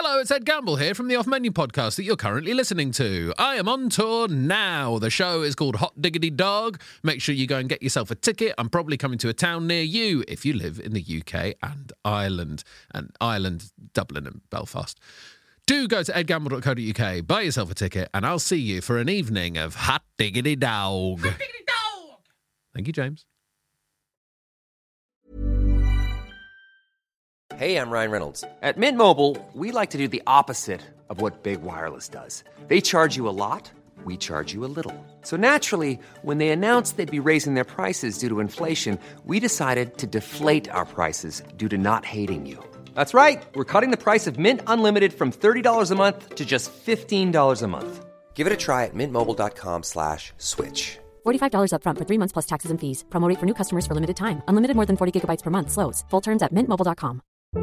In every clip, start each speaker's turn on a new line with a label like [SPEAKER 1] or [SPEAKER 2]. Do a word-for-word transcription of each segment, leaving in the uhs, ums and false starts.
[SPEAKER 1] Hello, it's Ed Gamble here from the Off Menu podcast that you're currently listening to. I am on tour now. The show is called Hot Diggity Dog. Make sure you go and get yourself a ticket. I'm probably coming to a town near you if you live in the U K and Ireland, and Ireland, Dublin and Belfast. Do go to ed gamble dot co dot uk, buy yourself a ticket, and I'll see you for an evening of Hot Diggity Dog. Hot Diggity Dog! Thank you, James.
[SPEAKER 2] Hey, I'm Ryan Reynolds. At Mint Mobile, we like to do the opposite of what Big Wireless does. They charge you a lot, we charge you a little. So naturally, when they announced they'd be raising their prices due to inflation, we decided to deflate our prices due to not hating you. That's right. We're cutting the price of Mint Unlimited from thirty dollars a month to just fifteen dollars a month. Give it a try at mintmobile.com slash switch.
[SPEAKER 3] forty-five dollars up front for three months plus taxes and fees. Promo rate for new customers for limited time. Unlimited more than forty gigabytes per month. Slows full terms at mint mobile dot com.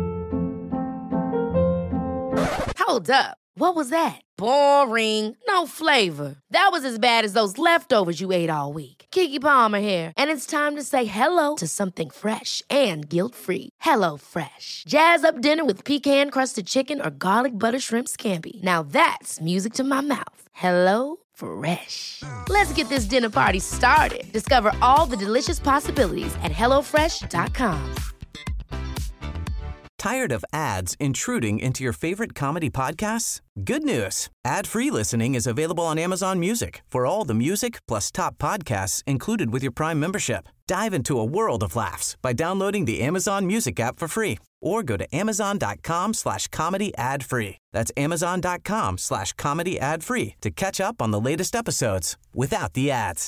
[SPEAKER 4] Hold up. What was that? Boring. No flavor. That was as bad as those leftovers you ate all week. Keke Palmer here, and it's time to say hello to something fresh and guilt-free. Hello Fresh. Jazz up dinner with pecan-crusted chicken or garlic butter shrimp scampi. Now that's music to my mouth. Hello Fresh. Let's get this dinner party started. Discover all the delicious possibilities at hello fresh dot com.
[SPEAKER 5] Tired of ads intruding into your favorite comedy podcasts? Good news. Ad-free listening is available on Amazon Music for all the music plus top podcasts included with your Prime membership. Dive into a world of laughs by downloading the Amazon Music app for free or go to amazon.com slash comedy ad free. That's amazon.com slash comedy ad free to catch up on the latest episodes without the ads.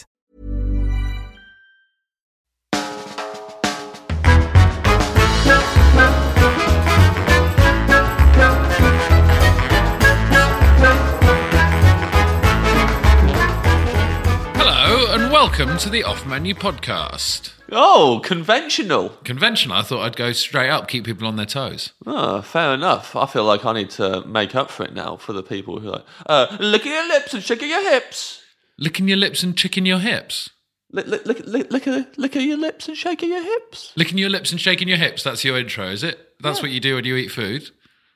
[SPEAKER 1] And welcome to the Off Menu podcast.
[SPEAKER 6] Oh, conventional.
[SPEAKER 1] Conventional. I thought I'd go straight up, keep people on their toes.
[SPEAKER 6] Oh, fair enough. I feel like I need to make up for it now for the people who are like, uh, licking your lips and shaking your hips.
[SPEAKER 1] Licking your lips and chicking your hips?
[SPEAKER 6] Lick, lick, lick, lick, lick, lick your lips and shaking your hips.
[SPEAKER 1] Licking your lips and shaking your hips. That's your intro, is it? That's
[SPEAKER 6] yeah.
[SPEAKER 1] What you do when you eat food?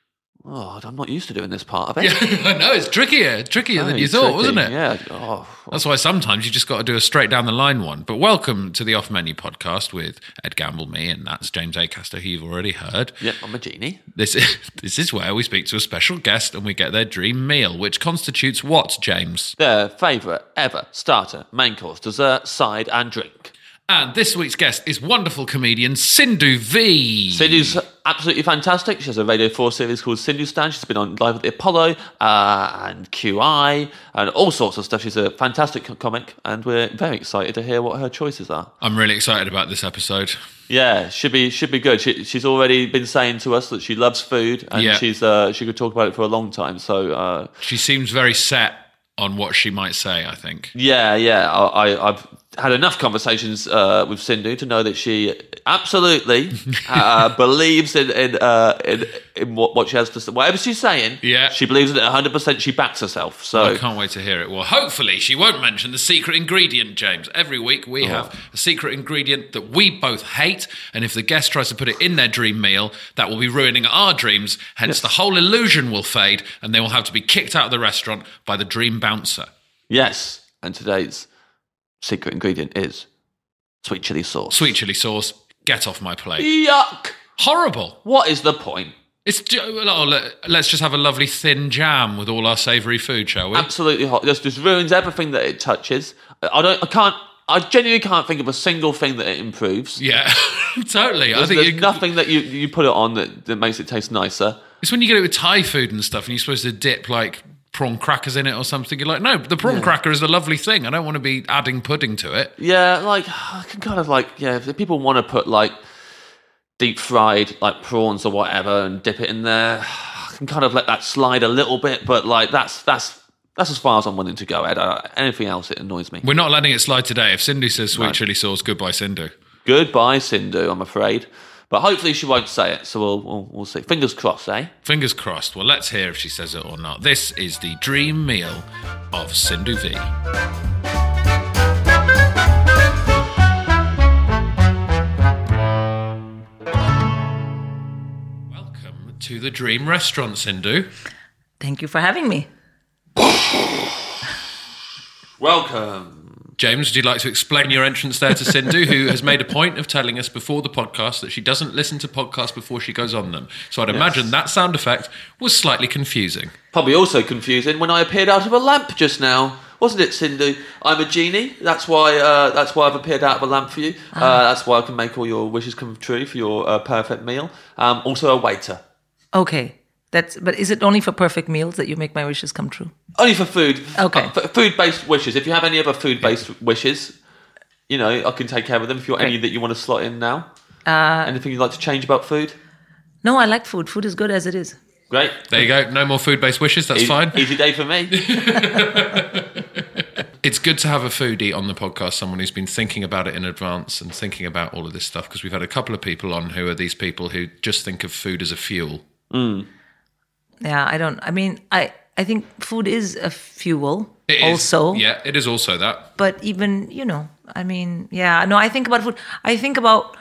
[SPEAKER 6] Oh, I'm not used to doing this part of it.
[SPEAKER 1] Yeah, I know, it's trickier. It's trickier
[SPEAKER 6] Very
[SPEAKER 1] than you thought,
[SPEAKER 6] tricky.
[SPEAKER 1] wasn't it?
[SPEAKER 6] Yeah. Oh.
[SPEAKER 1] That's why sometimes you just got to do a straight down the line one. But welcome to the Off Menu podcast with Ed Gamble, me, and that's James Acaster, who you've already heard.
[SPEAKER 6] Yep, I'm a genie.
[SPEAKER 1] This is, this is where we speak to a special guest and we get their dream meal, which constitutes what, James?
[SPEAKER 6] Their favourite ever starter, main course, dessert, side, and drink.
[SPEAKER 1] And this week's guest is wonderful comedian Sindhu V.
[SPEAKER 6] Sindhu's absolutely fantastic. She has a Radio four series called Sindhu Stan. She's been on Live at the Apollo uh, and Q I and all sorts of stuff. She's a fantastic comic and we're very excited to hear what her choices are.
[SPEAKER 1] I'm really excited about this episode.
[SPEAKER 6] Yeah, should be should be good. She, she's already been saying to us that she loves food and
[SPEAKER 1] yeah.
[SPEAKER 6] she's uh, she could talk about it for a long time. So uh,
[SPEAKER 1] she seems very set on what she might say, I think.
[SPEAKER 6] Yeah, yeah. I, I, I've had enough conversations uh, with Sindhu to know that she absolutely uh, believes in in, uh, in in what, what she has to say. Whatever she's saying,
[SPEAKER 1] yeah.
[SPEAKER 6] she believes in it one hundred percent. She backs herself. So
[SPEAKER 1] I can't wait to hear it. Well, hopefully she won't mention the secret ingredient, James. Every week we oh. have a secret ingredient that we both hate, and if the guest tries to put it in their dream meal, that will be ruining our dreams. Hence, yes. the whole illusion will fade, and they will have to be kicked out of the restaurant by the dream bouncer.
[SPEAKER 6] Yes, and today's secret ingredient is sweet chili sauce.
[SPEAKER 1] Sweet chili sauce. Get off my plate.
[SPEAKER 6] Yuck.
[SPEAKER 1] Horrible.
[SPEAKER 6] What is the point?
[SPEAKER 1] It's oh, let's just have a lovely thin jam with all our savoury food, shall we?
[SPEAKER 6] Absolutely hot. This just ruins everything that it touches. I don't. I can't. I genuinely can't think of a single thing that it improves.
[SPEAKER 1] Yeah, totally.
[SPEAKER 6] There's,
[SPEAKER 1] I think
[SPEAKER 6] there's
[SPEAKER 1] you,
[SPEAKER 6] nothing that you, you put it on that, that makes it taste nicer.
[SPEAKER 1] It's when you get it with Thai food and stuff, and you're supposed to dip like prawn crackers in it or something. You're like, no, the prawn yeah. cracker is a lovely thing. I don't want to be adding pudding to it.
[SPEAKER 6] Yeah, like I can kind of like yeah. If people want to put like deep fried like prawns or whatever and dip it in there, I can kind of let that slide a little bit. But like that's that's that's as far as I'm willing to go. Ed. Uh, anything else, it annoys me.
[SPEAKER 1] We're not letting it slide today. If Sindhu says sweet no. chili sauce, goodbye, Sindhu.
[SPEAKER 6] Goodbye, Sindhu. I'm afraid. But hopefully she won't say it, so we'll, we'll we'll see. Fingers crossed, eh?
[SPEAKER 1] Fingers crossed. Well, let's hear if she says it or not. This is the dream meal of Sindhu V. Welcome to the Dream Restaurant, Sindhu.
[SPEAKER 7] Thank you for having me.
[SPEAKER 6] Welcome.
[SPEAKER 1] James, would you like to explain your entrance there to Sindhu, who has made a point of telling us before the podcast that she doesn't listen to podcasts before she goes on them. So I'd yes. imagine that sound effect was slightly confusing.
[SPEAKER 6] Probably also confusing when I appeared out of a lamp just now. Wasn't it, Sindhu? I'm a genie. That's why uh, That's why I've appeared out of a lamp for you. Uh, uh, that's why I can make all your wishes come true for your uh, perfect meal. Um, also a waiter.
[SPEAKER 7] Okay. That's, but is it only for perfect meals that you make my wishes come true?
[SPEAKER 6] Only for food.
[SPEAKER 7] Okay.
[SPEAKER 6] Uh, food-based wishes. If you have any other food-based wishes, you know, I can take care of them. If you've got any that you want to slot in now. Uh, Anything you'd like to change about food?
[SPEAKER 7] No, I like food. Food is good as it is.
[SPEAKER 6] Great.
[SPEAKER 1] There you go. No more food-based wishes. That's
[SPEAKER 6] easy,
[SPEAKER 1] fine.
[SPEAKER 6] Easy day for me.
[SPEAKER 1] It's good to have a foodie on the podcast, someone who's been thinking about it in advance and thinking about all of this stuff, because we've had a couple of people on who are these people who just think of food as a fuel.
[SPEAKER 6] Mm.
[SPEAKER 7] Yeah, I don't, I mean, I, I think food is a fuel
[SPEAKER 1] it
[SPEAKER 7] also.
[SPEAKER 1] Is. Yeah, it is also that.
[SPEAKER 7] But even, you know, I mean, yeah, no, I think about food. I think about,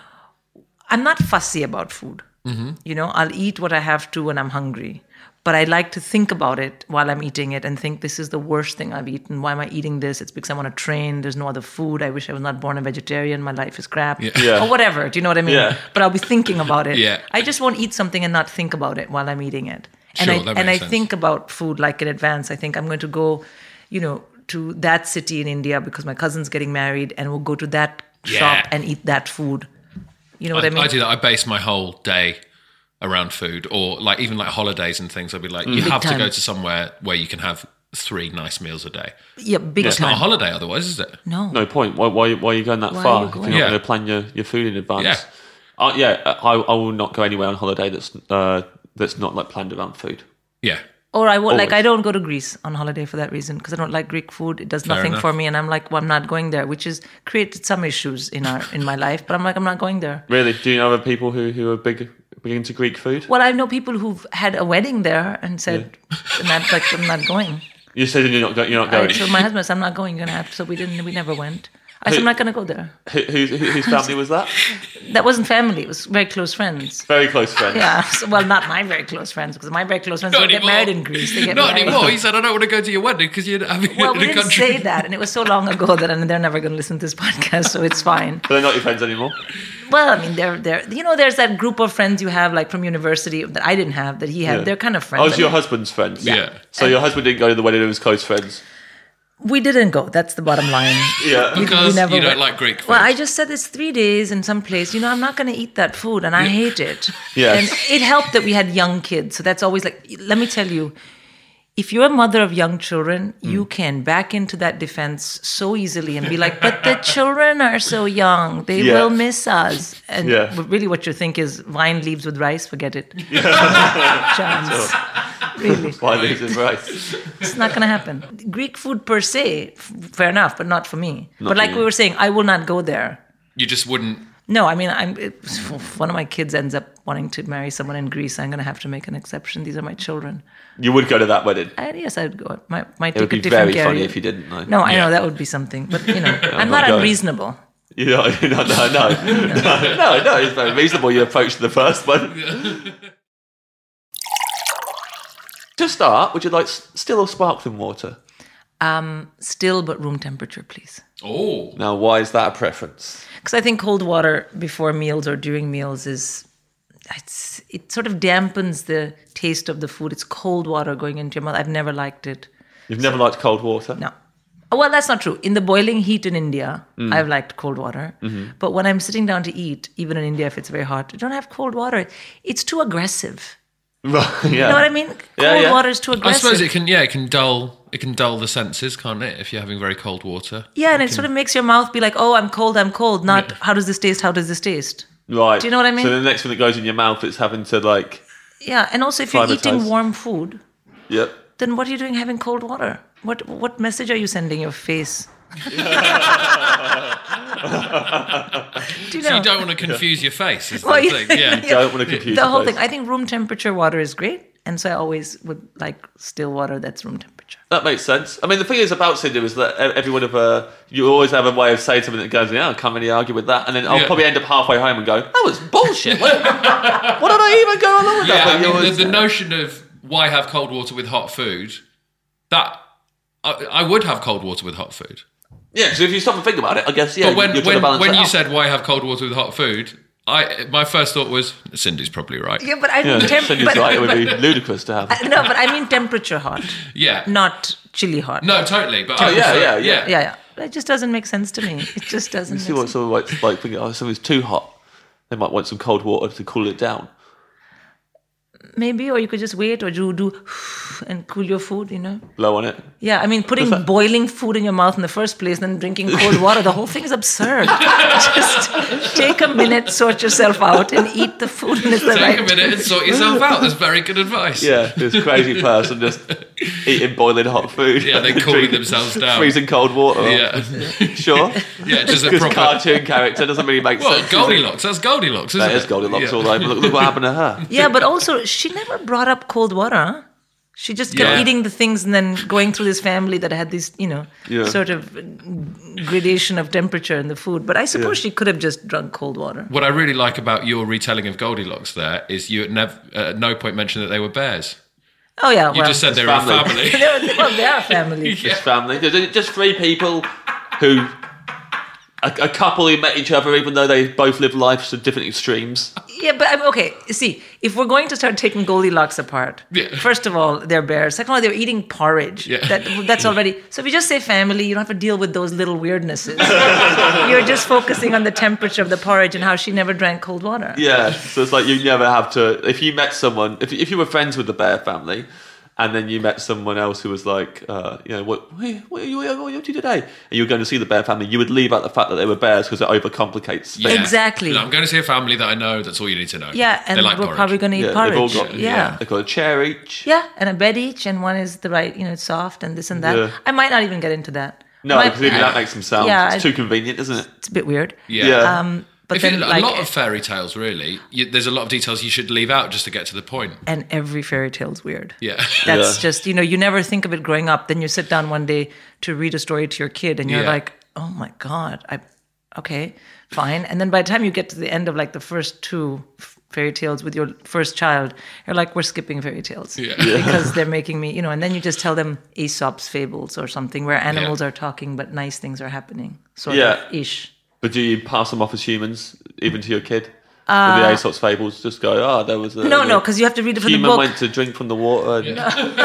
[SPEAKER 7] I'm not fussy about food.
[SPEAKER 1] Mm-hmm.
[SPEAKER 7] You know, I'll eat what I have to when I'm hungry. But I like to think about it while I'm eating it and think this is the worst thing I've eaten. Why am I eating this? It's because I'm on a train. There's no other food. I wish I was not born a vegetarian. My life is crap.
[SPEAKER 1] Yeah.
[SPEAKER 6] Yeah.
[SPEAKER 7] Or whatever. Do you know what I mean?
[SPEAKER 6] Yeah.
[SPEAKER 7] But I'll be thinking about it.
[SPEAKER 1] Yeah.
[SPEAKER 7] I just won't eat something and not think about it while I'm eating it. And
[SPEAKER 1] Sure,
[SPEAKER 7] I
[SPEAKER 1] that
[SPEAKER 7] and I
[SPEAKER 1] makes sense.
[SPEAKER 7] think about food like in advance. I think I'm going to go, you know, to that city in India because my cousin's getting married, and we'll go to that
[SPEAKER 1] Yeah.
[SPEAKER 7] shop and eat that food. You know what I,
[SPEAKER 1] I,
[SPEAKER 7] mean?
[SPEAKER 1] I do that. I base my whole day around food, or like even like holidays and things. I'll be like, you
[SPEAKER 7] Big
[SPEAKER 1] have
[SPEAKER 7] time.
[SPEAKER 1] to go to somewhere where you can have three nice meals a day.
[SPEAKER 7] Yeah, big
[SPEAKER 1] It's not a
[SPEAKER 7] time.
[SPEAKER 1] holiday otherwise, is it?
[SPEAKER 7] No.
[SPEAKER 6] No point. Why, why, why are you going that
[SPEAKER 7] Why are
[SPEAKER 6] far
[SPEAKER 7] you
[SPEAKER 6] if
[SPEAKER 7] going?
[SPEAKER 6] you're not
[SPEAKER 1] Yeah.
[SPEAKER 6] going to plan your, your food in advance?
[SPEAKER 1] Yeah.
[SPEAKER 6] Uh, yeah, I, I will not go anywhere on holiday that's uh, that's not like planned around food.
[SPEAKER 1] Yeah.
[SPEAKER 7] Or I won't, like,
[SPEAKER 6] Always.
[SPEAKER 7] I don't go to Greece on holiday for that reason because I don't like Greek food. It does
[SPEAKER 1] Fair
[SPEAKER 7] nothing
[SPEAKER 1] enough.
[SPEAKER 7] for me. And I'm like, well, I'm not going there, which is created some issues in our in my life. But I'm like, I'm not going there.
[SPEAKER 6] Really? Do you know other people who, who are big, big into Greek food?
[SPEAKER 7] Well, I know people who've had a wedding there and said, and I'm like, I'm not going.
[SPEAKER 6] You said you're not, go, you're not
[SPEAKER 7] I
[SPEAKER 6] going.
[SPEAKER 7] told my husband, I'm not going. You're going to have to. So we didn't, we never went. I said, I'm not going to go there.
[SPEAKER 6] Who, whose, whose family was that?
[SPEAKER 7] That wasn't family. It was very close friends.
[SPEAKER 6] Very close friends.
[SPEAKER 7] Yeah. So, well, not my very close friends, because my very close friends,
[SPEAKER 1] Not
[SPEAKER 7] they get
[SPEAKER 1] anymore.
[SPEAKER 7] married in Greece. They get
[SPEAKER 1] Not
[SPEAKER 7] married.
[SPEAKER 1] anymore. He said, I don't want to go to your wedding because you're having
[SPEAKER 7] Well,
[SPEAKER 1] it
[SPEAKER 7] we
[SPEAKER 1] in a
[SPEAKER 7] didn't
[SPEAKER 1] country.
[SPEAKER 7] say that, and it was so long ago that I mean, they're never going to listen to this podcast, so it's fine.
[SPEAKER 6] But they're not your friends anymore.
[SPEAKER 7] Well, I mean, they're they're you know, there's that group of friends you have like from university that I didn't have that he had.
[SPEAKER 6] Yeah.
[SPEAKER 7] They're kind of friends.
[SPEAKER 6] Oh, it's
[SPEAKER 7] I
[SPEAKER 6] your
[SPEAKER 7] mean,
[SPEAKER 6] husband's friends.
[SPEAKER 1] Yeah.
[SPEAKER 6] So your husband didn't go to the wedding of his close friends.
[SPEAKER 7] We didn't go. That's the bottom line.
[SPEAKER 6] Yeah.
[SPEAKER 7] We- we
[SPEAKER 1] Because
[SPEAKER 7] never
[SPEAKER 1] you don't
[SPEAKER 7] went.
[SPEAKER 1] like Greek food.
[SPEAKER 7] Well, I just said it's three days in some place. You know, I'm not going to eat that food, and I hate it.
[SPEAKER 6] Yes.
[SPEAKER 7] And it helped that we had young kids. So that's always like, let me tell you, if you're a mother of young children,
[SPEAKER 6] Mm.
[SPEAKER 7] you can back into that defense so easily and be like, but the children are so young. They
[SPEAKER 6] Yeah.
[SPEAKER 7] will miss us. And
[SPEAKER 6] Yeah.
[SPEAKER 7] really what you think is vine leaves with rice, forget it. Chance. Really.
[SPEAKER 6] Why losing rice?
[SPEAKER 7] It's not going to happen. Greek food per se, f- fair enough, but not for me.
[SPEAKER 6] Not
[SPEAKER 7] but
[SPEAKER 6] for
[SPEAKER 7] like
[SPEAKER 6] you.
[SPEAKER 7] we were saying, I will not go there.
[SPEAKER 1] You just wouldn't.
[SPEAKER 7] No, I mean, I'm. It, if one of my kids ends up wanting to marry someone in Greece, I'm going to have to make an exception. These are my children.
[SPEAKER 6] You would go to that wedding.
[SPEAKER 7] I, yes, I'd go. My, might
[SPEAKER 6] It would
[SPEAKER 7] take a
[SPEAKER 6] be
[SPEAKER 7] different
[SPEAKER 6] very
[SPEAKER 7] carrier.
[SPEAKER 6] funny if you didn't, though.
[SPEAKER 7] No, I
[SPEAKER 1] Yeah.
[SPEAKER 7] know that would be something, but you know, I'm,
[SPEAKER 6] not
[SPEAKER 7] not
[SPEAKER 6] going.
[SPEAKER 7] unreasonable.
[SPEAKER 6] You know, no, no, no, no, no, no. It's very reasonable. You approached the first one. To start, would you like s- still or sparkling water?
[SPEAKER 7] Um, still, but room temperature, please.
[SPEAKER 1] Oh.
[SPEAKER 6] Now, why is that a preference?
[SPEAKER 7] Because I think cold water before meals or during meals is, it's it sort of dampens the taste of the food. It's cold water going into your mouth. I've never liked it.
[SPEAKER 6] You've never liked cold water?
[SPEAKER 7] No. Oh, well, that's not true. In the boiling heat in India,
[SPEAKER 6] Mm.
[SPEAKER 7] I've liked cold water.
[SPEAKER 6] Mm-hmm.
[SPEAKER 7] But when I'm sitting down to eat, even in India, if it's very hot, I don't have cold water. It's too aggressive.
[SPEAKER 6] Right, yeah.
[SPEAKER 7] You know what I mean? Cold
[SPEAKER 6] Yeah, yeah.
[SPEAKER 7] water is too
[SPEAKER 1] I
[SPEAKER 7] aggressive.
[SPEAKER 1] suppose it can, yeah, it can dull, it can dull the senses, can't it? If you're having very cold water.
[SPEAKER 7] Yeah, and it sort of makes your mouth be like, oh, I'm cold, I'm cold. Not, how does this taste? How does this taste?
[SPEAKER 6] Right.
[SPEAKER 7] Do you know what I mean?
[SPEAKER 6] So the next one that goes in your mouth, it's having to like,
[SPEAKER 7] Yeah, and also if you're eating
[SPEAKER 6] Climatize.
[SPEAKER 7] warm food,
[SPEAKER 6] yep.
[SPEAKER 7] then what are you doing having cold water? What what message are you sending your face? Do you know?
[SPEAKER 1] So you don't want to confuse your face, is the
[SPEAKER 7] Well,
[SPEAKER 1] thing. Yeah.
[SPEAKER 6] Don't want to confuse
[SPEAKER 7] the
[SPEAKER 6] your
[SPEAKER 7] whole
[SPEAKER 6] face.
[SPEAKER 7] thing. I think room temperature water is great, and so I always would like still water that's room temperature. temperature.
[SPEAKER 6] That makes sense. I mean, the thing is about Cinder is that everyone of a you always have a way of saying something that goes, yeah, I can't really argue with that, and then I'll
[SPEAKER 1] Yeah.
[SPEAKER 6] probably end up halfway home and go, that was bullshit. Why, why did I even go along with
[SPEAKER 1] Yeah,
[SPEAKER 6] that?
[SPEAKER 1] I
[SPEAKER 6] But you
[SPEAKER 1] mean,
[SPEAKER 6] always-
[SPEAKER 1] the, the notion of why have cold water with hot food, that I, I would have cold water with hot food.
[SPEAKER 6] yeah, so if you stop and think about it, I guess yeah.
[SPEAKER 1] But when
[SPEAKER 6] you're trying to
[SPEAKER 1] when,
[SPEAKER 6] balance
[SPEAKER 1] when
[SPEAKER 6] it
[SPEAKER 1] you
[SPEAKER 6] out.
[SPEAKER 1] said why have cold water with hot food, I my first thought was Cindy's probably right.
[SPEAKER 7] Yeah, but I
[SPEAKER 6] yeah,
[SPEAKER 7] mean, temp-
[SPEAKER 6] Cindy's
[SPEAKER 7] but,
[SPEAKER 6] right, it would
[SPEAKER 7] but-
[SPEAKER 6] be ludicrous to have.
[SPEAKER 7] no, but I mean temperature hot,
[SPEAKER 1] Yeah.
[SPEAKER 7] not chili hot.
[SPEAKER 1] No, totally. But
[SPEAKER 6] Oh,
[SPEAKER 1] I
[SPEAKER 6] yeah,
[SPEAKER 1] prefer-
[SPEAKER 6] yeah, yeah.
[SPEAKER 7] Yeah, yeah. It just doesn't make sense to me. It just doesn't.
[SPEAKER 6] You see
[SPEAKER 7] make
[SPEAKER 6] what
[SPEAKER 7] sense.
[SPEAKER 6] someone might like thinking, oh, something's too hot. They might want some cold water to cool it down.
[SPEAKER 7] Maybe, or you could just wait, or do do and cool your food. You know.
[SPEAKER 6] Blow on it.
[SPEAKER 7] Yeah, I mean, putting boiling food in your mouth in the first place, then drinking cold water, the whole thing is absurd. Just take a minute, sort yourself out, and eat the food. And it's the
[SPEAKER 1] Take
[SPEAKER 7] right
[SPEAKER 1] a minute and sort yourself out. That's very good advice.
[SPEAKER 6] Yeah, this crazy person just eating boiling hot food.
[SPEAKER 1] Yeah, they're cooling themselves down.
[SPEAKER 6] Freezing cold water.
[SPEAKER 1] Yeah.
[SPEAKER 6] Sure.
[SPEAKER 1] Yeah, just a
[SPEAKER 6] Because
[SPEAKER 1] proper.
[SPEAKER 6] cartoon character doesn't really make
[SPEAKER 1] Well,
[SPEAKER 6] sense. does it?
[SPEAKER 1] Goldilocks. That's Goldilocks, isn't
[SPEAKER 6] That
[SPEAKER 1] it?
[SPEAKER 6] is Goldilocks
[SPEAKER 1] Yeah.
[SPEAKER 6] all over. Look, look what happened to her.
[SPEAKER 7] Yeah, but also she never brought up cold water. Huh? She just kept
[SPEAKER 1] Yeah.
[SPEAKER 7] eating the things and then going through this family that had this, you know,
[SPEAKER 6] Yeah.
[SPEAKER 7] sort of gradation of temperature in the food. But I suppose she could have just drunk cold water.
[SPEAKER 1] What I really like about your retelling of Goldilocks there is you at, nev- at no point mentioned that they were bears.
[SPEAKER 7] Oh yeah,
[SPEAKER 1] You
[SPEAKER 7] well,
[SPEAKER 1] just said they were
[SPEAKER 6] family.
[SPEAKER 1] a family.
[SPEAKER 7] they're, well, they are a family.
[SPEAKER 6] Just family. There's just three people who. A, a couple who met each other even though they both live lives at different extremes.
[SPEAKER 7] Yeah, but I'm okay. See, if we're going to start taking Goldilocks apart,
[SPEAKER 1] Yeah.
[SPEAKER 7] first of all, they're bears. Second of all, they're eating porridge.
[SPEAKER 1] Yeah.
[SPEAKER 7] That, that's already. So if you just say family, you don't have to deal with those little weirdnesses. You're just focusing on the temperature of the porridge and how she never drank cold water.
[SPEAKER 6] Yeah, so it's like you never have to. If you met someone, if if you were friends with the bear family, and then you met someone else who was like, uh, you know, what what are, you, what, are you, what are you up to today? And you were going to see the bear family, you would leave out the fact that they were bears because it overcomplicates.
[SPEAKER 1] Yeah.
[SPEAKER 6] things.
[SPEAKER 7] Exactly.
[SPEAKER 1] No, I'm going to see a family that I know. That's all you need to know.
[SPEAKER 7] Yeah, and
[SPEAKER 1] they like
[SPEAKER 7] we're
[SPEAKER 1] porridge.
[SPEAKER 7] probably going to eat
[SPEAKER 6] Yeah,
[SPEAKER 7] porridge.
[SPEAKER 6] they've all got
[SPEAKER 7] yeah.
[SPEAKER 6] they've got a chair each.
[SPEAKER 7] Yeah, and a bed each, and one is the right, you know, it's soft and this and that.
[SPEAKER 6] Yeah.
[SPEAKER 7] I might not even get into that.
[SPEAKER 6] No,
[SPEAKER 7] Might-
[SPEAKER 6] because even that makes them sound.
[SPEAKER 7] Yeah,
[SPEAKER 6] it's
[SPEAKER 7] I-
[SPEAKER 6] too convenient, isn't it?
[SPEAKER 7] It's a bit weird.
[SPEAKER 1] Yeah.
[SPEAKER 6] Yeah.
[SPEAKER 7] Um, but
[SPEAKER 1] If
[SPEAKER 7] then,
[SPEAKER 1] you-
[SPEAKER 7] like,
[SPEAKER 1] a lot of fairy tales, really. You, there's a lot of details you should leave out just to get to the point.
[SPEAKER 7] and every fairy tale's weird.
[SPEAKER 1] Yeah.
[SPEAKER 7] That's
[SPEAKER 6] Yeah.
[SPEAKER 7] just, you know, you never think of it growing up. Then you sit down one day to read a story to your kid and you're
[SPEAKER 1] Yeah.
[SPEAKER 7] like, oh my God, I, okay, fine. And then by the time you get to the end of like the first two f- fairy tales with your first child, you're like, we're skipping fairy tales.
[SPEAKER 1] Yeah.
[SPEAKER 7] Because they're making me, you know, and then you just tell them Aesop's fables or something where animals
[SPEAKER 1] Yeah.
[SPEAKER 7] are talking but nice things are happening. Sort
[SPEAKER 6] Yeah.
[SPEAKER 7] of ish.
[SPEAKER 6] But do you pass them off as humans, even to your kid? Uh, With the Aesop's fables, just go, oh, there was a...
[SPEAKER 7] No, no, because you have to read it from the
[SPEAKER 6] Human
[SPEAKER 7] book.
[SPEAKER 6] went to drink from the water. And,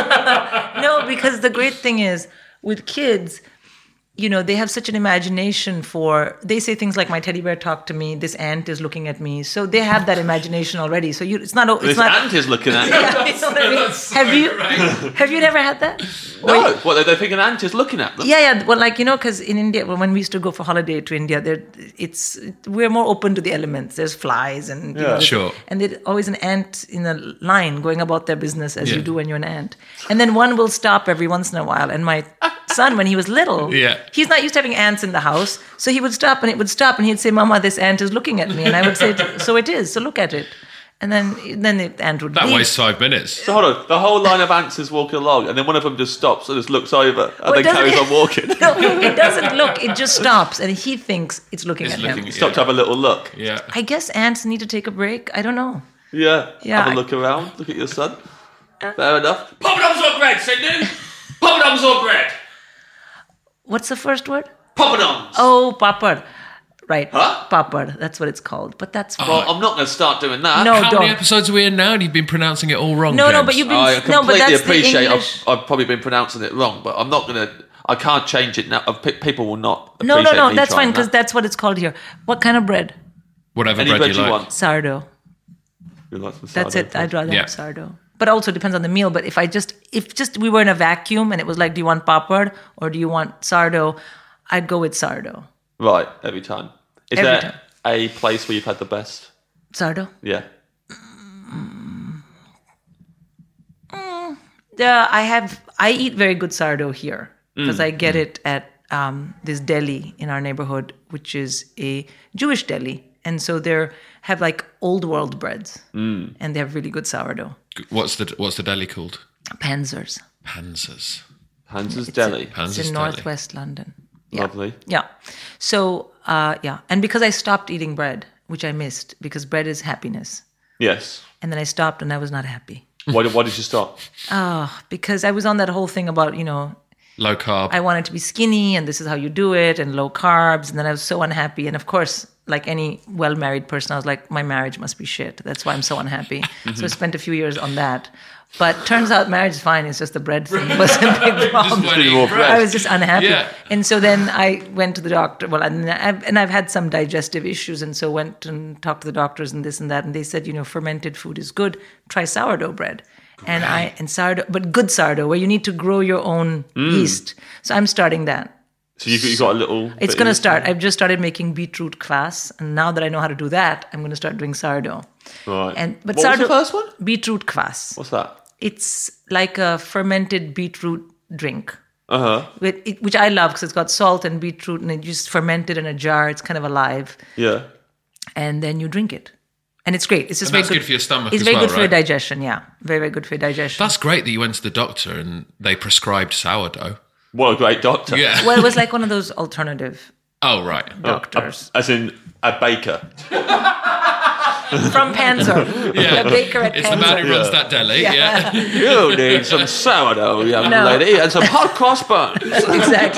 [SPEAKER 7] No, because the great thing is with kids, you know, they have such an imagination for, they say things like, my teddy bear talked to me, this ant is looking at me. So they have that imagination already. So you, it's not, it's
[SPEAKER 6] This
[SPEAKER 7] not.
[SPEAKER 6] ant is looking at you.
[SPEAKER 7] Yeah, you know what I mean? Have you, have you never had that?
[SPEAKER 6] No, what, they think an ant is looking at them.
[SPEAKER 7] Yeah, yeah. Well, like, you know, because in India, well, when we used to go for holiday to India, there, it's we're more open to the elements. There's flies and you know, there's-
[SPEAKER 1] Sure.
[SPEAKER 7] and there's always an ant in a line going about their business as
[SPEAKER 1] Yeah.
[SPEAKER 7] you do when you're an ant. And then one will stop every once in a while. And my son, when he was little,
[SPEAKER 1] Yeah.
[SPEAKER 7] he's not used to having ants in the house, so he would stop and it would stop, and he'd say, "Mama, this ant is looking at me," and I would say, "So it is. So look at it." And then then the ant would
[SPEAKER 1] That
[SPEAKER 7] leave.
[SPEAKER 1] wastes five minutes.
[SPEAKER 6] So hold on, the whole line of ants is walking along, and then one of them just stops and just looks over, and
[SPEAKER 7] Well, it
[SPEAKER 6] then
[SPEAKER 7] doesn't-
[SPEAKER 6] carries on walking.
[SPEAKER 7] No, it doesn't look. It just stops, and he thinks it's looking
[SPEAKER 1] It's
[SPEAKER 7] at
[SPEAKER 1] looking
[SPEAKER 7] him.
[SPEAKER 1] at-
[SPEAKER 6] Stop to have a little look.
[SPEAKER 1] Yeah.
[SPEAKER 7] I guess ants need to take a break. I don't know.
[SPEAKER 6] Yeah,
[SPEAKER 7] Yeah,
[SPEAKER 6] have a
[SPEAKER 7] I-
[SPEAKER 6] look around, look at your son. Fair enough.
[SPEAKER 8] Poppadoms or bread, Sydney? Poppadoms or bread?
[SPEAKER 7] What's the first word?
[SPEAKER 8] Poppadoms.
[SPEAKER 7] Oh, papad. Right.
[SPEAKER 6] Huh?
[SPEAKER 7] Papad. That's what it's called. But that's
[SPEAKER 6] Well, I'm not going to start doing that.
[SPEAKER 7] No,
[SPEAKER 1] How
[SPEAKER 7] don't.
[SPEAKER 1] many episodes are we in now and you've been pronouncing it all wrong,
[SPEAKER 7] No, no,
[SPEAKER 1] James?
[SPEAKER 7] but you've been
[SPEAKER 6] I
[SPEAKER 7] no,
[SPEAKER 6] completely
[SPEAKER 7] but that's
[SPEAKER 6] appreciate
[SPEAKER 7] the English.
[SPEAKER 6] I've, I've probably been pronouncing it wrong, but I'm not going to. I can't change it now. Uh, pe- People will not.
[SPEAKER 7] No, no,
[SPEAKER 6] appreciate
[SPEAKER 7] no.
[SPEAKER 6] me
[SPEAKER 7] That's
[SPEAKER 6] trying
[SPEAKER 7] fine because
[SPEAKER 6] that.
[SPEAKER 7] that's what it's called here. What kind of bread?
[SPEAKER 1] Whatever
[SPEAKER 6] Any
[SPEAKER 1] bread,
[SPEAKER 6] bread
[SPEAKER 1] you
[SPEAKER 6] you
[SPEAKER 1] like.
[SPEAKER 6] want.
[SPEAKER 7] Sourdough.
[SPEAKER 6] You like some
[SPEAKER 7] That's
[SPEAKER 6] sourdough
[SPEAKER 7] it. I'd rather
[SPEAKER 1] Yeah.
[SPEAKER 7] have sourdough. But also depends on the meal. But if I just if just we were in a vacuum and it was like, do you want papad or do you want sourdough? I'd go with sourdough.
[SPEAKER 6] Right, every time. Is
[SPEAKER 7] Every
[SPEAKER 6] there
[SPEAKER 7] time.
[SPEAKER 6] a place where you've had the best?
[SPEAKER 7] Sourdough.
[SPEAKER 6] Yeah.
[SPEAKER 7] Yeah, I have. I eat very good sourdough here because
[SPEAKER 6] Mm.
[SPEAKER 7] I get it at um, this deli in our neighborhood, which is a Jewish deli, and so they have like old world breads,
[SPEAKER 6] Mm.
[SPEAKER 7] and they have really good sourdough.
[SPEAKER 1] What's the What's the deli called?
[SPEAKER 7] Panzers.
[SPEAKER 1] Panzers.
[SPEAKER 6] Hans's Deli.
[SPEAKER 1] Hans's
[SPEAKER 7] It's in
[SPEAKER 1] Deli.
[SPEAKER 7] northwest London. Yeah.
[SPEAKER 6] Lovely.
[SPEAKER 7] Yeah. So, uh, yeah. And because I stopped eating bread, which I missed, because bread is happiness.
[SPEAKER 6] Yes.
[SPEAKER 7] And then I stopped and I was not happy.
[SPEAKER 6] Why, did- why did you stop?
[SPEAKER 7] Oh, because I was on that whole thing about, you know,
[SPEAKER 1] Low carb.
[SPEAKER 7] I wanted to be skinny and this is how you do it and low carbs. And then I was so unhappy. And of course, like any well-married person, I was like, my marriage must be shit. That's why I'm so unhappy. So I spent a few years on that. But turns out marriage is fine. It's just the bread thing was a big problem.
[SPEAKER 1] Just wanting more bread.
[SPEAKER 7] I was just unhappy.
[SPEAKER 1] Yeah.
[SPEAKER 7] And so then I went to the doctor. Well, and I've, and I've had some digestive issues. And so went and talked to the doctors and this and that. And they said, you know, fermented food is good. Try sourdough bread. And I and sourdough, but good sourdough, where you need to grow your own yeast. So I'm starting that.
[SPEAKER 6] So you've got, you've got a little...
[SPEAKER 7] It's
[SPEAKER 6] bit
[SPEAKER 7] going to
[SPEAKER 6] of-
[SPEAKER 7] start. I've just started making beetroot kvass, and now that I know how to do that, I'm going to start doing sourdough.
[SPEAKER 6] Right.
[SPEAKER 7] And but
[SPEAKER 6] what
[SPEAKER 7] sourdough,
[SPEAKER 6] was the first one?
[SPEAKER 7] Beetroot kvass.
[SPEAKER 6] What's that?
[SPEAKER 7] It's like a fermented beetroot drink,
[SPEAKER 6] Uh-huh.
[SPEAKER 7] with it, which I love because it's got salt and beetroot, and it just fermented in a jar. It's kind of alive,
[SPEAKER 6] Yeah.
[SPEAKER 7] and then you drink it, and it's great. It's just
[SPEAKER 1] And
[SPEAKER 7] very
[SPEAKER 1] that's
[SPEAKER 7] good
[SPEAKER 1] good for your stomach
[SPEAKER 7] It's
[SPEAKER 1] as
[SPEAKER 7] very
[SPEAKER 1] well,
[SPEAKER 7] good for your
[SPEAKER 1] right?
[SPEAKER 7] digestion. Yeah, very very good for your digestion.
[SPEAKER 1] That's great that you went to the doctor and they prescribed sourdough.
[SPEAKER 6] What a great doctor.
[SPEAKER 1] Yeah.
[SPEAKER 7] Well, it was like one of those alternative
[SPEAKER 1] Oh, right.
[SPEAKER 7] doctors
[SPEAKER 6] As in a baker.
[SPEAKER 7] from Panzer.
[SPEAKER 1] Yeah.
[SPEAKER 7] A baker at
[SPEAKER 1] It's the man who
[SPEAKER 7] Panzer.
[SPEAKER 1] runs that deli. Yeah.
[SPEAKER 6] You need some sourdough, young
[SPEAKER 7] No.
[SPEAKER 6] lady, and some hot cross buns.
[SPEAKER 7] Exactly,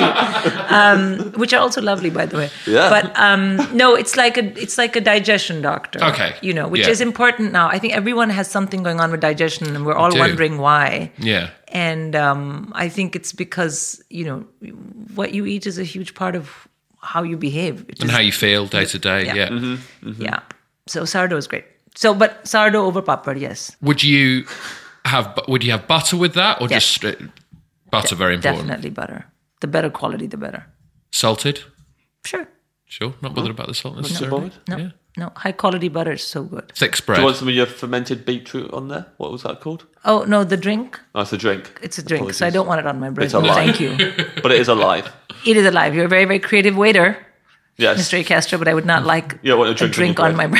[SPEAKER 7] um, which are also lovely, by the way.
[SPEAKER 6] Yeah.
[SPEAKER 7] But um, no, it's like a it's like a digestion doctor.
[SPEAKER 1] Okay.
[SPEAKER 7] you know, which
[SPEAKER 1] Yeah.
[SPEAKER 7] is important now. I think everyone has something going on with digestion, and we're all
[SPEAKER 1] do.
[SPEAKER 7] wondering why.
[SPEAKER 1] Yeah.
[SPEAKER 7] And um, I think it's because you know what you eat is a huge part of how you behave. It
[SPEAKER 1] And
[SPEAKER 7] is-
[SPEAKER 1] how you feel day to day.
[SPEAKER 7] Yeah.
[SPEAKER 1] Yeah.
[SPEAKER 6] Mm-hmm.
[SPEAKER 7] yeah. So sourdough is great. So, but sourdough over papad, yes,
[SPEAKER 1] Would you have bu- would you have butter with that or
[SPEAKER 7] Yeah.
[SPEAKER 1] just straight butter? Very important.
[SPEAKER 7] definitely butter. The better quality, the better.
[SPEAKER 1] Salted.
[SPEAKER 7] Sure.
[SPEAKER 1] Sure. Not bothered about the salt
[SPEAKER 6] Not
[SPEAKER 1] necessarily.
[SPEAKER 6] bothered?
[SPEAKER 7] No,
[SPEAKER 1] Yeah.
[SPEAKER 7] no, high quality butter is so good.
[SPEAKER 1] Thick
[SPEAKER 6] Do
[SPEAKER 1] spread.
[SPEAKER 6] you want some of your fermented beetroot on there? What was that called?
[SPEAKER 7] Oh no, the drink.
[SPEAKER 6] Oh, it's a drink.
[SPEAKER 7] It's a drink, so I
[SPEAKER 6] Apologies.
[SPEAKER 7] don't want it on my bread.
[SPEAKER 6] It's
[SPEAKER 7] No,
[SPEAKER 6] alive.
[SPEAKER 7] thank you.
[SPEAKER 6] But it is alive.
[SPEAKER 7] It is alive. You're a very, very creative waiter,
[SPEAKER 6] Yes.
[SPEAKER 7] Mister Castro, but I would not like
[SPEAKER 6] You don't want a
[SPEAKER 7] a
[SPEAKER 6] drink
[SPEAKER 7] drink
[SPEAKER 6] on
[SPEAKER 7] on
[SPEAKER 6] your
[SPEAKER 7] my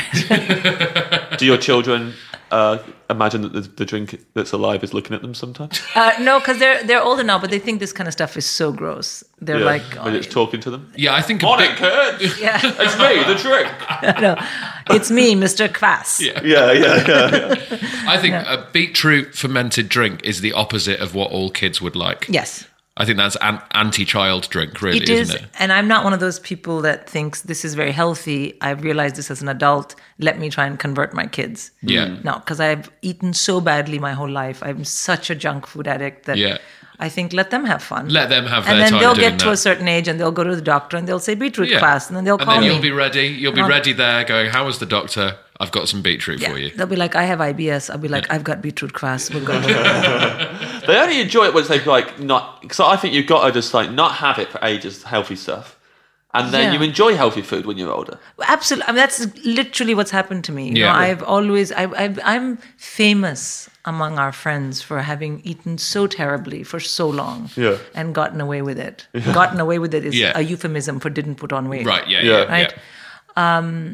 [SPEAKER 7] bread.
[SPEAKER 6] Do your children uh, imagine that the, the drink that's alive is looking at them sometimes?
[SPEAKER 7] uh, no, because they're they're older now, but they think this kind of stuff is so gross. They're
[SPEAKER 6] Yeah.
[SPEAKER 7] like,
[SPEAKER 6] when
[SPEAKER 7] oh,
[SPEAKER 6] it's talking to them.
[SPEAKER 1] Yeah, I think a
[SPEAKER 6] Morning,
[SPEAKER 1] big,
[SPEAKER 6] kids.
[SPEAKER 7] yeah,
[SPEAKER 6] It's me, the drink.
[SPEAKER 7] no, it's me, Mister Kvass.
[SPEAKER 1] Yeah.
[SPEAKER 6] Yeah, yeah, yeah.
[SPEAKER 1] I think a beetroot fermented drink is the opposite of what all kids would like.
[SPEAKER 7] Yes.
[SPEAKER 1] I think that's an anti-child drink, really,
[SPEAKER 7] It is,
[SPEAKER 1] isn't it?
[SPEAKER 7] and I'm not one of those people that thinks this is very healthy. I've realized this as an adult. Let me try and convert my kids.
[SPEAKER 1] Yeah.
[SPEAKER 7] No, because I've eaten so badly my whole life. I'm such a junk food addict that
[SPEAKER 1] Yeah.
[SPEAKER 7] I think let them have fun.
[SPEAKER 1] Let them have
[SPEAKER 7] and
[SPEAKER 1] their
[SPEAKER 7] then
[SPEAKER 1] time
[SPEAKER 7] they'll
[SPEAKER 1] doing
[SPEAKER 7] get to
[SPEAKER 1] that.
[SPEAKER 7] a certain age and they'll go to the doctor and they'll say beetroot
[SPEAKER 1] Yeah.
[SPEAKER 7] class, and then they'll
[SPEAKER 1] And
[SPEAKER 7] call
[SPEAKER 1] then
[SPEAKER 7] me.
[SPEAKER 1] you'll be ready. You'll be
[SPEAKER 7] I'll-
[SPEAKER 1] ready there going, how was the doctor? I've got some beetroot
[SPEAKER 7] yeah.
[SPEAKER 1] for you.
[SPEAKER 7] They'll be like, I have I B S. I'll be like, I've got beetroot class. We're good.
[SPEAKER 6] They only enjoy it once they've like not. Because I think you've got to just like not have it for ages, healthy stuff, and then
[SPEAKER 7] Yeah.
[SPEAKER 6] you enjoy healthy food when you're older.
[SPEAKER 7] Absolutely. I mean, that's literally what's happened to me. You
[SPEAKER 1] Yeah.
[SPEAKER 7] know, I've always, I, I've, I'm famous among our friends for having eaten so terribly for so long
[SPEAKER 6] Yeah.
[SPEAKER 7] and gotten away with it. Gotten away with it is
[SPEAKER 1] Yeah.
[SPEAKER 7] a euphemism for didn't put on weight.
[SPEAKER 1] Right, yeah,
[SPEAKER 6] Yeah.
[SPEAKER 1] yeah,
[SPEAKER 7] Right.
[SPEAKER 1] yeah.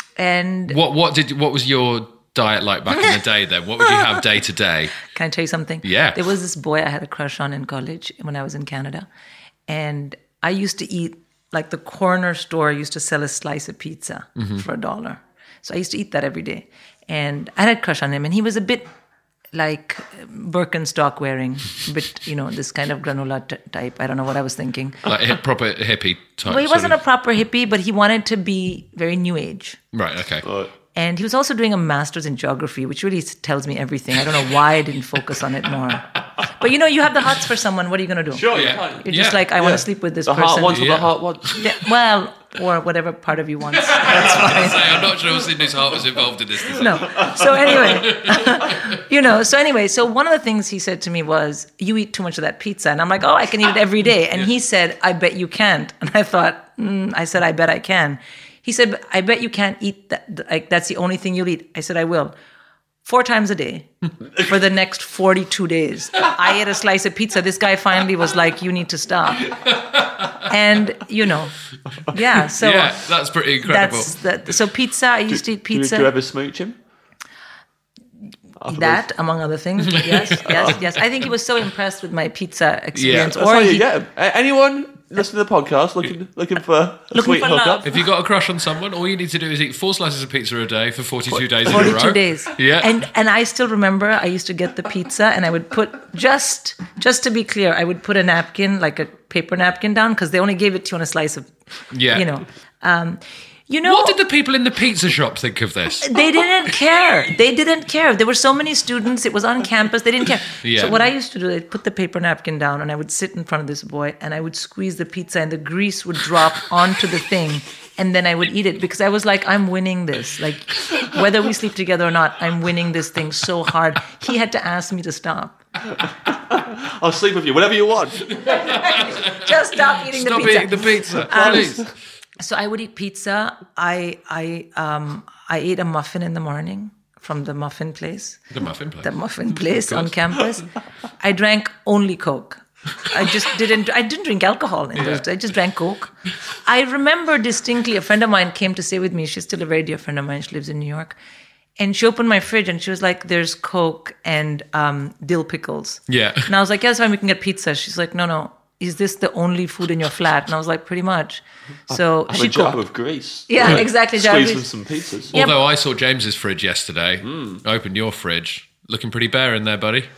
[SPEAKER 7] And
[SPEAKER 1] What what did what was your diet like back in the day then? What would you have day to day?
[SPEAKER 7] can I tell you something?
[SPEAKER 1] Yeah.
[SPEAKER 7] There was this boy I had a crush on in college when I was in Canada. And I used to eat, like the corner store used to sell a slice of pizza
[SPEAKER 1] Mm-hmm.
[SPEAKER 7] for a dollar. So I used to eat that every day. And I had a crush on him. And he was a bit like Birkenstock wearing, a bit, you know, this kind of granola t- type. I don't know what I was thinking.
[SPEAKER 1] Like hip, proper hippie type.
[SPEAKER 7] Well, he
[SPEAKER 1] sort
[SPEAKER 7] wasn't
[SPEAKER 1] of-
[SPEAKER 7] a proper hippie, but he wanted to be very new age.
[SPEAKER 1] Right, okay.
[SPEAKER 7] And he was also doing a master's in geography, which really tells me everything. I don't know why I didn't focus on it more. But you know, you have the hots for someone. What are you going to do?
[SPEAKER 6] Sure,
[SPEAKER 1] Yeah.
[SPEAKER 6] you can.
[SPEAKER 7] You're
[SPEAKER 1] Yeah.
[SPEAKER 7] just like, I want to sleep with this
[SPEAKER 6] The
[SPEAKER 7] person.
[SPEAKER 6] heart wants what
[SPEAKER 1] Yeah.
[SPEAKER 6] the heart wants.
[SPEAKER 7] Yeah, well, or whatever part of you wants. That's fine.
[SPEAKER 1] Say, I'm not sure Sydney's heart was involved in this.
[SPEAKER 7] No. So anyway, you know, so anyway, so one of the things he said to me was, you eat too much of that pizza. And I'm like, oh, I can eat it every day. And he said, I bet you can't. And I thought, mm, I said, I bet I can. He said, I bet you can't eat that. Like, that's the only thing you'll eat. I said, I will. Four times a day for the next forty-two days. I ate a slice of pizza. This guy finally was like, you need to stop. And, you know, yeah. So
[SPEAKER 1] Yeah, that's pretty incredible.
[SPEAKER 7] that's that. So pizza, I used to eat
[SPEAKER 6] Do you,
[SPEAKER 7] pizza.
[SPEAKER 6] do you ever smooch him?
[SPEAKER 7] That, among other things. Yes, yes, yes. I think he was so impressed with my pizza experience.
[SPEAKER 6] That's
[SPEAKER 7] or
[SPEAKER 6] how you
[SPEAKER 7] he,
[SPEAKER 6] get 'em. A- Anyone listening to the podcast looking looking for a
[SPEAKER 7] Looking
[SPEAKER 6] sweet
[SPEAKER 7] for
[SPEAKER 6] hookup?
[SPEAKER 7] love.
[SPEAKER 1] If you got a crush on someone, all you need to do is eat four slices of pizza a day for forty-two days in a
[SPEAKER 7] forty-two
[SPEAKER 1] row.
[SPEAKER 7] days.
[SPEAKER 1] Yeah.
[SPEAKER 7] And and I still remember I used to get the pizza and I would put, just just to be clear, I would put a napkin, like a paper napkin down, because they only gave it to you on a slice of,
[SPEAKER 1] Yeah.
[SPEAKER 7] you know. Um, you know,
[SPEAKER 1] What did the people in the pizza shop think of this?
[SPEAKER 7] they didn't care. They didn't care. There were so many students. It was on campus. They didn't care.
[SPEAKER 1] Yeah.
[SPEAKER 7] So what I used to do, I'd put the paper napkin down and I would sit in front of this boy and I would squeeze the pizza and the grease would drop onto the thing. And then I would eat it because I was like, I'm winning this. Like, whether we sleep together or not, I'm winning this thing so hard. He had to ask me to stop.
[SPEAKER 6] I'll sleep with you, whatever you want.
[SPEAKER 7] Just stop eating
[SPEAKER 1] Stop
[SPEAKER 7] the pizza.
[SPEAKER 1] eating the pizza,
[SPEAKER 7] Um,
[SPEAKER 1] please.
[SPEAKER 7] So I would eat pizza. I I um I ate a muffin in the morning from the muffin place.
[SPEAKER 1] The muffin place.
[SPEAKER 7] The muffin place on campus. I drank only Coke. I just didn't. I didn't drink alcohol in those days. I just drank Coke. I remember distinctly. A friend of mine came to stay with me. She's still a very dear friend of mine. She lives in New York, and she opened my fridge and she was like, "There's Coke and um, dill pickles."
[SPEAKER 1] Yeah.
[SPEAKER 7] And I was like, "Yeah, that's fine. We can get pizza." She's like, "No, no. Is this the only food in your flat?" And I was like, "Pretty much." So
[SPEAKER 6] Have
[SPEAKER 7] she
[SPEAKER 6] a jar
[SPEAKER 7] cooked.
[SPEAKER 6] of grease.
[SPEAKER 7] Yeah, exactly. jar of
[SPEAKER 6] Squeeze
[SPEAKER 7] grease.
[SPEAKER 6] some pizzas.
[SPEAKER 7] Yeah.
[SPEAKER 1] Although I saw James's fridge yesterday. I opened your fridge. Looking pretty bare in there, buddy.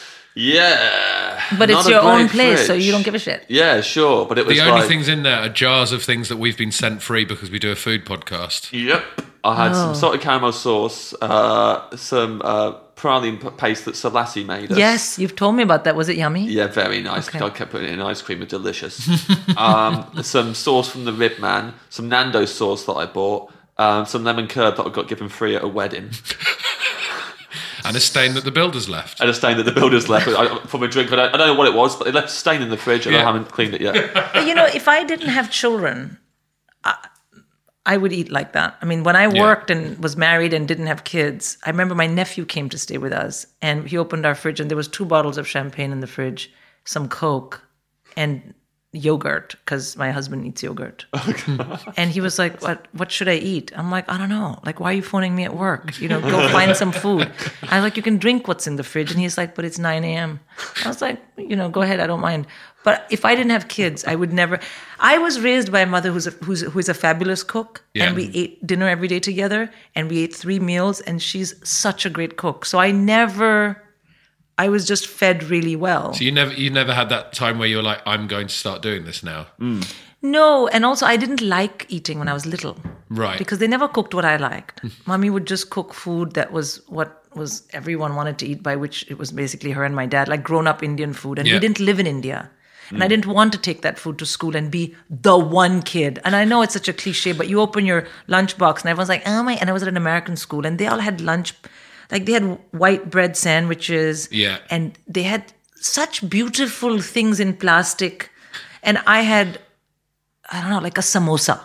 [SPEAKER 6] Yeah.
[SPEAKER 7] But it's
[SPEAKER 6] Not a
[SPEAKER 7] your own
[SPEAKER 6] great
[SPEAKER 7] place, so
[SPEAKER 6] fridge.
[SPEAKER 7] you don't give a shit.
[SPEAKER 6] Yeah, sure. But it was
[SPEAKER 1] The only
[SPEAKER 6] like,
[SPEAKER 1] things in there are jars of things that we've been sent free because we do a food podcast.
[SPEAKER 6] Yep. I had
[SPEAKER 7] Oh.
[SPEAKER 6] some salted caramel sauce, uh, some uh, praline p- paste that Salasi made us.
[SPEAKER 7] Yes, you've told me about that. Was it yummy?
[SPEAKER 6] Yeah, very nice.
[SPEAKER 7] Okay.
[SPEAKER 6] I kept putting it in ice cream. It's delicious. um, some sauce from the Rib Man, some Nando's sauce that I bought, um, some lemon curd that I got given free at a wedding,
[SPEAKER 1] And a stain that the builders left.
[SPEAKER 6] and a stain that the builders left I- from a drink. I don't, I don't know what it was, but they left a stain in the fridge, and I
[SPEAKER 1] Yeah.
[SPEAKER 6] haven't cleaned it yet.
[SPEAKER 7] But you know, if I didn't have children, I, I would eat like that. I mean, when I
[SPEAKER 1] Yeah.
[SPEAKER 7] worked and was married and didn't have kids, I remember my nephew came to stay with us, and he opened our fridge, and there was two bottles of champagne in the fridge, some Coke, and yogurt, because my husband eats yogurt. And he was like, what what should I eat? I'm like, I don't know. Like, why are you phoning me at work? You know, go find some food. I was like, you can drink what's in the fridge. And he's like, but it's nine a.m. I was like, you know, go ahead. I don't mind. But if I didn't have kids, I would never. I was raised by a mother who's a, who's who's a fabulous cook,
[SPEAKER 1] Yeah.
[SPEAKER 7] and we ate dinner every day together, and we ate three meals, and she's such a great cook. So I never, I was just fed really well.
[SPEAKER 1] So you never you never had that time where you were like, I'm going to start doing this now.
[SPEAKER 7] No, and also I didn't like eating when I was little.
[SPEAKER 1] Right.
[SPEAKER 7] Because they never cooked what I liked. Mommy would just cook food that was what was everyone wanted to eat, by which it was basically her and my dad, like grown up Indian food. And
[SPEAKER 1] Yeah.
[SPEAKER 7] we didn't live in India. And I didn't want to take that food to school and be the one kid. And I know it's such a cliche, but you open your lunchbox and everyone's like, oh my, and I was at an American school and they all had lunch, like they had white bread sandwiches.
[SPEAKER 1] Yeah.
[SPEAKER 7] And they had such beautiful things in plastic. And I had, I don't know, like a samosa.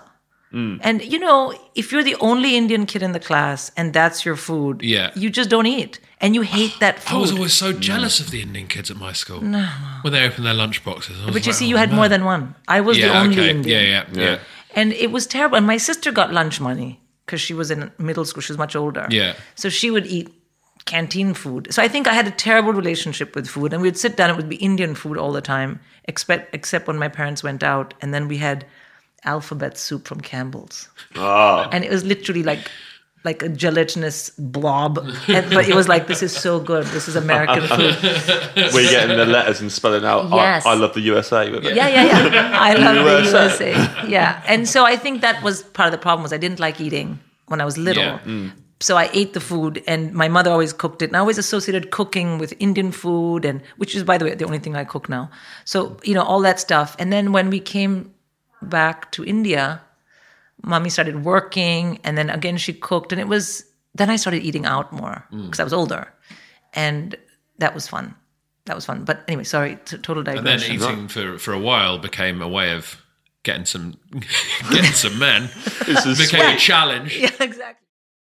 [SPEAKER 7] And you know, if you're the only Indian kid in the class and that's your food,
[SPEAKER 1] Yeah.
[SPEAKER 7] you just don't eat. And you hate that food.
[SPEAKER 1] I was always so jealous of the Indian kids at my school. No. When they opened their lunch boxes. I was
[SPEAKER 7] But you
[SPEAKER 1] like,
[SPEAKER 7] see,
[SPEAKER 1] oh,
[SPEAKER 7] you had
[SPEAKER 1] no.
[SPEAKER 7] more than one. I was
[SPEAKER 1] yeah,
[SPEAKER 7] the only
[SPEAKER 1] okay.
[SPEAKER 7] Indian.
[SPEAKER 1] Yeah, yeah, yeah.
[SPEAKER 7] And it was terrible. And my sister got lunch money because she was in middle school. She was much older.
[SPEAKER 1] Yeah.
[SPEAKER 7] So she would eat canteen food. So I think I had a terrible relationship with food. And we'd sit down, it would be Indian food all the time, except, except when my parents went out. And then we had alphabet soup from Campbell's.
[SPEAKER 6] Oh.
[SPEAKER 7] And it was literally like like a gelatinous blob. And, but it was like, this is so good. This is American food.
[SPEAKER 6] Were you getting the letters and spelling out,
[SPEAKER 7] Yes.
[SPEAKER 6] I, I love the U S A with it?
[SPEAKER 7] Yeah, yeah, yeah. I love the U
[SPEAKER 6] U S
[SPEAKER 7] S
[SPEAKER 6] A.
[SPEAKER 7] A. Yeah. And so I think that was part of the problem was I didn't like eating when I was little.
[SPEAKER 1] Yeah.
[SPEAKER 7] So I ate the food and my mother always cooked it. And I always associated cooking with Indian food, and which is, by the way, the only thing I cook now. So, you know, all that stuff. And then when we came back to India, Mommy started working, and then again she cooked, and it was, then I started eating out more because I was older. And that was fun. That was fun. But anyway, sorry, t- total
[SPEAKER 1] And then
[SPEAKER 7] digression.
[SPEAKER 1] eating for, for a while became a way of getting some getting some men.
[SPEAKER 6] This is
[SPEAKER 1] became
[SPEAKER 6] sweet.
[SPEAKER 1] a challenge.
[SPEAKER 7] Yeah, exactly.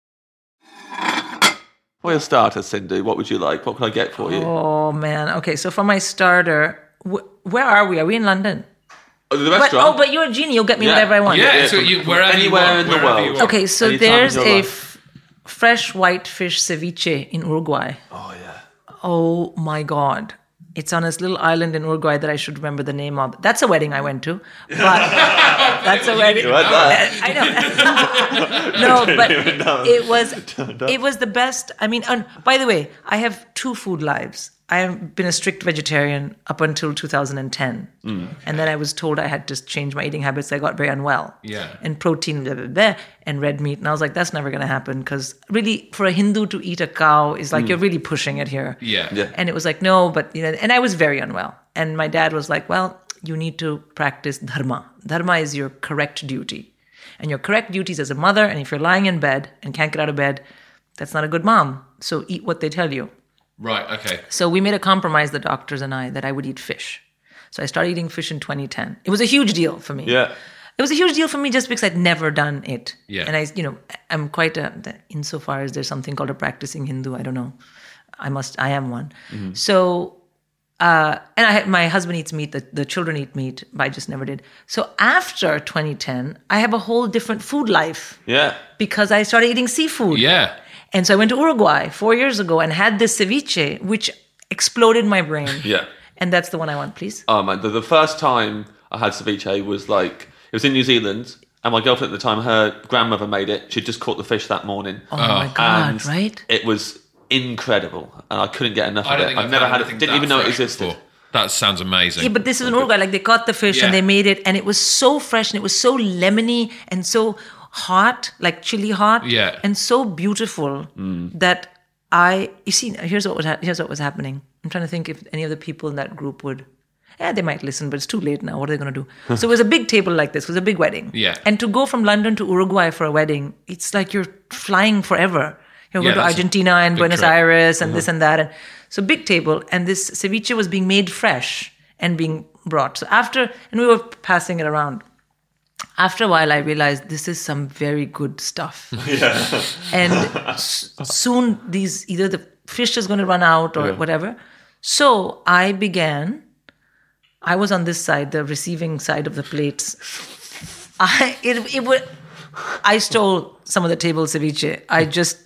[SPEAKER 6] For your starter, Cindy, what would you like? What can I get for you?
[SPEAKER 7] Oh man. Okay, so for my starter, wh- where are we? Are we in London?
[SPEAKER 6] Oh, the
[SPEAKER 7] But,
[SPEAKER 6] restaurant?
[SPEAKER 7] oh, but you're a genie. You'll get me
[SPEAKER 6] Yeah.
[SPEAKER 7] whatever I want.
[SPEAKER 1] Yeah,
[SPEAKER 6] Yeah,
[SPEAKER 1] so
[SPEAKER 6] from-
[SPEAKER 1] you,
[SPEAKER 6] from
[SPEAKER 1] wherever you
[SPEAKER 6] anywhere
[SPEAKER 1] want,
[SPEAKER 6] in the
[SPEAKER 1] wherever
[SPEAKER 6] world.
[SPEAKER 1] you want.
[SPEAKER 7] Okay, so
[SPEAKER 6] Anytime
[SPEAKER 7] there's
[SPEAKER 6] in
[SPEAKER 7] a
[SPEAKER 6] your
[SPEAKER 7] f- fresh white fish ceviche in Uruguay.
[SPEAKER 6] Oh, yeah.
[SPEAKER 7] Oh my God. It's on this little island in Uruguay that I should remember the name of. That's a wedding I went to. But that's a wedding.
[SPEAKER 6] You had that.
[SPEAKER 7] I know. No, but it was it was the best. I mean, and by the way, I have two food lives. I have been a strict vegetarian up until two thousand ten. Mm. And then I was told I had to change my eating habits. I got very unwell.
[SPEAKER 1] Yeah.
[SPEAKER 7] And protein, blah, blah, blah, and red meat. And I was like, that's never going to happen. Because really, for a Hindu to eat a cow is like, mm. you're really pushing it here.
[SPEAKER 1] Yeah.
[SPEAKER 6] yeah.
[SPEAKER 7] And it was like, no, but, you know, and I was very unwell. And my dad was like, well, you need to practice dharma. Dharma is your correct duty. And your correct duty is as a mother. And if you're lying in bed and can't get out of bed, that's not a good mom. So eat what they tell you.
[SPEAKER 1] Right, okay.
[SPEAKER 7] So we made a compromise, the doctors and I, that I would eat fish. So I started eating fish in twenty ten. It was a huge deal for me.
[SPEAKER 6] Yeah.
[SPEAKER 7] It was a huge deal for me just because I'd never done it.
[SPEAKER 1] Yeah.
[SPEAKER 7] And I, you know, I'm quite a, insofar as there's something called a practicing Hindu, I don't know. I must, I am one. Mm-hmm. So, uh, and I had, my husband eats meat, the, the children eat meat, but I just never did. So after twenty ten, I have a whole different food life.
[SPEAKER 6] Yeah.
[SPEAKER 7] Because I started eating seafood.
[SPEAKER 1] Yeah.
[SPEAKER 7] And so I went to Uruguay four years ago and had this ceviche, which exploded my brain.
[SPEAKER 6] Yeah.
[SPEAKER 7] And that's the one I want, please.
[SPEAKER 6] Oh, man. The, the first time I had ceviche was like, it was in New Zealand. And my girlfriend at the time, her grandmother made it. She'd just caught the fish that morning.
[SPEAKER 7] Oh, my God,
[SPEAKER 6] and
[SPEAKER 7] right?
[SPEAKER 6] It was incredible. And I couldn't get enough
[SPEAKER 1] I
[SPEAKER 6] of
[SPEAKER 1] don't
[SPEAKER 6] it.
[SPEAKER 1] think
[SPEAKER 6] I've
[SPEAKER 1] I've
[SPEAKER 6] never
[SPEAKER 1] had
[SPEAKER 6] had it.
[SPEAKER 1] anything
[SPEAKER 6] Didn't
[SPEAKER 1] that
[SPEAKER 6] even know it
[SPEAKER 1] fresh
[SPEAKER 6] existed.
[SPEAKER 1] before. That sounds amazing.
[SPEAKER 7] Yeah, but this is in Uruguay. Like they caught the fish
[SPEAKER 1] Yeah.
[SPEAKER 7] and they made it. And it was so fresh and it was so lemony and so hot, like chili hot.
[SPEAKER 1] Yeah.
[SPEAKER 7] And so beautiful mm. that I, you see, here's what was ha- here's what was happening. I'm trying to think if any of the people in that group would, yeah, they might listen, but it's too late now. What are they going to do? So it was a big table like this. It was a big wedding.
[SPEAKER 1] Yeah.
[SPEAKER 7] And to go from London to Uruguay for a wedding, it's like you're flying forever. You know,
[SPEAKER 1] Yeah,
[SPEAKER 7] go to
[SPEAKER 1] that's a
[SPEAKER 7] Argentina and
[SPEAKER 1] big
[SPEAKER 7] Buenos
[SPEAKER 1] trip.
[SPEAKER 7] Aires and uh-huh. this and that. And so big table. And this ceviche was being made fresh and being brought. So after, and we were passing it around. After a while, I realized this is some very good stuff. Yeah. And s- soon these, either the fish is going to run out or yeah. whatever. So I began, I was on this side, the receiving side of the plates. I it it would I stole some of the table ceviche. I just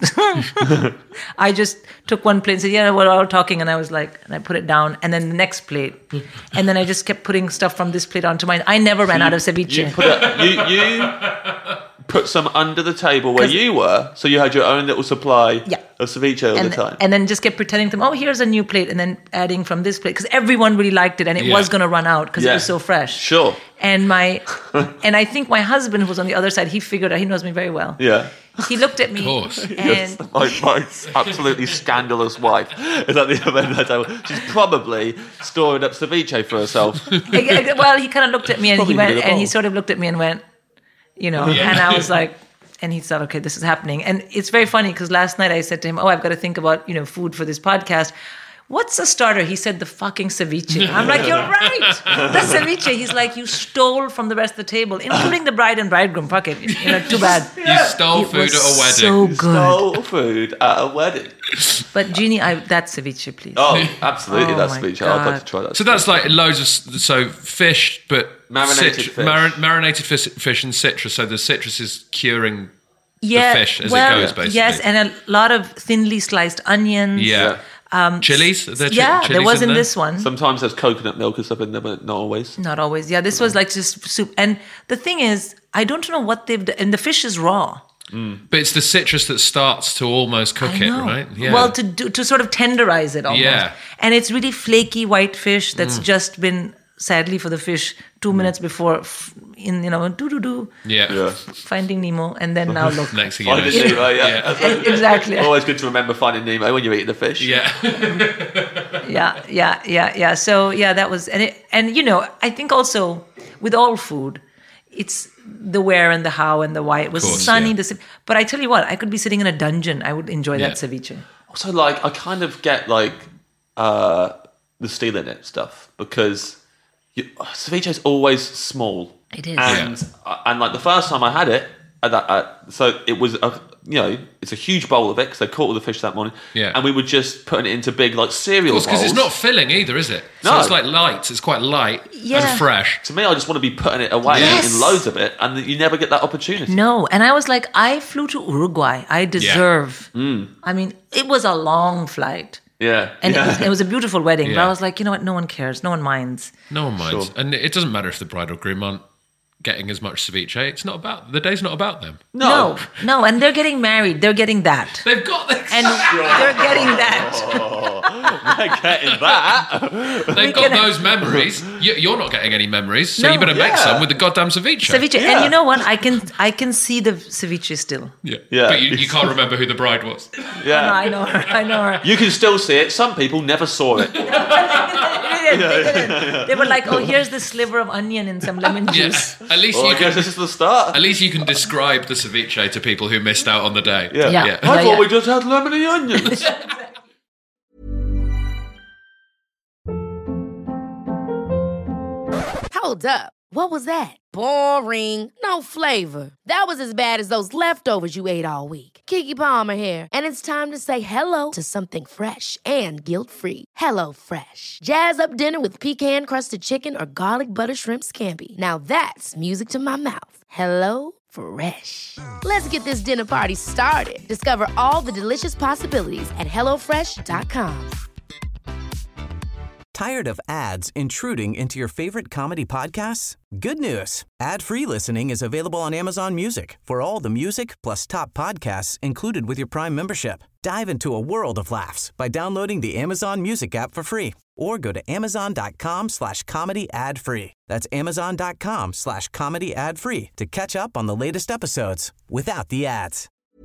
[SPEAKER 7] I just took one plate and said, yeah, we're all talking. And I was like, and I put it down. And then the next plate. And then I just kept putting stuff from this plate onto mine. I never ran
[SPEAKER 6] you,
[SPEAKER 7] out of ceviche.
[SPEAKER 6] You put, a, you, you put some under the table where you were, so you had your own little supply
[SPEAKER 7] yeah.
[SPEAKER 6] of ceviche all
[SPEAKER 7] and,
[SPEAKER 6] the time.
[SPEAKER 7] And then just kept pretending to them, oh, here's a new plate. And then adding from this plate. Because everyone really liked it. And it
[SPEAKER 1] yeah.
[SPEAKER 7] was going to run out because
[SPEAKER 6] yeah.
[SPEAKER 7] it was so fresh.
[SPEAKER 6] Sure.
[SPEAKER 7] And my, and I think my husband, who was on the other side, he figured out, he knows me very well.
[SPEAKER 6] Yeah.
[SPEAKER 7] He looked at me.
[SPEAKER 1] Of course.
[SPEAKER 7] And
[SPEAKER 6] yes, my, my absolutely scandalous wife is at the other end of the table. She's probably storing up ceviche for herself.
[SPEAKER 7] Well, he kind of looked at me and
[SPEAKER 6] Probably
[SPEAKER 7] he went,
[SPEAKER 6] a
[SPEAKER 7] and he
[SPEAKER 6] bowl.
[SPEAKER 7] sort of looked at me and went, you know, yeah. and I was like, and he thought, okay, this is happening. And it's very funny because last night I said to him, oh, I've got to think about, you know, food for this podcast. What's a starter? He said the fucking ceviche. I'm like, you're right. The ceviche. He's like, you stole from the rest of the table, including the bride and bridegroom. Fuck it. You know, too bad.
[SPEAKER 1] You stole
[SPEAKER 7] It
[SPEAKER 1] food
[SPEAKER 7] was
[SPEAKER 1] at a wedding.
[SPEAKER 7] so good.
[SPEAKER 6] Stole food at a wedding.
[SPEAKER 7] But Jeannie, I, that's ceviche, please.
[SPEAKER 6] Oh, absolutely,
[SPEAKER 7] Oh
[SPEAKER 6] that's
[SPEAKER 7] my
[SPEAKER 6] ceviche. I'd like
[SPEAKER 7] God.
[SPEAKER 6] to try that.
[SPEAKER 1] So that's like loads of so fish, but
[SPEAKER 6] Marinated
[SPEAKER 1] citru-
[SPEAKER 6] fish.
[SPEAKER 1] mar- marinated fish, fish and citrus. So the citrus is curing
[SPEAKER 7] yeah,
[SPEAKER 1] the fish as
[SPEAKER 7] well,
[SPEAKER 1] it goes, basically.
[SPEAKER 7] Yes, and a lot of thinly sliced onions.
[SPEAKER 1] yeah. Um, chilies? Are there chi-
[SPEAKER 7] Yeah,
[SPEAKER 1] chilies
[SPEAKER 7] there was
[SPEAKER 1] in
[SPEAKER 7] in
[SPEAKER 1] there?
[SPEAKER 7] this one.
[SPEAKER 6] Sometimes there's coconut milk and stuff in there, but not always.
[SPEAKER 7] Not always. Yeah, this was like just soup. And the thing is, I don't know what they've done. And the fish is raw.
[SPEAKER 1] But it's the citrus that starts to almost cook
[SPEAKER 7] I
[SPEAKER 1] it,
[SPEAKER 7] know.
[SPEAKER 1] right? Yeah.
[SPEAKER 7] Well, to do, to sort of tenderize it almost.
[SPEAKER 1] Yeah.
[SPEAKER 7] And it's really flaky white fish that's
[SPEAKER 1] Mm.
[SPEAKER 7] just been, sadly for the fish, two minutes before, f- in, you know, doo-doo-doo,
[SPEAKER 1] yeah.
[SPEAKER 6] Yeah.
[SPEAKER 7] Finding Nemo. And then now look.
[SPEAKER 1] Next thing you know.
[SPEAKER 6] Finding Nemo, yeah.
[SPEAKER 7] Exactly.
[SPEAKER 6] Always good to remember Finding Nemo when you're eating the fish.
[SPEAKER 1] Yeah.
[SPEAKER 7] Yeah, yeah, yeah, yeah. So yeah, that was, and it, and you know, I think also with all food, it's the where and the how and the why. It was
[SPEAKER 1] Course,
[SPEAKER 7] sunny,
[SPEAKER 1] yeah.
[SPEAKER 7] the ce- but I tell you what, I could be sitting in a dungeon. I would enjoy that
[SPEAKER 1] Yeah.
[SPEAKER 7] ceviche.
[SPEAKER 6] Also, like, I kind of get, like, uh, the stealing it stuff because you, ceviche is always small.
[SPEAKER 7] It is.
[SPEAKER 6] And, uh, and like, the first time I had it, at that, uh, so it was a, you know, it's a huge bowl of it because they caught all the fish that morning.
[SPEAKER 1] Yeah.
[SPEAKER 6] And we were just putting it into big, like, cereal bowls.
[SPEAKER 1] Because it's not filling either, is it? So
[SPEAKER 6] No.
[SPEAKER 1] it's like light. It's quite light
[SPEAKER 7] Yeah.
[SPEAKER 1] and fresh.
[SPEAKER 6] To me, I just want to be putting it away
[SPEAKER 7] Yes.
[SPEAKER 6] and eating loads of it, and you never get that opportunity.
[SPEAKER 7] No, and I was like, I flew to Uruguay. I deserve. I mean, it was a long flight.
[SPEAKER 6] Yeah.
[SPEAKER 7] And
[SPEAKER 6] yeah.
[SPEAKER 7] it, was, it was a beautiful wedding, but
[SPEAKER 1] Yeah.
[SPEAKER 7] I was like, you know what? No one cares. No one minds.
[SPEAKER 1] No one minds.
[SPEAKER 6] Sure.
[SPEAKER 1] And it doesn't matter if the bride or groom aren't getting as much ceviche. It's not about, the day's not about them.
[SPEAKER 6] No.
[SPEAKER 7] No, no, and they're getting married. They're getting that.
[SPEAKER 1] They've got this.
[SPEAKER 7] And they're getting that.
[SPEAKER 6] They're getting that.
[SPEAKER 1] They've got those memories. You- You're not getting any memories, so
[SPEAKER 7] No.
[SPEAKER 1] you better make
[SPEAKER 6] Yeah.
[SPEAKER 1] some with the goddamn ceviche.
[SPEAKER 7] Ceviche.
[SPEAKER 6] Yeah.
[SPEAKER 7] And you know what? I can I can see the ceviche still.
[SPEAKER 1] Yeah.
[SPEAKER 6] Yeah.
[SPEAKER 1] But you, you can't remember who the bride was.
[SPEAKER 6] Yeah.
[SPEAKER 7] I know her. I know her.
[SPEAKER 6] You can still see it. Some people never saw it.
[SPEAKER 7] They, didn't, they, didn't. They were like, oh, here's this sliver of onion and some lemon
[SPEAKER 1] Yeah.
[SPEAKER 7] juice.
[SPEAKER 1] At least
[SPEAKER 6] Well,
[SPEAKER 1] you
[SPEAKER 6] I guess
[SPEAKER 1] can,
[SPEAKER 6] this is the start.
[SPEAKER 1] at least you can describe the ceviche to people who missed out on the day.
[SPEAKER 6] Yeah.
[SPEAKER 7] Yeah.
[SPEAKER 1] Yeah.
[SPEAKER 6] I
[SPEAKER 7] Yeah,
[SPEAKER 6] thought
[SPEAKER 7] yeah.
[SPEAKER 6] we just had lemony onions.
[SPEAKER 4] Hold up. What was that? Boring. No flavor. That was as bad as those leftovers you ate all week. Keke Palmer here, and it's time to say hello to something fresh and guilt-free. Hello Fresh. Jazz up dinner with pecan-crusted chicken or garlic butter shrimp scampi. Now that's music to my mouth. Hello Fresh. Let's get this dinner party started. Discover all the delicious possibilities at hello fresh dot com.
[SPEAKER 5] Tired of ads intruding into your favorite comedy podcasts? Good news. Ad-free listening is available on Amazon Music for all the music plus top podcasts included with your Prime membership. Dive into a world of laughs by downloading the Amazon Music app for free or go to amazon.com slash comedy ad free. That's amazon.com slash comedy ad free to catch up on the latest episodes without the ads.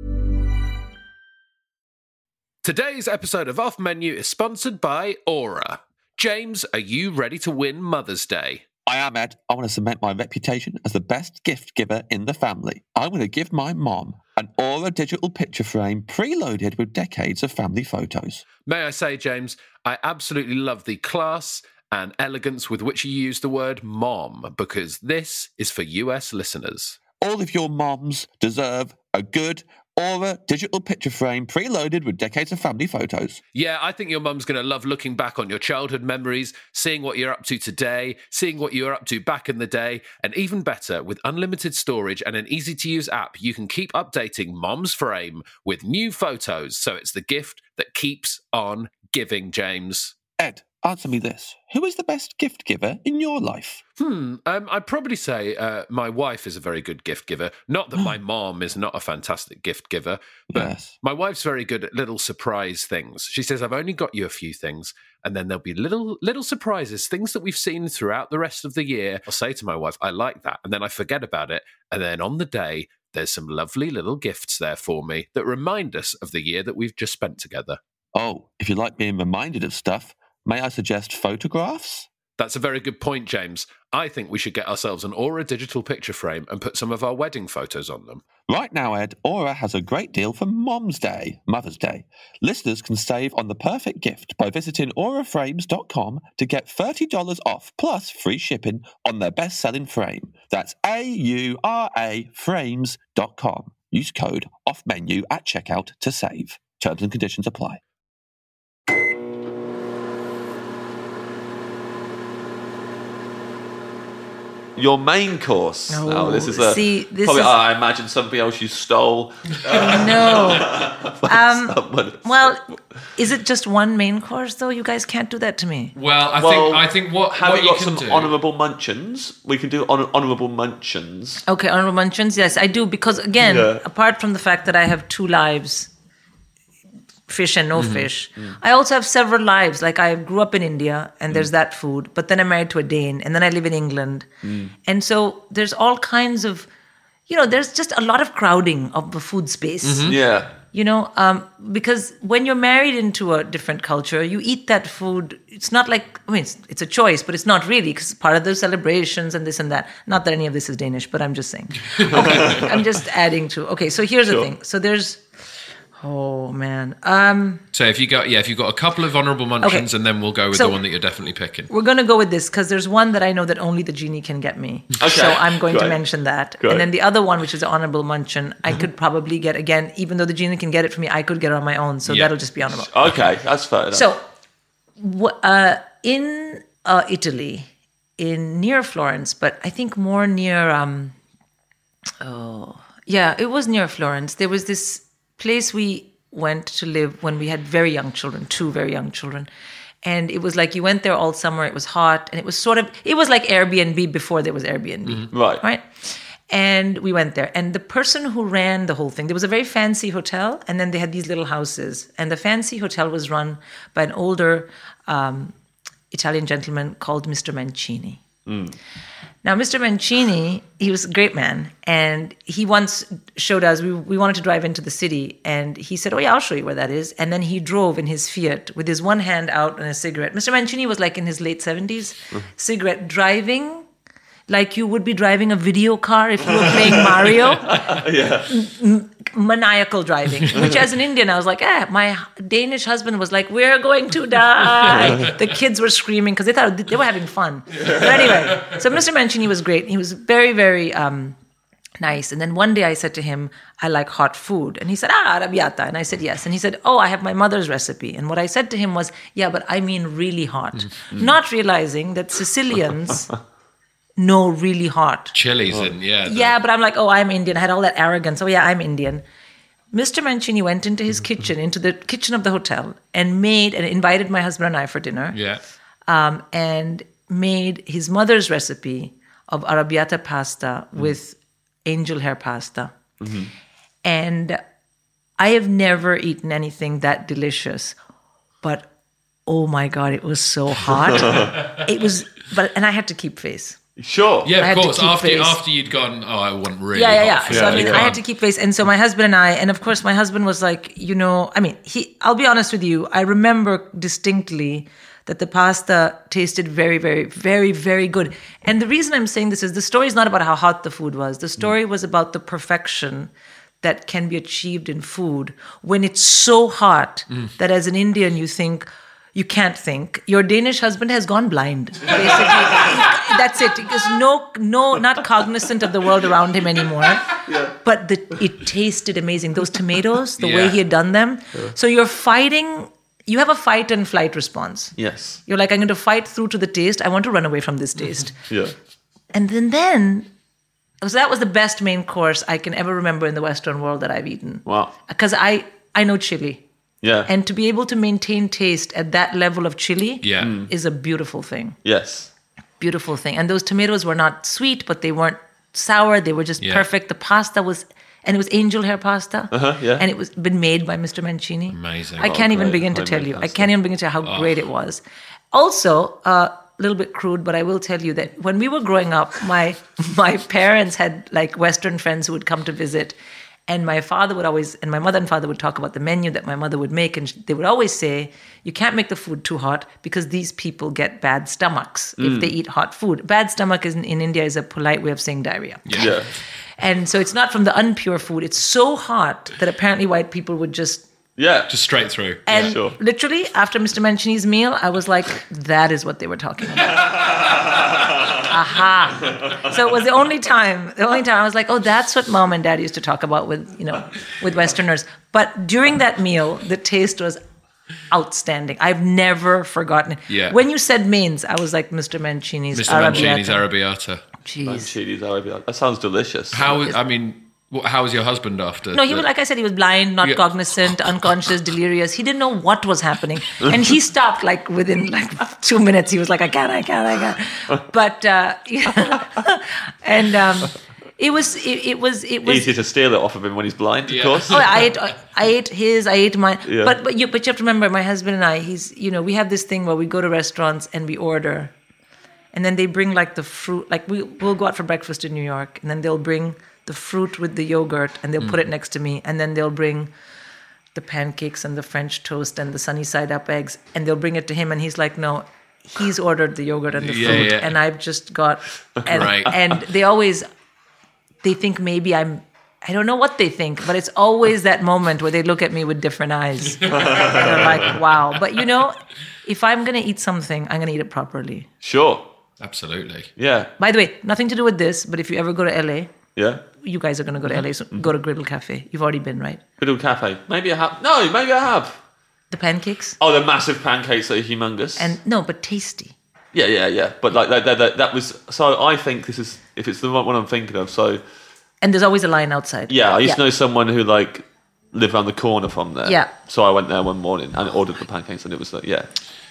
[SPEAKER 1] Today's episode of Off Menu is sponsored by Aura. James, are you ready to win Mother's Day?
[SPEAKER 9] I am, Ed. I want to cement my reputation as the best gift giver in the family. I'm going to give my mom an Aura digital picture frame preloaded with decades of family photos.
[SPEAKER 1] May I say, James, I absolutely love the class and elegance with which you use the word mom, because this is for U S listeners.
[SPEAKER 9] All of your moms deserve a good Aura digital picture frame preloaded with decades of family photos.
[SPEAKER 1] Yeah, I think your mum's going to love looking back on your childhood memories, seeing what you're up to today, seeing what you were up to back in the day, and even better, with unlimited storage and an easy-to-use app, you can keep updating Mom's Frame with new photos, so it's the gift that keeps on giving, James.
[SPEAKER 9] Ed, answer me this. Who is the best gift giver in your life?
[SPEAKER 1] Hmm, um, I'd probably say uh, my wife is a very good gift giver. Not that my mom is not a fantastic gift giver, but
[SPEAKER 9] Yes.
[SPEAKER 1] my wife's very good at little surprise things. She says, I've only got you a few things, and then there'll be little little surprises, things that we've seen throughout the rest of the year. I'll say to my wife, I like that, and then I forget about it, and then on the day, there's some lovely little gifts there for me that remind us of the year that we've just spent together.
[SPEAKER 9] Oh, if you like being reminded of stuff, may I suggest photographs?
[SPEAKER 1] That's a very good point, James. I think we should get ourselves an Aura digital picture frame and put some of our wedding photos on them.
[SPEAKER 9] Right now, Ed, Aura has a great deal for Mom's Day, Mother's Day. Listeners can save on the perfect gift by visiting aura frames dot com to get thirty dollars off plus free shipping on their best-selling frame. That's A U R A frames dot com. Use code OFFMENU at checkout to save. Terms and conditions apply.
[SPEAKER 6] Your main course.
[SPEAKER 7] Oh,
[SPEAKER 6] now, this is a
[SPEAKER 7] see, this
[SPEAKER 6] probably.
[SPEAKER 7] is-
[SPEAKER 6] I imagine something else you stole.
[SPEAKER 7] No. Um,
[SPEAKER 6] Someone-
[SPEAKER 7] well, is it just one main course, though? You guys can't do that to me.
[SPEAKER 1] Well, I
[SPEAKER 6] Well,
[SPEAKER 1] think I think what,
[SPEAKER 6] have
[SPEAKER 1] what
[SPEAKER 6] you
[SPEAKER 1] you
[SPEAKER 6] got
[SPEAKER 1] can
[SPEAKER 6] some
[SPEAKER 1] do.
[SPEAKER 6] honourable mentions? We can do hon- honourable mentions.
[SPEAKER 7] Okay, honorable mentions. Yes, I do. Because, again,
[SPEAKER 6] Yeah.
[SPEAKER 7] apart from the fact that I have two lives, fish and no fish, I also have several lives. Like, I grew up in India, and there's that food. But then I'm married to a Dane, and then I live in England. And so there's all kinds of, you know, there's just a lot of crowding of the food space.
[SPEAKER 6] Yeah.
[SPEAKER 7] You know, um, because when you're married into a different culture, you eat that food. It's not like, I mean, it's, it's a choice, but it's not really, because it's part of the celebrations and this and that. Not that any of this is Danish, but I'm just saying. Okay, I'm just adding to. Okay, so here's the thing. So there's, Oh man. Um,
[SPEAKER 1] So if you got yeah, if you've got a couple of honourable mentions,
[SPEAKER 7] Okay.
[SPEAKER 1] and then we'll go with
[SPEAKER 7] So-
[SPEAKER 1] the one that you're definitely picking.
[SPEAKER 7] we're going to go with this because there's one that I know that only the genie can get me.
[SPEAKER 6] Okay,
[SPEAKER 7] So I'm going to
[SPEAKER 6] great.
[SPEAKER 7] mention that.
[SPEAKER 6] Great.
[SPEAKER 7] And then the other one, which is an honorable mention, I could probably get again, even though the genie can get it for me, I could get it on my own. So
[SPEAKER 1] Yeah.
[SPEAKER 7] that'll just be honorable.
[SPEAKER 6] Okay, that's fair enough.
[SPEAKER 7] So, wh- uh, in uh, Italy, in near Florence, but I think more near, um, oh, yeah, it was near Florence. There was this place we went to live when we had very young children, two very young children. And it was like you went there all summer, it was hot, and it was sort of, it was like Airbnb before there was Airbnb.
[SPEAKER 6] Right.
[SPEAKER 7] Right? And we went there. And the person who ran the whole thing, there was a very fancy hotel, and then they had these little houses. And the fancy hotel was run by an older um, Italian gentleman called Mister Mancini. Now, Mister Mancini, he was a great man. And he once showed us, we, we wanted to drive into the city. And he said, oh, yeah, I'll show you where that is. And then he drove in his Fiat with his one hand out and a cigarette. Mister Mancini was like in his late seventies, cigarette driving like you would be driving a video car if you were playing Mario.
[SPEAKER 6] yeah.
[SPEAKER 7] M- maniacal driving, which as an Indian, I was like, eh, my Danish husband was like, we're going to die. The kids were screaming because they thought they were having fun. But anyway, so Mister Mancini was great. He was very, very um, nice. And then one day I said to him, I like hot food. And he said, ah, arrabbiata. And I said, yes. And he said, oh, I have my mother's recipe. And what I said to him was, yeah, but I mean really hot. Mm-hmm. Not realizing that Sicilians know really hot.
[SPEAKER 1] Chilies and yeah. the-
[SPEAKER 7] Yeah, but I'm like, oh, I'm Indian. I had all that arrogance. Oh, yeah, I'm Indian. Mister Mancini went into his kitchen, into the kitchen of the hotel, and made and invited my husband and I for dinner.
[SPEAKER 1] Yeah.
[SPEAKER 7] Um, and made his mother's recipe of arrabbiata pasta with angel hair pasta. And I have never eaten anything that delicious, but oh my God, it was so hot. It was, but and I had to keep face.
[SPEAKER 6] Sure.
[SPEAKER 1] Yeah,
[SPEAKER 7] I
[SPEAKER 1] of
[SPEAKER 7] had to
[SPEAKER 1] course.
[SPEAKER 7] keep
[SPEAKER 1] After
[SPEAKER 7] face.
[SPEAKER 1] after you'd gone, oh, I want really
[SPEAKER 7] Yeah, yeah,
[SPEAKER 1] hot
[SPEAKER 7] yeah.
[SPEAKER 1] food.
[SPEAKER 7] So I
[SPEAKER 6] Yeah,
[SPEAKER 7] mean,
[SPEAKER 6] you
[SPEAKER 7] I had
[SPEAKER 6] can't.
[SPEAKER 7] to keep face, and so my husband and I, and of course, my husband was like, you know, I mean, he. I'll be honest with you. I remember distinctly that the pasta tasted very, very, very, very good. And the reason I'm saying this is the story is not about how hot the food was. The story was about the perfection that can be achieved in food when it's so hot that as an Indian you think. You can't think. Your Danish husband has gone blind. Basically, that's it. Because no, no, not cognizant of the world around him anymore. Yeah. But the, it tasted amazing. Those tomatoes, the way
[SPEAKER 1] Yeah.
[SPEAKER 7] he had done them. So you're fighting. You have a fight and flight response.
[SPEAKER 6] Yes.
[SPEAKER 7] You're like, I'm going to fight through to the taste. I want to run away from this taste.
[SPEAKER 6] Yeah.
[SPEAKER 7] And then, then, so that was the best main course I can ever remember in the Western world that I've eaten.
[SPEAKER 6] Wow.
[SPEAKER 7] Because I, I know chili.
[SPEAKER 6] Yeah.
[SPEAKER 7] And to be able to maintain taste at that level of chili
[SPEAKER 1] Yeah.
[SPEAKER 7] is a beautiful thing.
[SPEAKER 6] yes.
[SPEAKER 7] Beautiful thing. And those tomatoes were not sweet, but they weren't sour. They were just
[SPEAKER 1] Yeah.
[SPEAKER 7] perfect. The pasta was, and it was angel hair pasta.
[SPEAKER 6] Uh-huh, yeah.
[SPEAKER 7] And it was been made by Mister Mancini.
[SPEAKER 1] Amazing.
[SPEAKER 7] I can't
[SPEAKER 6] Oh,
[SPEAKER 7] even
[SPEAKER 6] great.
[SPEAKER 7] begin to
[SPEAKER 6] Homemade
[SPEAKER 7] tell you. I
[SPEAKER 6] pasta.
[SPEAKER 7] can't even begin to tell how great it was. Also, uh, a little bit crude, but I will tell you that when we were growing up, my my parents had like Western friends who would come to visit. And my father would always, and my mother and father would talk about the menu that my mother would make. And they would always say, you can't make the food too hot because these people get bad stomachs if they eat hot food. Bad stomach is in, in India is a polite way of saying diarrhea.
[SPEAKER 6] Yeah.
[SPEAKER 7] And so it's not from the unpure food. It's so hot that apparently white people would just,
[SPEAKER 6] Yeah.
[SPEAKER 1] Just straight through.
[SPEAKER 7] and
[SPEAKER 6] sure.
[SPEAKER 7] literally after Mister Mancini's meal, I was like, that is what they were talking about. Aha. So it was the only time, the only time I was like, oh, that's what mom and dad used to talk about with, you know, with Westerners. But during that meal, the taste was outstanding. I've never forgotten it.
[SPEAKER 1] Yeah.
[SPEAKER 7] When you said mains, I was like Mister Mancini's
[SPEAKER 1] Mister Mancini's
[SPEAKER 7] arrabbiata.
[SPEAKER 1] arrabbiata.
[SPEAKER 7] Jeez.
[SPEAKER 6] Mancini's arrabbiata. That sounds delicious.
[SPEAKER 1] How? I mean, wh- how was your husband after?
[SPEAKER 7] No, he
[SPEAKER 1] the-
[SPEAKER 7] was, like I said, he was blind, not
[SPEAKER 1] Yeah.
[SPEAKER 7] cognizant, unconscious, delirious. He didn't know what was happening. And he stopped like within like two minutes. He was like, I can't, I can't, I can't. But, uh, and um, it was, it, it was, it was.
[SPEAKER 6] Easy to steal it off of him when he's blind, of
[SPEAKER 1] Yeah.
[SPEAKER 6] course.
[SPEAKER 7] Oh, I ate, I ate his, I ate mine.
[SPEAKER 6] Yeah.
[SPEAKER 7] But but you, but you have to remember, my husband and I, he's, you know, we have this thing where we go to restaurants and we order, and then they bring like the fruit, like we we'll go out for breakfast in New York, and then they'll bring the fruit with the yogurt, and they'll put it next to me, and then they'll bring the pancakes and the French toast and the sunny side up eggs, and they'll bring it to him, and he's like, no. He's ordered the yogurt and the
[SPEAKER 1] Yeah,
[SPEAKER 7] fruit,
[SPEAKER 1] yeah.
[SPEAKER 7] and I've just got, and,
[SPEAKER 1] Right.
[SPEAKER 7] and they always, they think maybe I'm I don't know what they think, but it's always that moment where they look at me with different eyes. They're like, wow. But you know, if I'm going to eat something, I'm going to eat it properly.
[SPEAKER 6] Sure.
[SPEAKER 1] Absolutely.
[SPEAKER 6] Yeah.
[SPEAKER 7] By the way, nothing to do with this, but if you ever go to L A,
[SPEAKER 6] Yeah.
[SPEAKER 7] you guys are going to go to L A, so go to Griddle Cafe. You've already been, right?
[SPEAKER 6] Griddle Cafe. Maybe I have. No, maybe I have.
[SPEAKER 7] The pancakes?
[SPEAKER 6] Oh, the massive pancakes that are humongous.
[SPEAKER 7] And no, but tasty.
[SPEAKER 6] Yeah, yeah, yeah. But like that, that, that, that was. So I think this is, if it's the one I'm thinking of. So
[SPEAKER 7] And there's always a line outside.
[SPEAKER 6] yeah, I used to know someone who like lived around the corner from there.
[SPEAKER 7] Yeah.
[SPEAKER 6] So I went there one morning and ordered the pancakes, and it was like, yeah.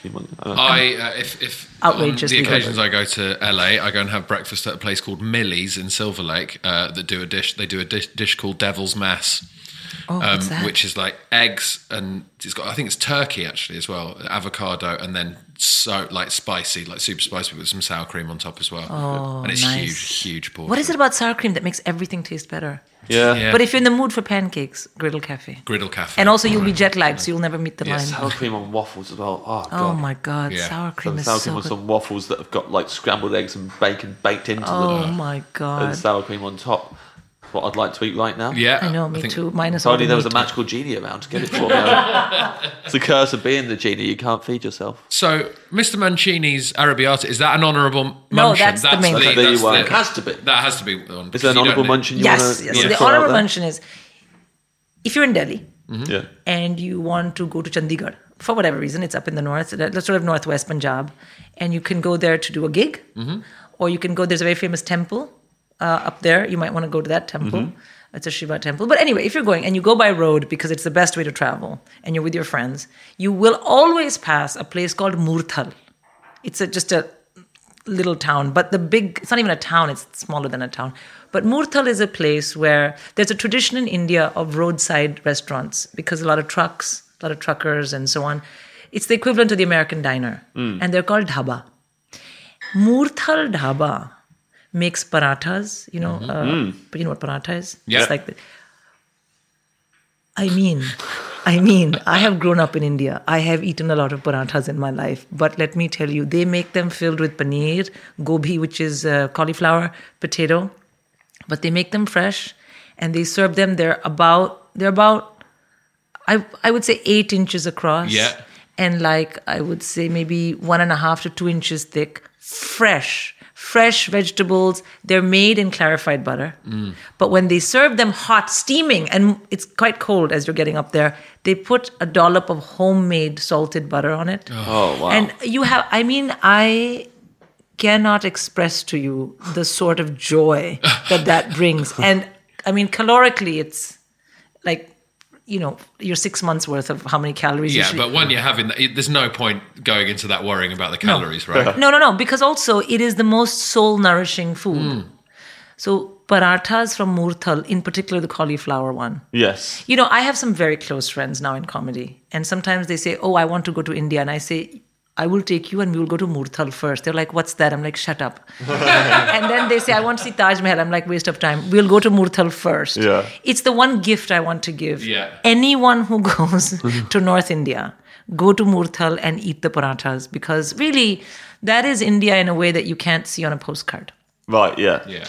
[SPEAKER 1] I uh, if if
[SPEAKER 7] Outrageous
[SPEAKER 1] on the
[SPEAKER 7] people.
[SPEAKER 1] occasions I go to L A, I go and have breakfast at a place called Millie's in Silver Lake uh, that do a dish. They do a dish, dish called Devil's Mass.
[SPEAKER 7] Oh, what's that?
[SPEAKER 1] Which is like eggs and it's got, I think it's turkey actually as well, avocado, and then so like spicy, like super spicy with some sour cream on top as well.
[SPEAKER 7] Oh,
[SPEAKER 1] and it's
[SPEAKER 7] nice.
[SPEAKER 1] huge, huge portion.
[SPEAKER 7] What is it about sour cream that makes everything taste better?
[SPEAKER 6] Yeah.
[SPEAKER 1] Yeah.
[SPEAKER 7] But if you're in the mood for pancakes, Griddle Cafe.
[SPEAKER 1] Griddle Cafe.
[SPEAKER 7] And also you'll be jet lagged, so you'll never meet the
[SPEAKER 1] Yes.
[SPEAKER 7] line.
[SPEAKER 6] Sour cream on waffles as well. Oh, God.
[SPEAKER 7] Oh my God,
[SPEAKER 1] Yeah.
[SPEAKER 7] sour cream
[SPEAKER 6] Some
[SPEAKER 7] is
[SPEAKER 6] sour
[SPEAKER 7] so
[SPEAKER 6] cream on
[SPEAKER 7] good.
[SPEAKER 6] some waffles that have got like scrambled eggs and bacon baked into
[SPEAKER 7] Oh
[SPEAKER 6] them.
[SPEAKER 7] my
[SPEAKER 6] And
[SPEAKER 7] God.
[SPEAKER 6] sour cream on top. What I'd like to eat right now.
[SPEAKER 1] Yeah,
[SPEAKER 7] I know, me
[SPEAKER 1] think-
[SPEAKER 7] too. Minus
[SPEAKER 6] If
[SPEAKER 7] all
[SPEAKER 6] only
[SPEAKER 7] the
[SPEAKER 6] there was a
[SPEAKER 7] meat.
[SPEAKER 6] magical genie around to get it for me. It's the curse of being the genie. You can't feed yourself.
[SPEAKER 1] So, Mister Mancini's Arrabbiata, is that an honourable muncheon?
[SPEAKER 7] No, that's the main
[SPEAKER 6] That's
[SPEAKER 7] thing.
[SPEAKER 6] the
[SPEAKER 1] that's
[SPEAKER 6] one.
[SPEAKER 1] the-
[SPEAKER 6] It has to be.
[SPEAKER 1] That has to be one.
[SPEAKER 6] Is there an
[SPEAKER 1] because you
[SPEAKER 6] honourable
[SPEAKER 1] don't-
[SPEAKER 6] mention you
[SPEAKER 7] Yes,
[SPEAKER 6] want
[SPEAKER 7] yes.
[SPEAKER 6] to
[SPEAKER 7] So the
[SPEAKER 6] throw out
[SPEAKER 7] honorable
[SPEAKER 6] there?
[SPEAKER 7] mention is, if you're in Delhi
[SPEAKER 6] Yeah.
[SPEAKER 7] and you want to go to Chandigarh, for whatever reason, it's up in the north, that's sort of northwest Punjab, and you can go there to do a gig, or you can go, there's a very famous temple uh, up there, you might want to go to that temple. It's a Shiva temple. But anyway, if you're going and you go by road because it's the best way to travel and you're with your friends, you will always pass a place called Murthal. It's a, just a little town, but the big, it's not even a town, it's smaller than a town. But Murthal is a place where there's a tradition in India of roadside restaurants because a lot of trucks, a lot of truckers and so on. It's the equivalent to the American diner. And they're called dhaba. Murthal dhaba makes parathas, you know, uh, but you know what paratha is?
[SPEAKER 1] Yeah.
[SPEAKER 7] It's like, the, I mean, I mean, I have grown up in India. I have eaten a lot of parathas in my life. But let me tell you, they make them filled with paneer, gobi, which is uh, cauliflower, potato. But they make them fresh and they serve them. They're about, they're about, I, I would say eight inches across.
[SPEAKER 1] Yeah.
[SPEAKER 7] And like, I would say maybe one and a half to two inches thick, fresh. Fresh vegetables, they're made in clarified butter.
[SPEAKER 1] Mm.
[SPEAKER 7] But when they serve them hot, steaming, and it's quite cold as you're getting up there, they put a dollop of homemade salted butter on it.
[SPEAKER 6] Oh, wow.
[SPEAKER 7] And you have, I mean, I cannot express to you the sort of joy that that brings. And I mean, calorically, it's like, you know, your six months worth of how many calories you
[SPEAKER 1] Yeah,
[SPEAKER 7] should
[SPEAKER 1] but when you're having that, there's no point going into that worrying about the calories, right?
[SPEAKER 7] No, no, no, because also it is the most soul-nourishing food.
[SPEAKER 1] Mm.
[SPEAKER 7] So parathas from Murthal, in particular the cauliflower one.
[SPEAKER 6] Yes.
[SPEAKER 7] You know, I have some very close friends now in comedy. And sometimes they say, oh, I want to go to India. And I say, I will take you and we will go to Murthal first. They're like, what's that? I'm like, shut up. And then they say, I want to see Taj Mahal. I'm like, waste of time. We'll go to Murthal first.
[SPEAKER 6] Yeah.
[SPEAKER 7] It's the one gift I want to give.
[SPEAKER 1] Yeah.
[SPEAKER 7] Anyone who goes to North India, go to Murthal and eat the parathas because really, that is India in a way that you can't see on a postcard.
[SPEAKER 6] Right, yeah.
[SPEAKER 1] Yeah.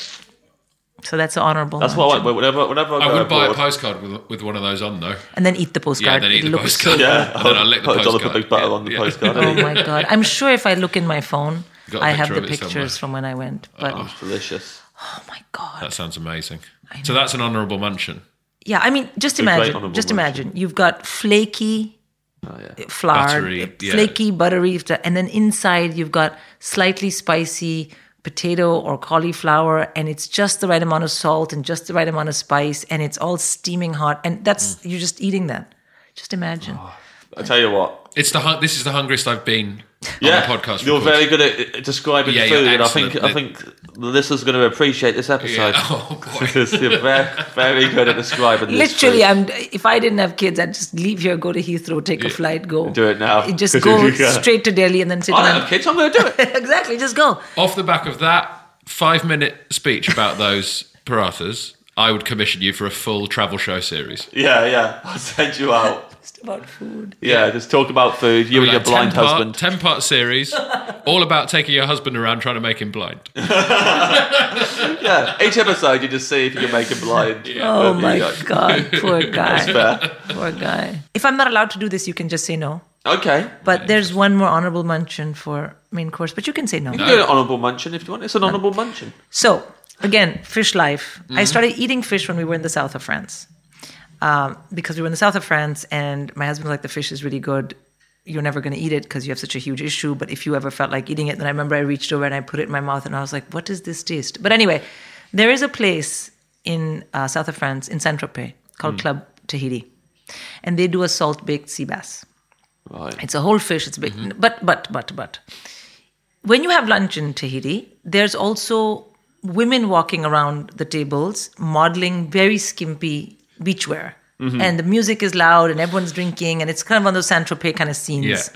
[SPEAKER 6] So
[SPEAKER 7] that's honourable.
[SPEAKER 6] That's what I want. Whenever, whenever I,
[SPEAKER 1] I
[SPEAKER 6] go
[SPEAKER 1] would buy a
[SPEAKER 6] abroad,
[SPEAKER 1] postcard with, with one of those on, though.
[SPEAKER 7] And then eat the postcard.
[SPEAKER 1] Yeah, then eat
[SPEAKER 7] It'll
[SPEAKER 1] the
[SPEAKER 7] look
[SPEAKER 1] postcard.
[SPEAKER 7] so
[SPEAKER 6] Yeah,
[SPEAKER 1] And then I'll lick the
[SPEAKER 6] put a dollop of
[SPEAKER 1] postcard.
[SPEAKER 6] big butter
[SPEAKER 1] Yeah,
[SPEAKER 6] on the
[SPEAKER 1] yeah.
[SPEAKER 6] postcard.
[SPEAKER 7] Oh my God. I'm sure if I look in my phone,
[SPEAKER 1] Got a
[SPEAKER 7] I have
[SPEAKER 1] picture
[SPEAKER 7] the
[SPEAKER 1] of it somewhere.
[SPEAKER 7] pictures from when I went. But
[SPEAKER 6] Oh, delicious.
[SPEAKER 7] oh my God.
[SPEAKER 1] That sounds amazing. So that's an honourable mention.
[SPEAKER 7] Yeah, I mean, just
[SPEAKER 6] a great
[SPEAKER 7] imagine,
[SPEAKER 6] honourable
[SPEAKER 7] just
[SPEAKER 6] mention.
[SPEAKER 7] imagine. You've got flaky,
[SPEAKER 6] Oh, yeah.
[SPEAKER 7] flour,
[SPEAKER 1] Buttery,
[SPEAKER 7] uh,
[SPEAKER 1] yeah.
[SPEAKER 7] flaky, buttery, and then inside you've got slightly spicy potato or cauliflower, and it's just the right amount of salt and just the right amount of spice, and it's all steaming hot, and that's
[SPEAKER 1] Mm.
[SPEAKER 7] you're just eating that. Just imagine.
[SPEAKER 6] I tell you what.
[SPEAKER 1] It's the hun- this is the hungriest I've been
[SPEAKER 6] Yeah,
[SPEAKER 1] on a podcast.
[SPEAKER 6] you're
[SPEAKER 1] recorded.
[SPEAKER 6] very good at uh, describing
[SPEAKER 1] Yeah, you're
[SPEAKER 6] food, and I think
[SPEAKER 1] excellent.
[SPEAKER 6] I think the listeners are going to appreciate this episode.
[SPEAKER 1] Yeah. Oh boy.
[SPEAKER 6] Because you're very, very good at describing this.
[SPEAKER 7] Literally,
[SPEAKER 6] food.
[SPEAKER 7] I'm. If I didn't have kids, I'd just leave here, go to Heathrow, take a flight, go.
[SPEAKER 6] Do it now.
[SPEAKER 7] Just go
[SPEAKER 6] Yeah.
[SPEAKER 7] straight to Delhi and then sit
[SPEAKER 6] I don't
[SPEAKER 7] down.
[SPEAKER 6] have kids. I'm going to do it.
[SPEAKER 7] Exactly, just go.
[SPEAKER 1] Off the back of that five minute speech about those parathas, I would commission you for a full travel show series.
[SPEAKER 6] Yeah, yeah. I'll send you out.
[SPEAKER 7] Just about food.
[SPEAKER 6] Yeah, just talk about food. You and your
[SPEAKER 1] Like
[SPEAKER 6] blind
[SPEAKER 1] ten-part-
[SPEAKER 6] husband.
[SPEAKER 1] ten-part series, all about taking your husband around trying to make him blind.
[SPEAKER 6] Yeah, each episode you just see if you can make him blind.
[SPEAKER 7] Oh
[SPEAKER 6] Um,
[SPEAKER 7] my
[SPEAKER 6] you know.
[SPEAKER 7] God, poor guy.
[SPEAKER 6] Fair.
[SPEAKER 7] Poor guy. If I'm not allowed to do this, you can just say no.
[SPEAKER 6] Okay.
[SPEAKER 7] But there's one more honorable mention for main course, but you can say no.
[SPEAKER 6] You can do an honourable mention if you want. It's an honourable mention.
[SPEAKER 7] So, again, fish life.
[SPEAKER 6] Mm-hmm.
[SPEAKER 7] I started eating fish when we were in the south of France. Um, because we were in the south of France and my husband was like, the fish is really good. You're never going to eat it because you have such a huge issue. But if you ever felt like eating it, then I remember I reached over and I put it in my mouth and I was like, what does this taste? But anyway, there is a place in uh, south of France, in Saint-Tropez, called mm. Club Tahiti. And they do a salt-baked sea bass.
[SPEAKER 6] Right.
[SPEAKER 7] It's a whole fish. It's baked. Mm-hmm. But, but, but, but. When you have lunch in Tahiti, there's also women walking around the tables modeling very skimpy beachwear. Mm-hmm. And the music is loud and everyone's drinking and it's kind of one of those Saint-Tropez kind of scenes.
[SPEAKER 1] Yeah.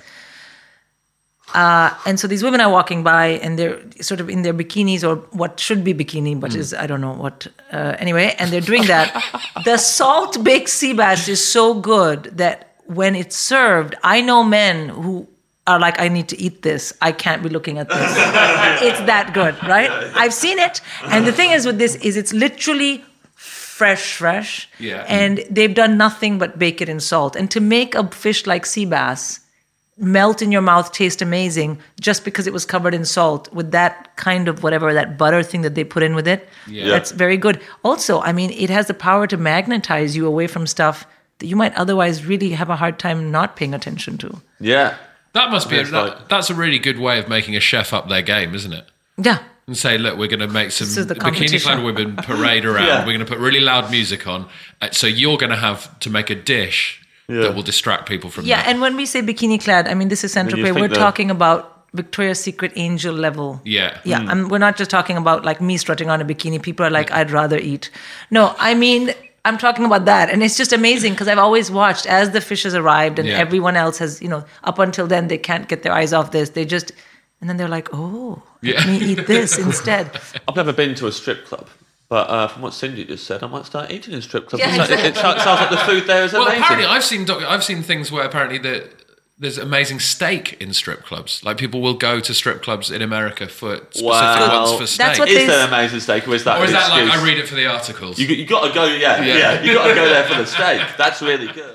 [SPEAKER 7] Uh, and so these women are walking by and they're sort of in their bikinis or what should be bikini, but mm. is, I don't know what. Uh, anyway, and they're doing that. The salt-baked sea bass is so good that when it's served, I know men who are like, I need to eat this. I can't be looking at this. It's that good, right? I've seen it. And the thing is with this is it's literally fresh, fresh.
[SPEAKER 1] Yeah.
[SPEAKER 7] And they've done nothing but bake it in salt. And to make a fish like sea bass melt in your mouth, taste amazing, just because it was covered in salt with that kind of whatever, that butter thing that they put in with it,
[SPEAKER 1] yeah.
[SPEAKER 7] that's very good. Also, I mean, it has the power to magnetize you away from stuff that you might otherwise really have a hard time not paying attention to.
[SPEAKER 6] Yeah.
[SPEAKER 1] That must be, a,
[SPEAKER 6] That's
[SPEAKER 1] that,
[SPEAKER 6] like-
[SPEAKER 1] that's a really good way of making a chef up their game, isn't it?
[SPEAKER 7] Yeah.
[SPEAKER 1] And say, look, we're going to make some
[SPEAKER 7] This is the
[SPEAKER 1] bikini-clad
[SPEAKER 7] competition.
[SPEAKER 1] women parade around.
[SPEAKER 6] Yeah.
[SPEAKER 1] We're going to put really loud music on. Uh, So you're going to have to make a dish
[SPEAKER 6] Yeah.
[SPEAKER 1] that will distract people from
[SPEAKER 7] Yeah,
[SPEAKER 1] that.
[SPEAKER 7] and when we say bikini clad, I mean, this is
[SPEAKER 6] When you
[SPEAKER 7] Saint-Tropez.
[SPEAKER 6] think
[SPEAKER 7] We're
[SPEAKER 6] the-
[SPEAKER 7] talking about Victoria's Secret angel level.
[SPEAKER 1] Yeah.
[SPEAKER 7] Yeah, I'm, we're not just talking about like me strutting on a bikini. People are like, I'd rather eat. No, I mean, I'm talking about that. And it's just amazing because I've always watched as the fish has arrived and
[SPEAKER 1] Yeah.
[SPEAKER 7] everyone else has, you know, up until then, they can't get their eyes off this. They just, and then they're like, oh, let
[SPEAKER 1] Yeah.
[SPEAKER 7] me eat this instead.
[SPEAKER 6] I've never been to a strip club, but uh, from what Cindy just said, I might start eating in strip clubs.
[SPEAKER 7] Yeah,
[SPEAKER 6] It sounds- it, it
[SPEAKER 7] exactly.
[SPEAKER 6] sounds like the food there is
[SPEAKER 1] Well,
[SPEAKER 6] amazing.
[SPEAKER 1] apparently, I've seen doc- I've seen things where apparently the, there's amazing steak in strip clubs. Like people will go to strip clubs in America for specific
[SPEAKER 6] Wow.
[SPEAKER 1] ones for steak.
[SPEAKER 7] That's what
[SPEAKER 6] is
[SPEAKER 7] they-
[SPEAKER 6] there amazing steak, or is that
[SPEAKER 1] or is
[SPEAKER 6] an
[SPEAKER 1] that like
[SPEAKER 6] excuse?
[SPEAKER 1] I read it for the articles?
[SPEAKER 6] You, you got to go, yeah,
[SPEAKER 1] Yeah.
[SPEAKER 6] yeah, you got to go there for the steak. That's really good.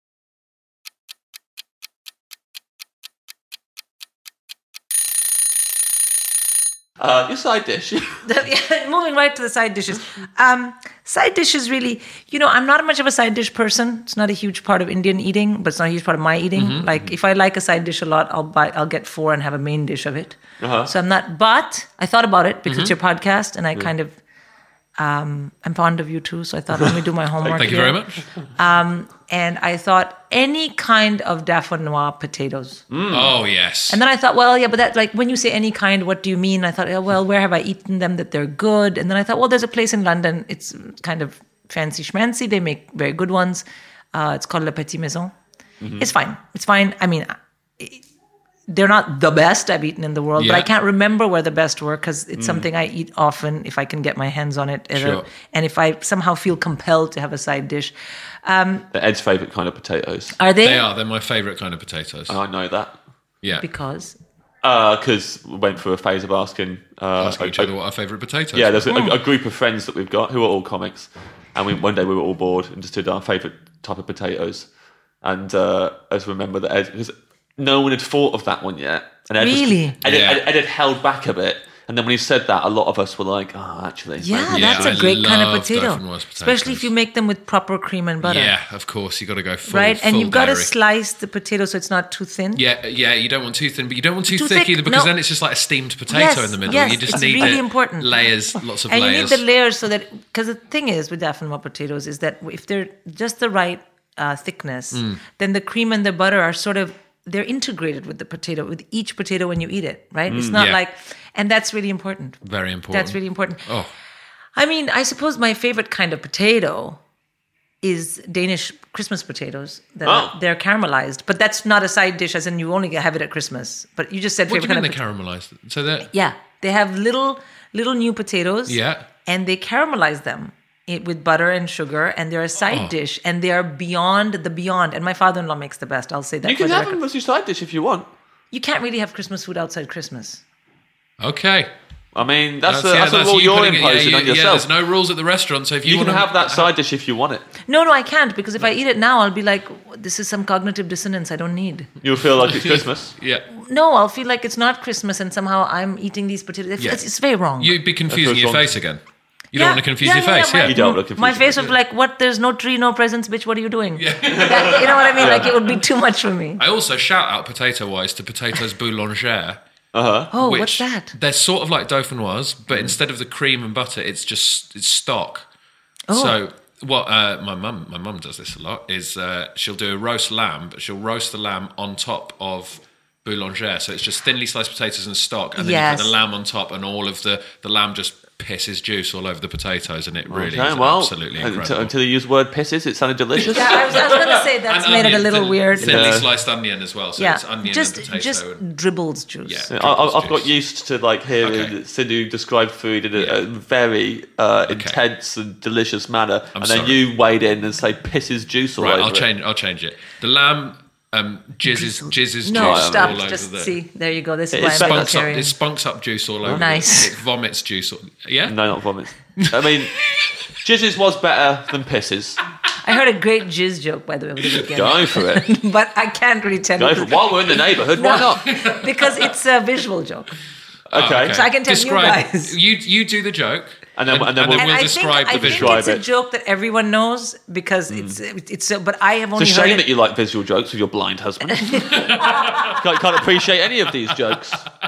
[SPEAKER 6] Uh, your side dish.
[SPEAKER 7] Yeah, moving right to the side dishes. Um, side dishes really, you know, I'm not much of a side dish person. It's not a huge part of Indian eating, but it's not a huge part of my eating.
[SPEAKER 1] Mm-hmm.
[SPEAKER 7] Like if I like a side dish a lot, I'll buy, I'll get four and have a main dish of it.
[SPEAKER 6] Uh-huh.
[SPEAKER 7] So I'm not, but I thought about it because
[SPEAKER 1] Mm-hmm.
[SPEAKER 7] it's your podcast and I kind of, um, I'm fond of you too. So I thought, let me do my homework
[SPEAKER 1] Thank you
[SPEAKER 7] here.
[SPEAKER 1] very much.
[SPEAKER 7] And I thought any kind of Dauphinoise potatoes.
[SPEAKER 1] Oh yes.
[SPEAKER 7] And then I thought, well, yeah, but that like when you say any kind, what do you mean? I thought, oh, well, where have I eaten them that they're good? And then I thought, well, there's a place in London. It's kind of fancy schmancy. They make very good ones. Uh, it's called Le Petit Maison.
[SPEAKER 1] Mm-hmm.
[SPEAKER 7] It's fine. It's fine. I mean, it, they're not the best I've eaten in the world, but
[SPEAKER 1] Yeah.
[SPEAKER 7] I can't remember where the best were because it's something I eat often if I can get my hands on it. at a-
[SPEAKER 1] Sure.
[SPEAKER 7] and if I somehow feel compelled to have a side dish.
[SPEAKER 6] They're Ed's favourite kind of potatoes.
[SPEAKER 7] Are they?
[SPEAKER 1] They are. They're my favourite kind of potatoes.
[SPEAKER 6] And I know that.
[SPEAKER 1] Yeah.
[SPEAKER 7] Because?
[SPEAKER 6] Because we went through a phase of asking... Uh,
[SPEAKER 1] Asking each
[SPEAKER 6] a-
[SPEAKER 1] other what our favourite potatoes.
[SPEAKER 6] Yeah,
[SPEAKER 1] were.
[SPEAKER 6] there's a, a group of friends that we've got who are all comics, and we, one day we were all bored and just did our favourite type of potatoes. And uh, I just remember that Ed, because no one had thought of that one yet, and Ed, was-
[SPEAKER 7] Really?
[SPEAKER 6] Ed,
[SPEAKER 1] Yeah.
[SPEAKER 6] Ed, Ed had held back a bit, and then when he said that, a lot of us were like, "Oh, actually,
[SPEAKER 7] Yeah,
[SPEAKER 6] maybe."
[SPEAKER 1] Yeah,
[SPEAKER 7] that's
[SPEAKER 1] I
[SPEAKER 7] a great kind of
[SPEAKER 1] love
[SPEAKER 7] potato.
[SPEAKER 1] Dauphinoise
[SPEAKER 7] Especially if
[SPEAKER 1] potatoes.
[SPEAKER 7] you make them with proper cream and butter.
[SPEAKER 1] Yeah, of course. You got to go full.
[SPEAKER 7] Right? And
[SPEAKER 1] full
[SPEAKER 7] you've got to
[SPEAKER 1] dairy.
[SPEAKER 7] slice the potato so it's not too thin.
[SPEAKER 1] Yeah, yeah. You don't want too thin, but you don't want too,
[SPEAKER 7] Too
[SPEAKER 1] thick,
[SPEAKER 7] thick,
[SPEAKER 1] either because
[SPEAKER 7] no.
[SPEAKER 1] then it's just like a steamed potato
[SPEAKER 7] Yes,
[SPEAKER 1] in the middle.
[SPEAKER 7] yes,
[SPEAKER 1] you just
[SPEAKER 7] it's
[SPEAKER 1] need
[SPEAKER 7] really
[SPEAKER 1] it-
[SPEAKER 7] important.
[SPEAKER 1] layers, lots of
[SPEAKER 7] And
[SPEAKER 1] layers.
[SPEAKER 7] you need the layers so that, because the thing is with Dauphinoise potatoes is that if they're just the right uh, thickness,
[SPEAKER 1] Mm.
[SPEAKER 7] then the cream and the butter are sort of, they're integrated with the potato, with each potato when you eat it, right? it's not
[SPEAKER 1] Mm, yeah.
[SPEAKER 7] like, and that's really important.
[SPEAKER 1] Very important.
[SPEAKER 7] That's really important.
[SPEAKER 1] Oh,
[SPEAKER 7] I mean, I suppose my favorite kind of potato is Danish Christmas potatoes. That are,
[SPEAKER 6] Oh.
[SPEAKER 7] they're caramelized, but that's not a side dish, as in you only have it at Christmas. But you just said
[SPEAKER 1] what do
[SPEAKER 7] favorite
[SPEAKER 1] you mean
[SPEAKER 7] kind
[SPEAKER 1] they
[SPEAKER 7] of
[SPEAKER 1] caramelized? So they're
[SPEAKER 7] yeah, they have little little new potatoes.
[SPEAKER 1] Yeah.
[SPEAKER 7] and they caramelize them it, with butter and sugar, and they're a side
[SPEAKER 1] Oh.
[SPEAKER 7] dish, and they are beyond the beyond. And my father-in-law makes the best. I'll say that.
[SPEAKER 6] You
[SPEAKER 7] for
[SPEAKER 6] can
[SPEAKER 7] the
[SPEAKER 6] have
[SPEAKER 7] record.
[SPEAKER 6] them as your side dish if you want.
[SPEAKER 7] You can't really have Christmas food outside Christmas.
[SPEAKER 1] Okay.
[SPEAKER 6] I mean, that's,
[SPEAKER 1] That's-
[SPEAKER 6] a,
[SPEAKER 1] yeah,
[SPEAKER 6] that's a
[SPEAKER 1] that's
[SPEAKER 6] rule
[SPEAKER 1] you
[SPEAKER 6] you're
[SPEAKER 1] putting it- yeah,
[SPEAKER 6] imposing
[SPEAKER 1] you-
[SPEAKER 6] on
[SPEAKER 1] yeah,
[SPEAKER 6] yourself.
[SPEAKER 1] there's no rules at the restaurant, so if you,
[SPEAKER 6] you can
[SPEAKER 1] want
[SPEAKER 6] have that side dish if you want it.
[SPEAKER 7] No, no, I can't, because if I eat it now, I'll be like, this is some cognitive dissonance I don't need.
[SPEAKER 6] You'll feel like it's Christmas.
[SPEAKER 1] Yeah.
[SPEAKER 7] No, I'll feel like it's not Christmas, and somehow I'm eating these potatoes.
[SPEAKER 1] Yeah.
[SPEAKER 7] It's, it's very wrong.
[SPEAKER 1] You'd be confusing
[SPEAKER 6] That's
[SPEAKER 1] your
[SPEAKER 6] what's wrong.
[SPEAKER 1] face again. You
[SPEAKER 7] Yeah,
[SPEAKER 1] don't want to confuse
[SPEAKER 7] yeah,
[SPEAKER 1] your
[SPEAKER 7] yeah,
[SPEAKER 1] face,
[SPEAKER 7] yeah,
[SPEAKER 1] yeah.
[SPEAKER 7] my-
[SPEAKER 6] You don't want to confuse
[SPEAKER 7] My
[SPEAKER 6] your
[SPEAKER 7] face
[SPEAKER 6] face,
[SPEAKER 7] would be like, what? There's no tree, no presents, bitch. What are you doing?
[SPEAKER 1] Yeah.
[SPEAKER 7] That- you know what I mean? Like, it would be too much for me.
[SPEAKER 1] I also shout out potato-wise to potatoes boulangère.
[SPEAKER 6] Uh-huh.
[SPEAKER 7] Oh,
[SPEAKER 1] which
[SPEAKER 7] what's that?
[SPEAKER 1] They're sort of like dauphinoise, but instead of the cream and butter, it's just it's stock.
[SPEAKER 7] Oh.
[SPEAKER 1] So what uh, my mum my mum does this a lot is uh, she'll do a roast lamb, but she'll roast the lamb on top of boulangère. So it's just thinly sliced potatoes and stock, and then you
[SPEAKER 7] Yes.
[SPEAKER 1] put the lamb on top, and all of the the lamb just pisses juice all over the potatoes, and it really
[SPEAKER 6] Okay,
[SPEAKER 1] is
[SPEAKER 6] well,
[SPEAKER 1] absolutely
[SPEAKER 6] until,
[SPEAKER 1] incredible.
[SPEAKER 6] until you use the word pisses, it sounded delicious.
[SPEAKER 7] Yeah, I was, I was going to say that's
[SPEAKER 1] And
[SPEAKER 7] made it a
[SPEAKER 1] onion,
[SPEAKER 7] little
[SPEAKER 1] thin-
[SPEAKER 7] weird.
[SPEAKER 1] Thinly
[SPEAKER 6] Yeah.
[SPEAKER 1] sliced onion as well. So
[SPEAKER 7] Yeah,
[SPEAKER 1] it's onion
[SPEAKER 7] just
[SPEAKER 1] and potato.
[SPEAKER 7] just
[SPEAKER 1] and,
[SPEAKER 7] dribbles juice.
[SPEAKER 1] yeah,
[SPEAKER 6] I, I- I've
[SPEAKER 1] dribbles
[SPEAKER 6] got
[SPEAKER 1] juice.
[SPEAKER 6] used to like hearing
[SPEAKER 1] Okay.
[SPEAKER 6] Sindhu describe food in a,
[SPEAKER 1] Yeah.
[SPEAKER 6] a very uh, intense and delicious manner,
[SPEAKER 1] I'm
[SPEAKER 6] and then
[SPEAKER 1] sorry.
[SPEAKER 6] you wade in and say pisses juice all
[SPEAKER 1] Right,
[SPEAKER 6] over
[SPEAKER 1] I'll
[SPEAKER 6] it.
[SPEAKER 1] change. I'll change it. The lamb um, jizzes jizzes
[SPEAKER 7] No,
[SPEAKER 1] juice
[SPEAKER 7] stop.
[SPEAKER 1] all over
[SPEAKER 7] Just
[SPEAKER 1] the.
[SPEAKER 7] see. There you go. This is
[SPEAKER 6] It
[SPEAKER 7] why
[SPEAKER 6] is
[SPEAKER 7] I'm
[SPEAKER 1] Spunks up,
[SPEAKER 7] vegetarian.
[SPEAKER 1] it spunks up juice all over.
[SPEAKER 7] Nice.
[SPEAKER 1] It. it vomits juice. All, yeah.
[SPEAKER 6] No, not vomits. I mean, jizzes was better than pisses.
[SPEAKER 7] I heard a great jizz joke, by the way, over the weekend.
[SPEAKER 6] Go for it.
[SPEAKER 7] But I can't really tell
[SPEAKER 6] Go
[SPEAKER 7] you.
[SPEAKER 6] for it. While we're in the neighbourhood, why not?
[SPEAKER 7] Because it's a visual joke.
[SPEAKER 6] Okay.
[SPEAKER 7] So I can tell you
[SPEAKER 1] describe,
[SPEAKER 7] guys.
[SPEAKER 1] You you do the joke,
[SPEAKER 6] And then- and then we'll-
[SPEAKER 7] And
[SPEAKER 1] we'll
[SPEAKER 7] I
[SPEAKER 1] describe
[SPEAKER 7] think,
[SPEAKER 1] the
[SPEAKER 7] I think
[SPEAKER 1] visual.
[SPEAKER 7] it's a
[SPEAKER 6] it.
[SPEAKER 7] joke that everyone knows because it's it's so. But I have only
[SPEAKER 6] It's a
[SPEAKER 7] heard
[SPEAKER 6] shame
[SPEAKER 7] it.
[SPEAKER 6] that you like visual jokes with your blind husband. can't, can't appreciate any of these jokes.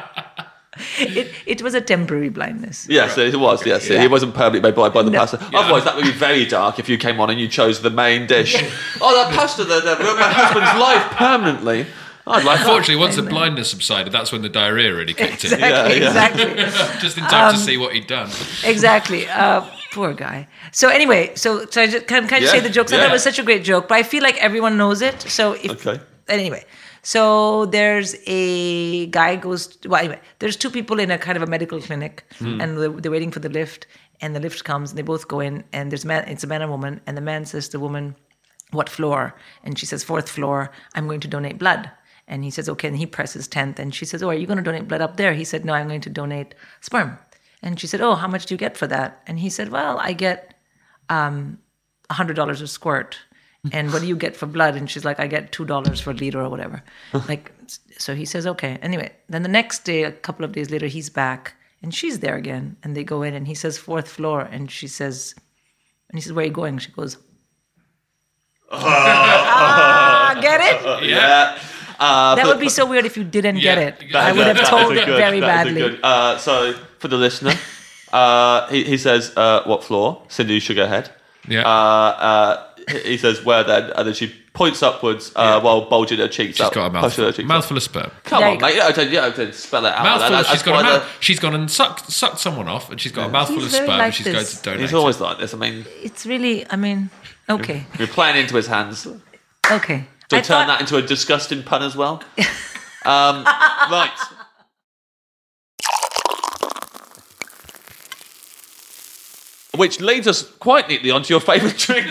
[SPEAKER 7] it. It was a temporary blindness.
[SPEAKER 6] Yes, it was. Yes,
[SPEAKER 7] Yeah.
[SPEAKER 6] he wasn't permanently made by, by the
[SPEAKER 7] No.
[SPEAKER 6] pasta. Otherwise, that would be very dark if you came on and you chose the main dish. Oh, that pasta that, that ruined my husband's life permanently. I'd like that.
[SPEAKER 1] Unfortunately, once the blindness subsided, that's when the diarrhea really kicked in.
[SPEAKER 7] Exactly.
[SPEAKER 6] Yeah, yeah.
[SPEAKER 7] Exactly.
[SPEAKER 1] Just in time
[SPEAKER 7] Um,
[SPEAKER 1] to see what he'd done.
[SPEAKER 7] Exactly. Uh, poor guy. So anyway, so so I just, can, can I just
[SPEAKER 6] Yeah,
[SPEAKER 7] say the jokes? I
[SPEAKER 6] yeah.
[SPEAKER 7] thought it was such a great joke, but I feel like everyone knows it. So if
[SPEAKER 6] Okay.
[SPEAKER 7] anyway, so there's a guy goes. Well, anyway, there's two people in a kind of a medical clinic,
[SPEAKER 6] Hmm.
[SPEAKER 7] and they're, they're waiting for the lift, and the lift comes, and they both go in, and there's a man. It's a man and woman, and the man says to the woman, "What floor?" And she says, "Fourth floor. I'm going to donate blood." And he says, "Okay." And he presses tenth, and she says, "Oh, are you going to donate blood up there?" He said, "No, I'm going to donate sperm." And she said, "Oh, how much do you get for that?" And he said, "Well, I get um, one hundred dollars a squirt. And what do you get for blood?" And she's like, "I get two dollars for a liter or whatever." Like, so he says, "Okay." Anyway, then the next day, a couple of days later, he's back and she's there again. And they go in and he says, "Fourth floor." And she says, and he says, "Where are you going?" She goes, ah, get it?
[SPEAKER 1] Yeah.
[SPEAKER 6] Uh,
[SPEAKER 7] That
[SPEAKER 6] for-
[SPEAKER 7] would be so weird if you didn't get
[SPEAKER 1] Yeah.
[SPEAKER 7] it.
[SPEAKER 1] That-
[SPEAKER 7] I would
[SPEAKER 6] that-
[SPEAKER 7] have
[SPEAKER 6] that
[SPEAKER 7] told
[SPEAKER 6] is a
[SPEAKER 7] it
[SPEAKER 6] good-
[SPEAKER 7] very
[SPEAKER 6] that is a
[SPEAKER 7] badly.
[SPEAKER 6] good- uh, so, for the listener, uh, he, he says, uh, "What floor?" Sindhu shook her head.
[SPEAKER 1] Yeah.
[SPEAKER 6] Uh, uh, he says, "Where then?" And then she points upwards uh, while bulging her cheeks
[SPEAKER 1] She's
[SPEAKER 6] out.
[SPEAKER 1] got a
[SPEAKER 6] pushing
[SPEAKER 1] mouthful,
[SPEAKER 6] her cheeks
[SPEAKER 1] mouthful of sperm.
[SPEAKER 6] out. Come
[SPEAKER 7] There
[SPEAKER 6] on,
[SPEAKER 7] you go.
[SPEAKER 6] mate. You don't, you don't have to spell it out.
[SPEAKER 1] Mouthful.
[SPEAKER 6] That-
[SPEAKER 1] Of, she's
[SPEAKER 6] that's
[SPEAKER 1] got a
[SPEAKER 6] why
[SPEAKER 1] mouth.
[SPEAKER 6] the-
[SPEAKER 1] She's gone and sucked sucked someone off, and she's got a mouthful
[SPEAKER 7] He's
[SPEAKER 1] of
[SPEAKER 7] very
[SPEAKER 1] sperm.
[SPEAKER 7] like
[SPEAKER 1] and she's going
[SPEAKER 7] this.
[SPEAKER 1] to donate.
[SPEAKER 6] He's
[SPEAKER 1] it.
[SPEAKER 6] always like this. I mean,
[SPEAKER 7] It's really, I mean, okay.
[SPEAKER 6] you're playing into his hands.
[SPEAKER 7] Okay.
[SPEAKER 6] Do I
[SPEAKER 7] I
[SPEAKER 6] turn
[SPEAKER 7] thought-
[SPEAKER 6] that into a disgusting pun as well? um, right. Which leads us quite neatly onto your favourite drink.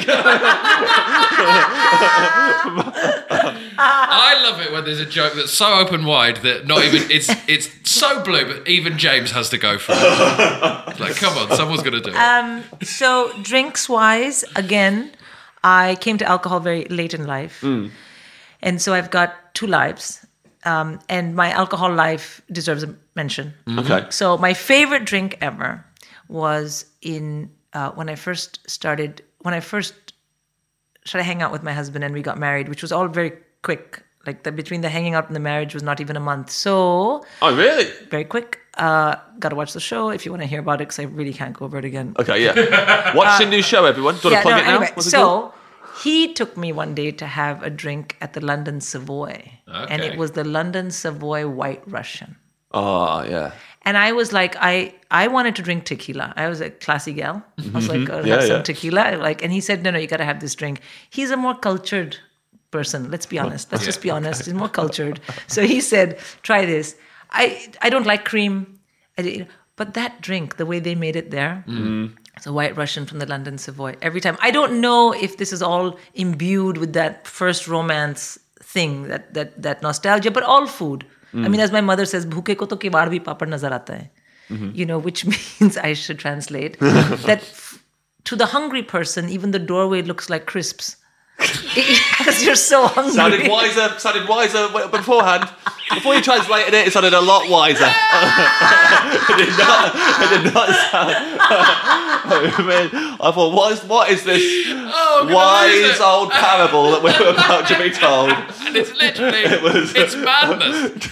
[SPEAKER 1] I love it when there's a joke that's so open wide that not even it's it's so blue, but even James has to go for it. It's like, come on, someone's going to do it.
[SPEAKER 7] Um, so drinks wise, again, I came to alcohol very late in life, and so I've got two lives, um, and my alcohol life deserves a mention.
[SPEAKER 6] Okay.
[SPEAKER 7] So my favorite drink ever was in uh, when I first started when I first started hanging out with my husband and we got married, which was all very quick. Like the, between the hanging out and the marriage was not even a month. So
[SPEAKER 6] Oh, really?
[SPEAKER 7] very quick. Uh, got to watch the show if you want to hear about it, because I really can't go over it again.
[SPEAKER 6] Okay, yeah. Watch the new show, everyone. Do you want to plug
[SPEAKER 7] no,
[SPEAKER 6] it now?
[SPEAKER 7] anyway,
[SPEAKER 6] What's it called?
[SPEAKER 7] so he took me one day to have a drink at the London Savoy, and
[SPEAKER 1] Okay.
[SPEAKER 7] it was the London Savoy White Russian.
[SPEAKER 6] Oh, yeah.
[SPEAKER 7] And I was like, I I wanted to drink tequila. I was a classy gal. I was like, oh,
[SPEAKER 6] Yeah,
[SPEAKER 7] have some
[SPEAKER 6] yeah.
[SPEAKER 7] tequila. Like, and he said, no, no, you got to have this drink. He's a more cultured person. Let's be honest. Let's just be honest. He's more cultured. So he said, try this. I I don't like cream, I, did- but that drink, the way they made it there, It's a White Russian from the London Savoy. Every time. I don't know if this is all imbued with that first romance thing, that that that nostalgia, but all food. Mm. I mean, as my mother says, bhuke ko to kiwad bhi papad nazar aata hai. Mm-hmm. You know, which means I should translate that f- to the hungry person, even the doorway looks like crisps. Because you're so hungry.
[SPEAKER 6] Sounded wiser, sounded wiser beforehand. Before you translated it, it sounded a lot wiser. It did not, it did not sound... I mean, I thought, what is, what is this oh, wise old parable that we're about to be told?
[SPEAKER 1] And it's literally, it was, it's madness.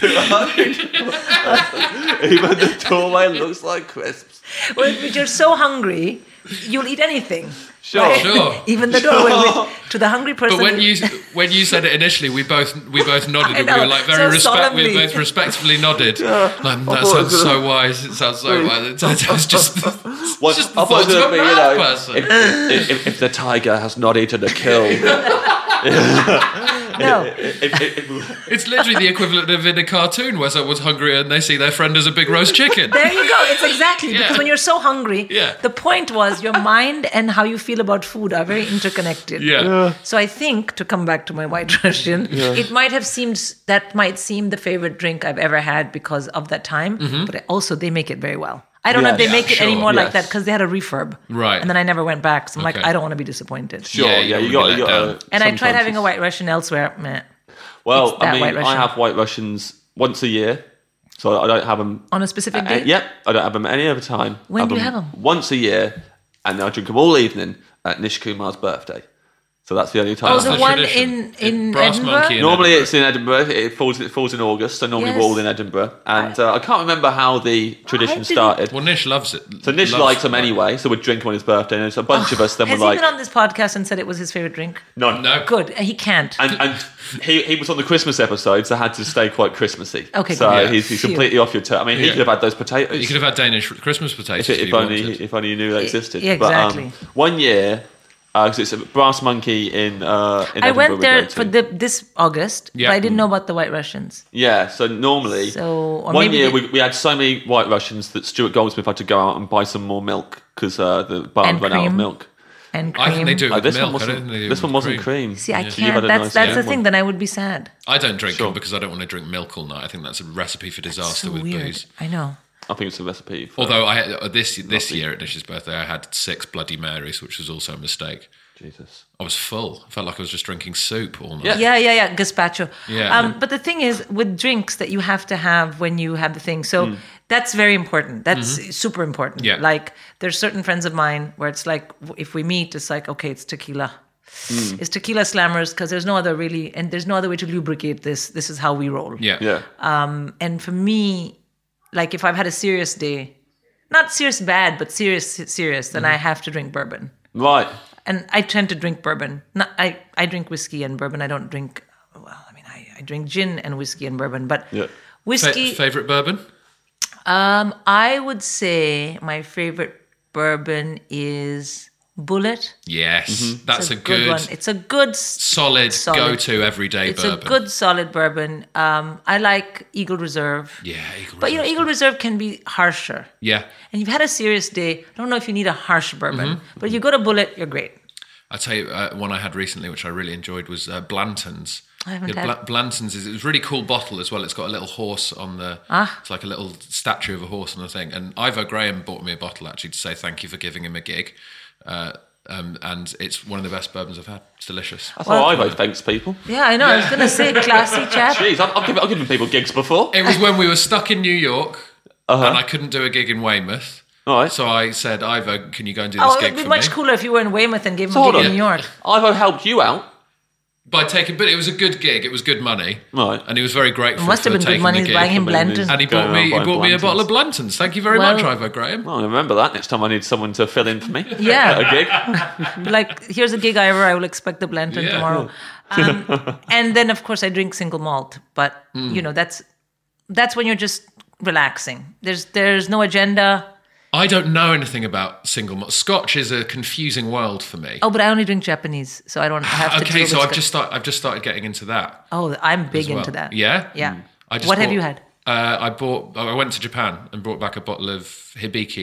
[SPEAKER 6] Even the doorway looks like crisps.
[SPEAKER 7] Well, if you're so hungry, you'll eat anything.
[SPEAKER 6] Sure,
[SPEAKER 7] right?
[SPEAKER 1] Sure.
[SPEAKER 7] Even the doorway with, to the hungry person.
[SPEAKER 1] But when you when you said it initially, we both we both nodded. And we were like very
[SPEAKER 7] so
[SPEAKER 1] respect. We both respectfully nodded. Yeah. Like, that sounds so wise. It sounds so wise. It sounds just.
[SPEAKER 6] What,
[SPEAKER 1] just
[SPEAKER 6] I thought it would be, you know,
[SPEAKER 1] person.
[SPEAKER 6] If, if, if the tiger has not eaten a kill.
[SPEAKER 7] No.
[SPEAKER 6] It, it, it, it,
[SPEAKER 1] it's literally the equivalent of in a cartoon where someone's hungry and they see their friend as a big roast chicken.
[SPEAKER 7] There you go. It's exactly. Yeah. Because when you're so hungry,
[SPEAKER 1] yeah.
[SPEAKER 7] the point was your mind and how you feel about food are very interconnected.
[SPEAKER 1] Yeah. yeah.
[SPEAKER 7] So I think, to come back to my White Russian, yeah. it might have seemed, that might seem the favorite drink I've ever had because of that time, mm-hmm. but also they make it very well. I don't yes. know if they
[SPEAKER 1] yeah,
[SPEAKER 7] make it
[SPEAKER 1] sure.
[SPEAKER 7] anymore
[SPEAKER 6] yes.
[SPEAKER 7] like that because they had a refurb.
[SPEAKER 1] Right.
[SPEAKER 7] And then I never went back. So I'm
[SPEAKER 1] okay.
[SPEAKER 7] like, I don't want to be disappointed.
[SPEAKER 6] Sure, yeah,
[SPEAKER 1] yeah
[SPEAKER 6] you,
[SPEAKER 1] you
[SPEAKER 6] got,
[SPEAKER 1] you
[SPEAKER 6] got
[SPEAKER 1] uh,
[SPEAKER 7] And I tried having a White Russian elsewhere. Meh.
[SPEAKER 6] Well, I mean, I have White Russians once a year. So I don't have them...
[SPEAKER 7] On a specific
[SPEAKER 6] uh,
[SPEAKER 7] day?
[SPEAKER 6] Yep, I don't have them any other time.
[SPEAKER 7] When
[SPEAKER 6] I
[SPEAKER 7] do you have them?
[SPEAKER 6] Once a year, and I drink them all evening at Nish Kumar's birthday. So that's the only time.
[SPEAKER 7] Oh,
[SPEAKER 6] the
[SPEAKER 7] the one in, in
[SPEAKER 1] Brass
[SPEAKER 7] Edinburgh?
[SPEAKER 1] Monkey in
[SPEAKER 6] normally
[SPEAKER 1] Edinburgh.
[SPEAKER 6] it's in Edinburgh. It falls it falls in August, so normally
[SPEAKER 7] yes.
[SPEAKER 6] we're all in Edinburgh. And uh, I can't remember how the tradition started.
[SPEAKER 1] Well, Nish loves it.
[SPEAKER 6] So Nish
[SPEAKER 1] loves
[SPEAKER 6] likes them anyway, so we'd drink them on his birthday. And there's a bunch
[SPEAKER 7] oh,
[SPEAKER 6] of us. Then
[SPEAKER 7] has
[SPEAKER 6] we're like,
[SPEAKER 7] he been on this podcast and said it was his favourite drink?
[SPEAKER 6] no,
[SPEAKER 1] no,
[SPEAKER 7] good. He can't.
[SPEAKER 6] And, and he he was on the Christmas episode, so had to stay quite Christmassy.
[SPEAKER 7] Okay,
[SPEAKER 6] so
[SPEAKER 7] good.
[SPEAKER 6] he's, he's
[SPEAKER 7] Phew.
[SPEAKER 6] completely off your turn. I mean, he
[SPEAKER 1] Yeah.
[SPEAKER 6] could have had those potatoes.
[SPEAKER 1] You could have had Danish Christmas potatoes
[SPEAKER 6] if,
[SPEAKER 1] if,
[SPEAKER 6] if
[SPEAKER 1] you
[SPEAKER 6] only
[SPEAKER 1] wanted.
[SPEAKER 6] if only you knew they existed.
[SPEAKER 7] Yeah, exactly.
[SPEAKER 6] But, um, one year. Because uh, it's a Brass Monkey in uh, in
[SPEAKER 7] I
[SPEAKER 6] Edinburgh
[SPEAKER 7] went
[SPEAKER 6] we
[SPEAKER 7] there
[SPEAKER 6] go to.
[SPEAKER 7] for the, this August,
[SPEAKER 1] Yeah.
[SPEAKER 7] but I didn't know about the White Russians.
[SPEAKER 6] Yeah, so normally,
[SPEAKER 7] So, or
[SPEAKER 6] one
[SPEAKER 7] maybe
[SPEAKER 6] year
[SPEAKER 7] they-
[SPEAKER 6] we, we had so many White Russians that Stuart Goldsmith had to go out and buy some more milk because uh, the barn
[SPEAKER 7] And
[SPEAKER 6] ran out of
[SPEAKER 7] cream.
[SPEAKER 6] milk.
[SPEAKER 7] And cream.
[SPEAKER 1] I think they do it
[SPEAKER 6] Oh,
[SPEAKER 1] with
[SPEAKER 6] this
[SPEAKER 1] milk.
[SPEAKER 6] one wasn't,
[SPEAKER 1] I don't think they do
[SPEAKER 6] this
[SPEAKER 1] it
[SPEAKER 6] one
[SPEAKER 1] with
[SPEAKER 6] wasn't cream.
[SPEAKER 7] See, I
[SPEAKER 6] So you
[SPEAKER 7] can't.
[SPEAKER 6] had a
[SPEAKER 7] That's
[SPEAKER 6] nice
[SPEAKER 7] that's
[SPEAKER 6] young
[SPEAKER 7] the thing.
[SPEAKER 6] one.
[SPEAKER 7] Then I would be sad.
[SPEAKER 1] I don't drink
[SPEAKER 6] Sure.
[SPEAKER 1] them because I don't want to drink milk all night. I think that's a recipe for disaster
[SPEAKER 7] So
[SPEAKER 1] with
[SPEAKER 7] weird.
[SPEAKER 1] booze.
[SPEAKER 7] I know.
[SPEAKER 6] I think it's a recipe. For,
[SPEAKER 1] Although I had, uh, this this
[SPEAKER 6] Nothing.
[SPEAKER 1] year at Nish's birthday, I had six Bloody Marys, which was also a mistake.
[SPEAKER 6] Jesus.
[SPEAKER 1] I was full. I felt like I was just drinking soup all night.
[SPEAKER 6] Yeah.
[SPEAKER 7] Yeah, yeah, yeah. Gazpacho.
[SPEAKER 1] Yeah.
[SPEAKER 7] Um, but the thing is, with drinks that you have to have when you have the thing, so that's very important. That's
[SPEAKER 1] Mm-hmm.
[SPEAKER 7] super important.
[SPEAKER 1] Yeah.
[SPEAKER 7] Like, there's certain friends of mine where it's like, w- if we meet, it's like, okay, it's tequila.
[SPEAKER 1] Mm.
[SPEAKER 7] It's tequila slammers because there's no other really, and there's no other way to lubricate this. This is how we roll.
[SPEAKER 1] Yeah.
[SPEAKER 6] Yeah.
[SPEAKER 7] Um, and for me, like if I've had a serious day, not serious bad, but serious serious, then I have to drink bourbon.
[SPEAKER 6] Right.
[SPEAKER 7] And I tend to drink bourbon. Not, I, I drink whiskey and bourbon. I don't drink, well, I mean, I, I drink gin and whiskey and bourbon. But
[SPEAKER 6] Yeah.
[SPEAKER 7] whiskey,
[SPEAKER 1] Fa- favorite bourbon?
[SPEAKER 7] um, I would say my favorite bourbon is Bullet.
[SPEAKER 1] Yes, that's
[SPEAKER 7] It's
[SPEAKER 1] a,
[SPEAKER 7] a
[SPEAKER 1] good,
[SPEAKER 7] one. It's a good s-
[SPEAKER 1] solid,
[SPEAKER 7] solid-
[SPEAKER 1] go-to everyday
[SPEAKER 7] It's
[SPEAKER 1] bourbon.
[SPEAKER 7] a good solid bourbon. Um, I like Eagle Reserve.
[SPEAKER 1] Yeah, Eagle
[SPEAKER 7] But you know,
[SPEAKER 1] Reserve's
[SPEAKER 7] Eagle
[SPEAKER 1] good.
[SPEAKER 7] Reserve can be harsher.
[SPEAKER 1] Yeah,
[SPEAKER 7] And you've had a serious day. I don't know if you need a harsh bourbon,
[SPEAKER 1] Mm-hmm.
[SPEAKER 7] but if you go to Bullet, you're great.
[SPEAKER 1] I tell you, uh, one I had recently, which I really enjoyed, was uh, Blanton's.
[SPEAKER 7] I haven't
[SPEAKER 1] Yeah,
[SPEAKER 7] had-
[SPEAKER 1] Bla- Blanton's is it was a really cool bottle as well. It's got a little horse on the.
[SPEAKER 7] Ah.
[SPEAKER 1] It's like a little statue of a horse on the thing. And Ivor Graham bought me a bottle actually to say thank you for giving him a gig. Uh, um, and it's one of the best bourbons I've had. It's delicious.
[SPEAKER 6] That's how Ivo thanks people.
[SPEAKER 7] Yeah, I know. I was going to say classy chap.
[SPEAKER 6] Jeez, I've, I've, given, I've given people gigs before.
[SPEAKER 1] It was when we were stuck in New York
[SPEAKER 6] Uh-huh.
[SPEAKER 1] and I couldn't do a gig in Weymouth.
[SPEAKER 6] All right.
[SPEAKER 1] So I said, Ivor, can you go and do this
[SPEAKER 7] Oh, it
[SPEAKER 1] gig
[SPEAKER 7] would be
[SPEAKER 1] for
[SPEAKER 7] much
[SPEAKER 1] me?
[SPEAKER 7] cooler if you were in Weymouth and gave him
[SPEAKER 6] So
[SPEAKER 7] a
[SPEAKER 6] hold
[SPEAKER 7] gig
[SPEAKER 6] on.
[SPEAKER 7] in New York.
[SPEAKER 6] Ivo helped you out.
[SPEAKER 1] By taking, but it was a good gig. It was good money.
[SPEAKER 6] Right.
[SPEAKER 1] And he was very grateful
[SPEAKER 7] It must
[SPEAKER 1] for
[SPEAKER 7] have been good
[SPEAKER 1] taking
[SPEAKER 7] money
[SPEAKER 1] the gig.
[SPEAKER 7] buying him
[SPEAKER 6] I mean,
[SPEAKER 7] Blanton.
[SPEAKER 1] And he
[SPEAKER 6] Going
[SPEAKER 1] bought me,
[SPEAKER 6] around
[SPEAKER 1] he
[SPEAKER 6] buying
[SPEAKER 1] bought me a bottle of
[SPEAKER 6] Blantons.
[SPEAKER 1] Blantons. Thank you very
[SPEAKER 7] Well-
[SPEAKER 1] much, Ivor Graham.
[SPEAKER 6] Well, I remember that next time I need someone to fill in for me.
[SPEAKER 7] Yeah.
[SPEAKER 6] At a gig.
[SPEAKER 7] Like, here's a gig, Ivor. I will expect the Blanton
[SPEAKER 1] Yeah.
[SPEAKER 7] tomorrow. Um, and then, of course, I drink single malt. But,
[SPEAKER 1] Hmm.
[SPEAKER 7] you know, that's that's when you're just relaxing. There's there's no agenda.
[SPEAKER 1] I don't know anything about single malt. Scotch is a confusing world for me.
[SPEAKER 7] Oh, but I only drink Japanese, so I don't have to
[SPEAKER 1] okay,
[SPEAKER 7] deal
[SPEAKER 1] so
[SPEAKER 7] with
[SPEAKER 1] I've
[SPEAKER 7] Scotch.
[SPEAKER 1] just start, I've just started getting into that.
[SPEAKER 7] Oh, I'm big
[SPEAKER 1] as well.
[SPEAKER 7] into that.
[SPEAKER 1] Yeah,
[SPEAKER 7] Yeah.
[SPEAKER 1] I just
[SPEAKER 7] What have
[SPEAKER 1] bought-
[SPEAKER 7] you had?
[SPEAKER 1] Uh, I bought. I went to Japan and brought back a bottle of Hibiki.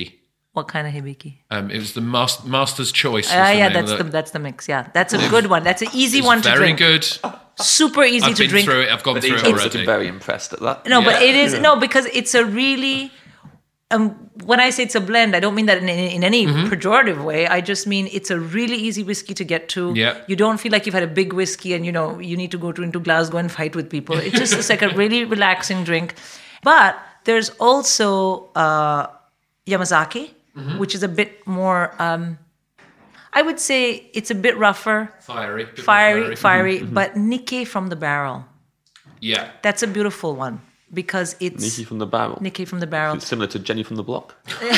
[SPEAKER 7] What kind of hibiki?
[SPEAKER 1] Um, it was the mas- Master's Choice. was
[SPEAKER 7] Ah,
[SPEAKER 1] the
[SPEAKER 7] yeah,
[SPEAKER 1] name
[SPEAKER 7] that's
[SPEAKER 1] of
[SPEAKER 7] the
[SPEAKER 1] it.
[SPEAKER 7] that's the mix. Yeah, that's a good one. That's an easy
[SPEAKER 1] It's
[SPEAKER 7] one to
[SPEAKER 1] very
[SPEAKER 7] drink.
[SPEAKER 1] good.
[SPEAKER 7] Super easy
[SPEAKER 1] I've
[SPEAKER 7] to
[SPEAKER 1] been
[SPEAKER 7] drink.
[SPEAKER 1] through it. I've gone
[SPEAKER 6] But
[SPEAKER 1] through
[SPEAKER 6] he's
[SPEAKER 1] it
[SPEAKER 6] looking
[SPEAKER 1] already.
[SPEAKER 6] very impressed at that.
[SPEAKER 7] No, but
[SPEAKER 1] Yeah.
[SPEAKER 7] it is no because it's a really. Um, when I say it's a blend, I don't mean that in, in, in any pejorative way. I just mean it's a really easy whiskey to get to.
[SPEAKER 1] Yeah.
[SPEAKER 7] You don't feel like you've had a big whiskey and you know you need to go to into Glasgow and fight with people. It's just it's like a really relaxing drink. But there's also uh, Yamazaki, which is a bit more. Um, I would say it's a bit rougher,
[SPEAKER 1] Fiery. bit more
[SPEAKER 7] fiery, fiery. But Nikkei from the barrel.
[SPEAKER 1] Yeah.
[SPEAKER 7] That's a beautiful one because it's
[SPEAKER 6] Nicky from the barrel.
[SPEAKER 7] Nikkei from the barrel.
[SPEAKER 6] It's similar to Jenny from the block.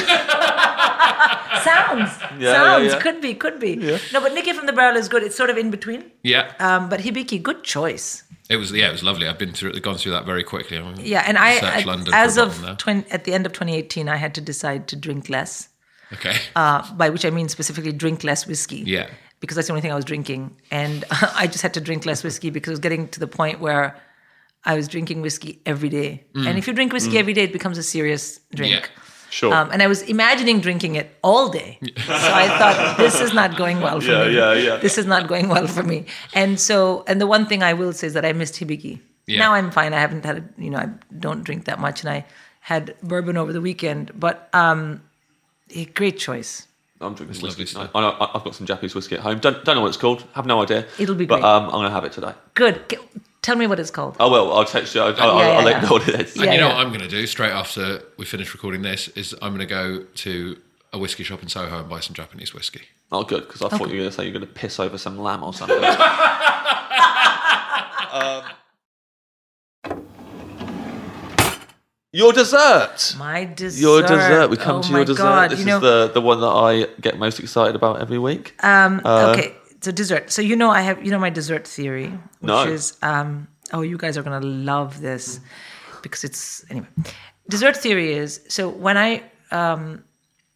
[SPEAKER 7] Sounds.
[SPEAKER 6] Yeah,
[SPEAKER 7] Sounds.
[SPEAKER 6] yeah, yeah.
[SPEAKER 7] Could be, could be. No, but Nikkei from the barrel is good. It's sort of in between.
[SPEAKER 1] Yeah.
[SPEAKER 7] Um, but Hibiki, good choice.
[SPEAKER 1] It was yeah, it was lovely. I've been through gone through that very quickly. I mean,
[SPEAKER 7] Yeah, and I,
[SPEAKER 1] search
[SPEAKER 7] I-
[SPEAKER 1] London
[SPEAKER 7] as
[SPEAKER 1] for a
[SPEAKER 7] of
[SPEAKER 1] bottle now.
[SPEAKER 7] twen- at the end of twenty eighteen, I had to decide to drink less.
[SPEAKER 1] Okay.
[SPEAKER 7] Uh, by which I mean specifically drink less whiskey.
[SPEAKER 1] Yeah.
[SPEAKER 7] Because that's the only thing I was drinking, and I just had to drink less whiskey because it was getting to the point where I was drinking whiskey every day. And if you drink whiskey every day, it becomes a serious drink.
[SPEAKER 1] Yeah.
[SPEAKER 6] Sure.
[SPEAKER 7] Um, and I was imagining drinking it all day. So I thought, this is not going well for
[SPEAKER 6] Yeah,
[SPEAKER 7] me.
[SPEAKER 6] yeah, yeah.
[SPEAKER 7] This is not going well for me. And so, and the one thing I will say is that I missed Hibiki.
[SPEAKER 1] Yeah.
[SPEAKER 7] Now I'm fine. I haven't had, a, you know, I don't drink that much. And I had bourbon over the weekend. But um, a great choice.
[SPEAKER 6] I'm drinking
[SPEAKER 1] It's
[SPEAKER 6] whiskey.
[SPEAKER 1] lovely
[SPEAKER 6] I, I know, I've got some Japanese whiskey at home. Don't, don't know what it's called. Have no idea.
[SPEAKER 7] It'll be
[SPEAKER 6] But
[SPEAKER 7] great.
[SPEAKER 6] um, I'm going to have it today.
[SPEAKER 7] Good. G- Tell me what it's called.
[SPEAKER 6] Oh, well, I'll text you. I'll, I'll,
[SPEAKER 7] yeah,
[SPEAKER 6] I'll
[SPEAKER 7] yeah,
[SPEAKER 6] let
[SPEAKER 7] yeah.
[SPEAKER 6] you know what it is.
[SPEAKER 1] And
[SPEAKER 7] Yeah,
[SPEAKER 1] you know
[SPEAKER 7] yeah.
[SPEAKER 1] what I'm going to do straight after we finish recording this is I'm going to go to a whiskey shop in Soho and buy some Japanese whiskey.
[SPEAKER 6] Oh, good, because I thought you were going to say you're going to piss over some lamb or something. um, your dessert.
[SPEAKER 7] My dessert.
[SPEAKER 6] Your dessert. We come
[SPEAKER 7] oh
[SPEAKER 6] to
[SPEAKER 7] my
[SPEAKER 6] your dessert.
[SPEAKER 7] God.
[SPEAKER 6] This
[SPEAKER 7] you know,
[SPEAKER 6] is the, the one that I get most excited about every week.
[SPEAKER 7] Um,
[SPEAKER 6] Uh,
[SPEAKER 7] okay, so dessert. So you know, I have you know my dessert theory, which
[SPEAKER 6] No.
[SPEAKER 7] is um, oh, you guys are gonna love this because it's anyway. Dessert theory is so when I um,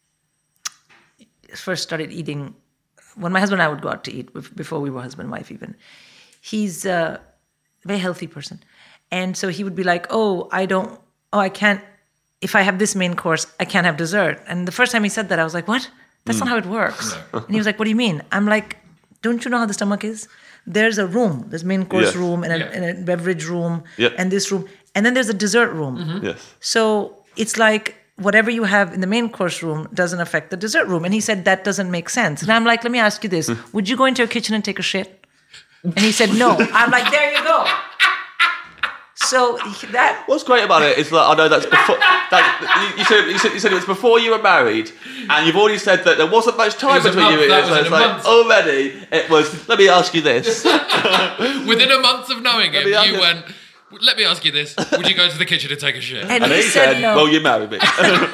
[SPEAKER 7] first started eating, when my husband and I would go out to eat bef- before we were husband and wife even. He's a very healthy person, and so he would be like, "Oh, I don't. Oh, I can't. If I have this main course, I can't have dessert." And the first time he said that, I was like, "What? That's not how it works." And he was like, "What do you mean?" I'm like, "Don't you know how the stomach is? There's a room. There's main course
[SPEAKER 6] Yes.
[SPEAKER 7] room and a,
[SPEAKER 1] Yeah.
[SPEAKER 7] and a beverage room
[SPEAKER 6] Yep.
[SPEAKER 7] and this room, and then there's a dessert room.
[SPEAKER 6] Yes.
[SPEAKER 7] So it's like whatever you have in the main course room doesn't affect the dessert room." And he said, "That doesn't make sense." And I'm like, "Let me ask you this. Would you go into your kitchen and take a shit?" And he said, "No." I'm like, "There you go." So that
[SPEAKER 6] What's great about it is that I know that's before. That, you, you, said, you, said, you said it was before you were married, and you've already said that there wasn't much time
[SPEAKER 1] It was a
[SPEAKER 6] between
[SPEAKER 1] month,
[SPEAKER 6] you.
[SPEAKER 1] that
[SPEAKER 6] So
[SPEAKER 1] was
[SPEAKER 6] it's
[SPEAKER 1] in a
[SPEAKER 6] like
[SPEAKER 1] month.
[SPEAKER 6] already it was. Let me ask you this.
[SPEAKER 1] Within a month of knowing him,
[SPEAKER 6] me ask
[SPEAKER 1] you
[SPEAKER 6] you-
[SPEAKER 1] went, let me ask you this. Would you go to the kitchen and take a shit?
[SPEAKER 7] and,
[SPEAKER 6] And
[SPEAKER 7] he,
[SPEAKER 6] he
[SPEAKER 7] said,
[SPEAKER 6] said,
[SPEAKER 7] no.
[SPEAKER 6] "Well, you married me."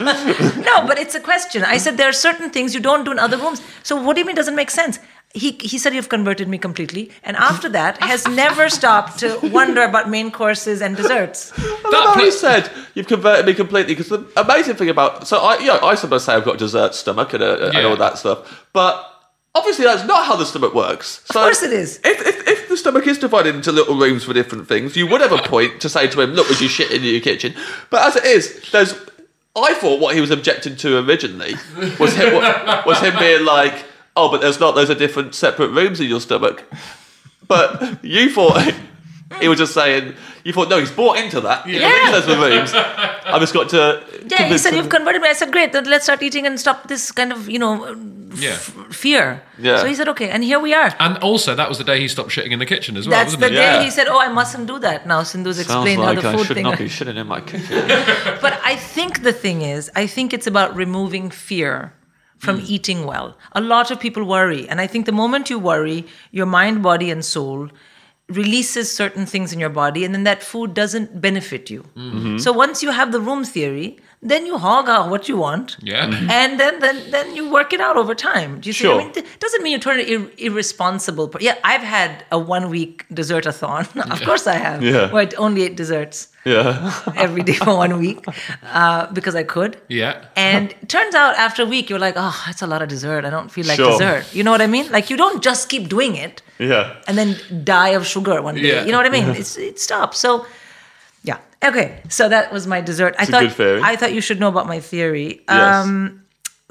[SPEAKER 7] No, but it's a question. I said there are certain things you don't do in other rooms. So what do you mean doesn't make sense? He he said you've converted me completely, and after that has never stopped to wonder about main courses and desserts.
[SPEAKER 6] I love how
[SPEAKER 1] pla-
[SPEAKER 6] he said you've converted me completely. Because the amazing thing about so I, you know, I sometimes say I've got a dessert stomach and, uh, and
[SPEAKER 1] Yeah.
[SPEAKER 6] all that stuff, but obviously that's not how the stomach works. So
[SPEAKER 7] Of course it is.
[SPEAKER 6] If, if if the stomach is divided into little rooms for different things, you would have a point to say to him, "Look, would you shit in your kitchen?" But as it is, there's. I thought what he was objecting to originally was him was him being like, "Oh, but there's not. Those are different, separate rooms in your stomach." But you thought he was just saying. You thought, no, he's bought into that. He
[SPEAKER 7] Yeah.
[SPEAKER 6] believes there's the rooms. I've just got to.
[SPEAKER 7] Yeah, he
[SPEAKER 6] convince
[SPEAKER 7] said
[SPEAKER 6] him-
[SPEAKER 7] you've converted me. I said great. Then let's start eating and stop this kind of you know
[SPEAKER 1] Yeah.
[SPEAKER 7] f- fear.
[SPEAKER 6] Yeah.
[SPEAKER 7] So he said okay, and here we are.
[SPEAKER 1] And also, that was the day he stopped shitting in the kitchen as well,
[SPEAKER 7] That's
[SPEAKER 1] wasn't
[SPEAKER 7] the
[SPEAKER 1] it?
[SPEAKER 7] day
[SPEAKER 6] Yeah.
[SPEAKER 7] he said, "Oh, I mustn't do that." Now Sindhu's
[SPEAKER 6] Sounds
[SPEAKER 7] explained
[SPEAKER 6] like
[SPEAKER 7] how the
[SPEAKER 6] I
[SPEAKER 7] food
[SPEAKER 6] should
[SPEAKER 7] thing.
[SPEAKER 6] not be shitting in my kitchen.
[SPEAKER 7] But I think the thing is, I think it's about removing fear from
[SPEAKER 6] Hmm.
[SPEAKER 7] eating well. A lot of people worry. And I think the moment you worry, your mind, body, and soul releases certain things in your body, and then that food doesn't benefit you.
[SPEAKER 6] Mm-hmm.
[SPEAKER 7] So once you have the room theory, then you hog out what you want.
[SPEAKER 1] Yeah.
[SPEAKER 7] And then, then then you work it out over time. Do you see?
[SPEAKER 6] Sure.
[SPEAKER 7] I mean, it doesn't mean you turn an ir- irresponsible. Per- yeah, I've had a one week dessert-a-thon. Of course I have.
[SPEAKER 6] Yeah.
[SPEAKER 7] Where I only ate desserts
[SPEAKER 6] Yeah.
[SPEAKER 7] every day for one week uh, because I could.
[SPEAKER 1] Yeah.
[SPEAKER 7] And it turns out after a week, you're like, oh, that's a lot of dessert. I don't feel like
[SPEAKER 6] Sure.
[SPEAKER 7] dessert. You know what I mean? Like you don't just keep doing it
[SPEAKER 6] Yeah.
[SPEAKER 7] and then die of sugar one day.
[SPEAKER 1] Yeah.
[SPEAKER 7] You know what I mean? It's, it stops. So, yeah. Okay. So that was my dessert. I
[SPEAKER 6] It's a
[SPEAKER 7] thought
[SPEAKER 6] good theory.
[SPEAKER 7] I thought you should know about my theory.
[SPEAKER 6] Yes.
[SPEAKER 7] Um,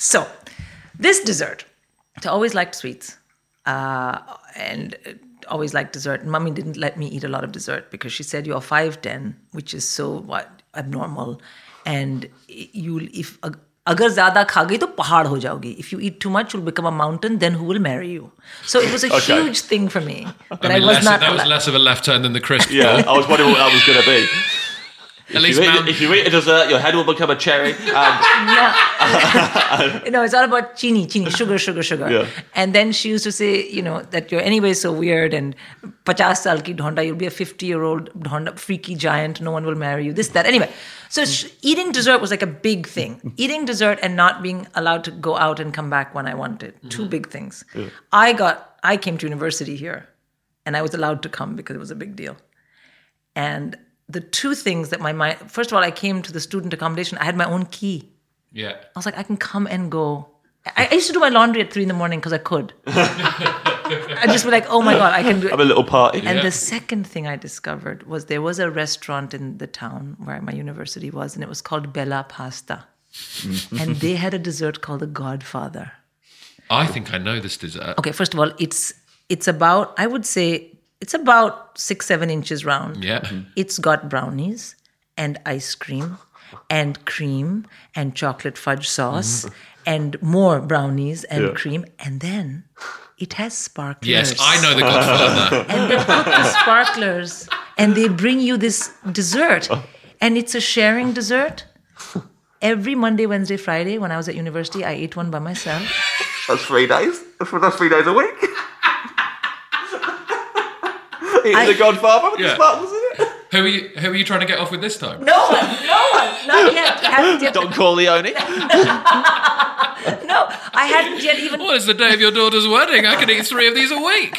[SPEAKER 7] So, this dessert, I always liked sweets uh, and always liked dessert. Mummy didn't let me eat a lot of dessert because she said you're five ten, which is so what abnormal. And you, if agar zyada kha gayi to pahad ho jaogi. If you eat too much, you'll become a mountain. Then who will marry you? So it was a
[SPEAKER 6] Okay.
[SPEAKER 7] huge thing for me that
[SPEAKER 1] I
[SPEAKER 7] I,
[SPEAKER 1] mean,
[SPEAKER 7] was
[SPEAKER 1] less,
[SPEAKER 7] not.
[SPEAKER 1] that was
[SPEAKER 7] allowed-
[SPEAKER 1] less of a left turn than the crisp.
[SPEAKER 6] Yeah, I was wondering what that was going to be.
[SPEAKER 1] At
[SPEAKER 6] If
[SPEAKER 1] least
[SPEAKER 6] you, eat,
[SPEAKER 1] Mount-
[SPEAKER 6] if you eat a dessert, your head will become a cherry. And
[SPEAKER 7] No. no, it's all about chini, chini, sugar, sugar, sugar.
[SPEAKER 6] Yeah.
[SPEAKER 7] And then she used to say, you know, that you're anyway so weird and fifty saal ki dhonda, you'll be a fifty-year-old dhonda, freaky giant, no one will marry you, this, that. Anyway, so sh- eating dessert was like a big thing. Eating dessert and not being allowed to go out and come back when I wanted. Two big things. I got, I came to university here and I was allowed to come because it was a big deal. And the two things that my mind, first of all, I came to the student accommodation, I had my own key.
[SPEAKER 1] Yeah.
[SPEAKER 7] I was like, I can come and go. I, I used to do my laundry at three in the morning because I could. I'd just be like, oh my God, I can do
[SPEAKER 6] have a
[SPEAKER 7] it.
[SPEAKER 6] little party.
[SPEAKER 7] And
[SPEAKER 1] Yeah.
[SPEAKER 7] the second thing I discovered was there was a restaurant in the town where my university was, and it was called Bella Pasta. And they had a dessert called the Godfather.
[SPEAKER 1] I think I know this dessert.
[SPEAKER 7] Okay, first of all, it's it's about, I would say, it's about six, seven inches round.
[SPEAKER 1] Yeah.
[SPEAKER 7] It's got brownies and ice cream and cream and chocolate fudge sauce and more brownies and
[SPEAKER 6] Yeah.
[SPEAKER 7] cream. And then it has sparklers.
[SPEAKER 1] Yes, I know the Godfather.
[SPEAKER 7] And they put the sparklers and they bring you this dessert. And it's a sharing dessert. Every Monday, Wednesday, Friday, when I was at university, I ate one by myself.
[SPEAKER 6] That's three days. That's three days a week. Eating
[SPEAKER 7] I-
[SPEAKER 6] the Godfather with
[SPEAKER 1] Yeah.
[SPEAKER 6] the sparkles in it.
[SPEAKER 1] Who are you? Who are you trying to get off with this time?
[SPEAKER 7] No one, no one, not yet. I hadn't yet.
[SPEAKER 6] Don Corleone.
[SPEAKER 7] No, I hadn't yet even.
[SPEAKER 1] Well, it's the day of your daughter's wedding. I can eat three of these a week.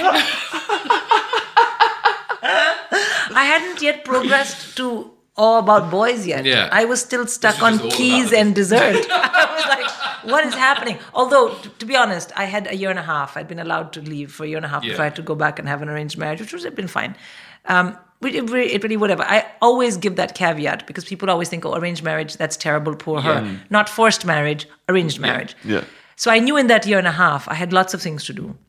[SPEAKER 7] I hadn't yet progressed to all about boys yet.
[SPEAKER 1] Yeah.
[SPEAKER 7] I was still stuck
[SPEAKER 1] This is
[SPEAKER 7] on
[SPEAKER 1] just all
[SPEAKER 7] keys
[SPEAKER 1] about
[SPEAKER 7] and dessert. I was like, what is happening? Although, t- to be honest, I had a year and a half. I'd been allowed to leave for a year and a half
[SPEAKER 1] Yeah.
[SPEAKER 7] before I had to go back and have an arranged marriage, which would have been fine. Um, it, it really, it really, whatever. I always give that caveat because people always think, oh, arranged marriage, that's terrible, poor her. Not forced marriage, arranged marriage.
[SPEAKER 6] Yeah.
[SPEAKER 7] So I knew in that year and a half, I had lots of things to do.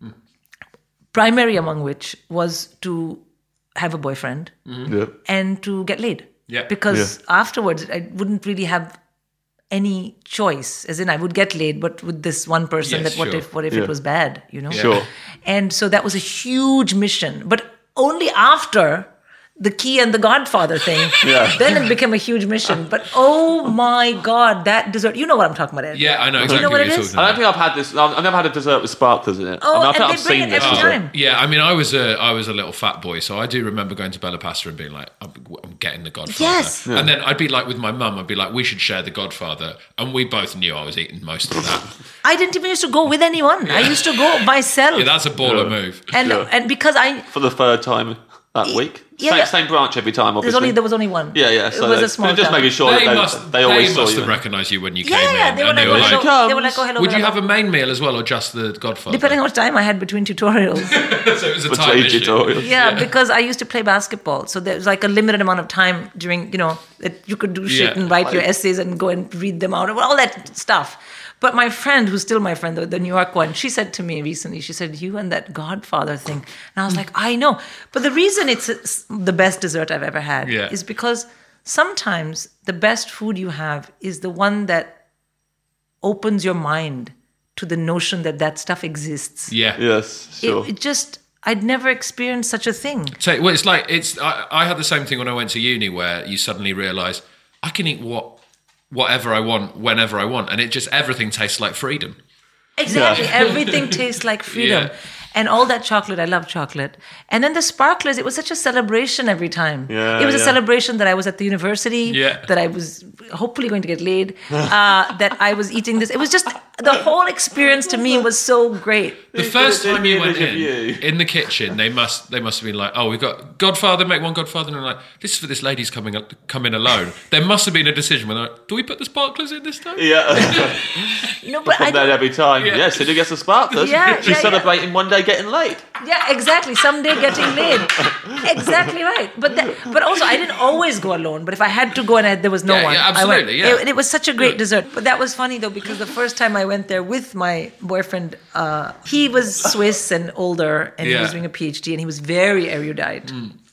[SPEAKER 7] Primary among which was to have a boyfriend
[SPEAKER 6] Yeah.
[SPEAKER 7] and to get laid.
[SPEAKER 1] Yeah.
[SPEAKER 7] Because afterwards, I wouldn't really have any choice. As in, I would get laid, but with this one person,
[SPEAKER 1] Yes,
[SPEAKER 7] that what
[SPEAKER 1] sure.
[SPEAKER 7] if what if
[SPEAKER 6] Yeah.
[SPEAKER 7] it was bad, you know?
[SPEAKER 6] Sure.
[SPEAKER 7] And so that was a huge mission. But only after the key and the Godfather thing,
[SPEAKER 6] Yeah.
[SPEAKER 7] then it became a huge mission. But oh my God, that dessert, you know what I'm talking about, Ed.
[SPEAKER 1] Yeah, I know
[SPEAKER 7] You
[SPEAKER 1] exactly
[SPEAKER 7] know what
[SPEAKER 1] what
[SPEAKER 7] it
[SPEAKER 1] you're
[SPEAKER 7] is?
[SPEAKER 1] talking
[SPEAKER 6] I
[SPEAKER 1] about.
[SPEAKER 6] don't think I've had this. I've I've never had a dessert with sparklers in it.
[SPEAKER 7] Oh,
[SPEAKER 6] I mean, I
[SPEAKER 7] and
[SPEAKER 6] think
[SPEAKER 7] they
[SPEAKER 6] I've
[SPEAKER 7] bring
[SPEAKER 6] seen
[SPEAKER 7] it
[SPEAKER 6] this.
[SPEAKER 7] every
[SPEAKER 6] before.
[SPEAKER 7] time.
[SPEAKER 1] Yeah, I mean, I was a I was a little fat boy, so I do remember going to Bella Pasta and being like, I'm, I'm getting the Godfather.
[SPEAKER 7] Yes.
[SPEAKER 1] And then I'd be like with my mum, I'd be like, we should share the Godfather, and we both knew I was eating most of that.
[SPEAKER 7] I didn't even used to go with anyone. I used to go myself.
[SPEAKER 1] Yeah, that's a baller
[SPEAKER 6] Yeah.
[SPEAKER 1] move.
[SPEAKER 7] and
[SPEAKER 6] Yeah.
[SPEAKER 7] and because I
[SPEAKER 6] For the third time that week.
[SPEAKER 7] yeah,
[SPEAKER 6] same,
[SPEAKER 7] yeah.
[SPEAKER 6] same branch every time,
[SPEAKER 7] there's
[SPEAKER 6] obviously.
[SPEAKER 7] only there was only one.
[SPEAKER 6] yeah, yeah.
[SPEAKER 7] It
[SPEAKER 6] So
[SPEAKER 7] was
[SPEAKER 6] they,
[SPEAKER 7] a small
[SPEAKER 6] they're just
[SPEAKER 7] town.
[SPEAKER 6] making sure
[SPEAKER 1] They
[SPEAKER 6] that they,
[SPEAKER 1] must,
[SPEAKER 6] they always
[SPEAKER 1] they
[SPEAKER 6] saw
[SPEAKER 1] must
[SPEAKER 6] you.
[SPEAKER 1] have recognised you when you
[SPEAKER 7] Yeah,
[SPEAKER 1] came
[SPEAKER 7] yeah,
[SPEAKER 1] in.
[SPEAKER 7] they were
[SPEAKER 1] and
[SPEAKER 7] like,
[SPEAKER 1] they were
[SPEAKER 7] oh,
[SPEAKER 1] like,
[SPEAKER 7] hello. They were like, oh, hello.
[SPEAKER 1] would you
[SPEAKER 7] hello.
[SPEAKER 1] have a main meal as well, or just the Godfather?
[SPEAKER 7] Depending on how much time I had between tutorials.
[SPEAKER 1] So it was a
[SPEAKER 6] For
[SPEAKER 1] time
[SPEAKER 6] trade
[SPEAKER 1] issue.
[SPEAKER 6] tutorials.
[SPEAKER 7] Yeah, because I used to play basketball, so there was like a limited amount of time during, you know, that you could do shit
[SPEAKER 1] Yeah.
[SPEAKER 7] and write your essays and go and read them out, all that stuff. But my friend, who's still my friend, the, the New York one, she said to me recently, she said, you and that Godfather thing. And I was like, I know. But the reason it's it's the best dessert I've ever had
[SPEAKER 1] Yeah.
[SPEAKER 7] is because sometimes the best food you have is the one that opens your mind to the notion that that stuff exists.
[SPEAKER 1] Yeah.
[SPEAKER 6] Yes, sure.
[SPEAKER 7] It, it just, I'd never experienced such a thing.
[SPEAKER 1] So well, it's like it's. I, I had the same thing when I went to uni, where you suddenly realise I can eat what whatever I want, whenever I want, and it just everything tastes like freedom.
[SPEAKER 7] Exactly. Everything tastes like freedom.
[SPEAKER 1] Yeah.
[SPEAKER 7] And all that chocolate, I love chocolate. And then the sparklers, it was such a celebration every time.
[SPEAKER 6] Yeah,
[SPEAKER 7] it was a
[SPEAKER 6] yeah.
[SPEAKER 7] celebration that I was at the university,
[SPEAKER 1] Yeah.
[SPEAKER 7] that I was hopefully going to get laid, uh, that I was eating this. It was just, the whole experience to me was so great.
[SPEAKER 1] The first
[SPEAKER 6] did
[SPEAKER 1] time
[SPEAKER 6] the
[SPEAKER 1] you went
[SPEAKER 6] image of
[SPEAKER 1] in
[SPEAKER 6] you.
[SPEAKER 1] in the kitchen, they must they must have been like, oh, we've got Godfather, make one Godfather, and I'm like, this is for this lady's coming coming alone. There must have been a decision where they're like, do we put the sparklers in this time?
[SPEAKER 6] Yeah.
[SPEAKER 7] No, but I
[SPEAKER 6] From there
[SPEAKER 7] don't,
[SPEAKER 6] every time.
[SPEAKER 1] Yeah.
[SPEAKER 6] Yes, Cindy gets the sparklers.
[SPEAKER 7] Yeah,
[SPEAKER 6] She's
[SPEAKER 7] yeah, yeah.
[SPEAKER 6] celebrating one day getting late.
[SPEAKER 7] Yeah, exactly. Someday getting laid. Exactly right. But that, but also, I didn't always go alone. But if I had to go and I, there was no
[SPEAKER 1] Yeah,
[SPEAKER 7] one,
[SPEAKER 1] yeah,
[SPEAKER 7] I went.
[SPEAKER 1] absolutely, yeah.
[SPEAKER 7] It, it was such a great dessert. But that was funny though, because the first time I went there with my boyfriend, uh, he was Swiss and older, and
[SPEAKER 1] Yeah.
[SPEAKER 7] he was doing a PhD, and he was very erudite.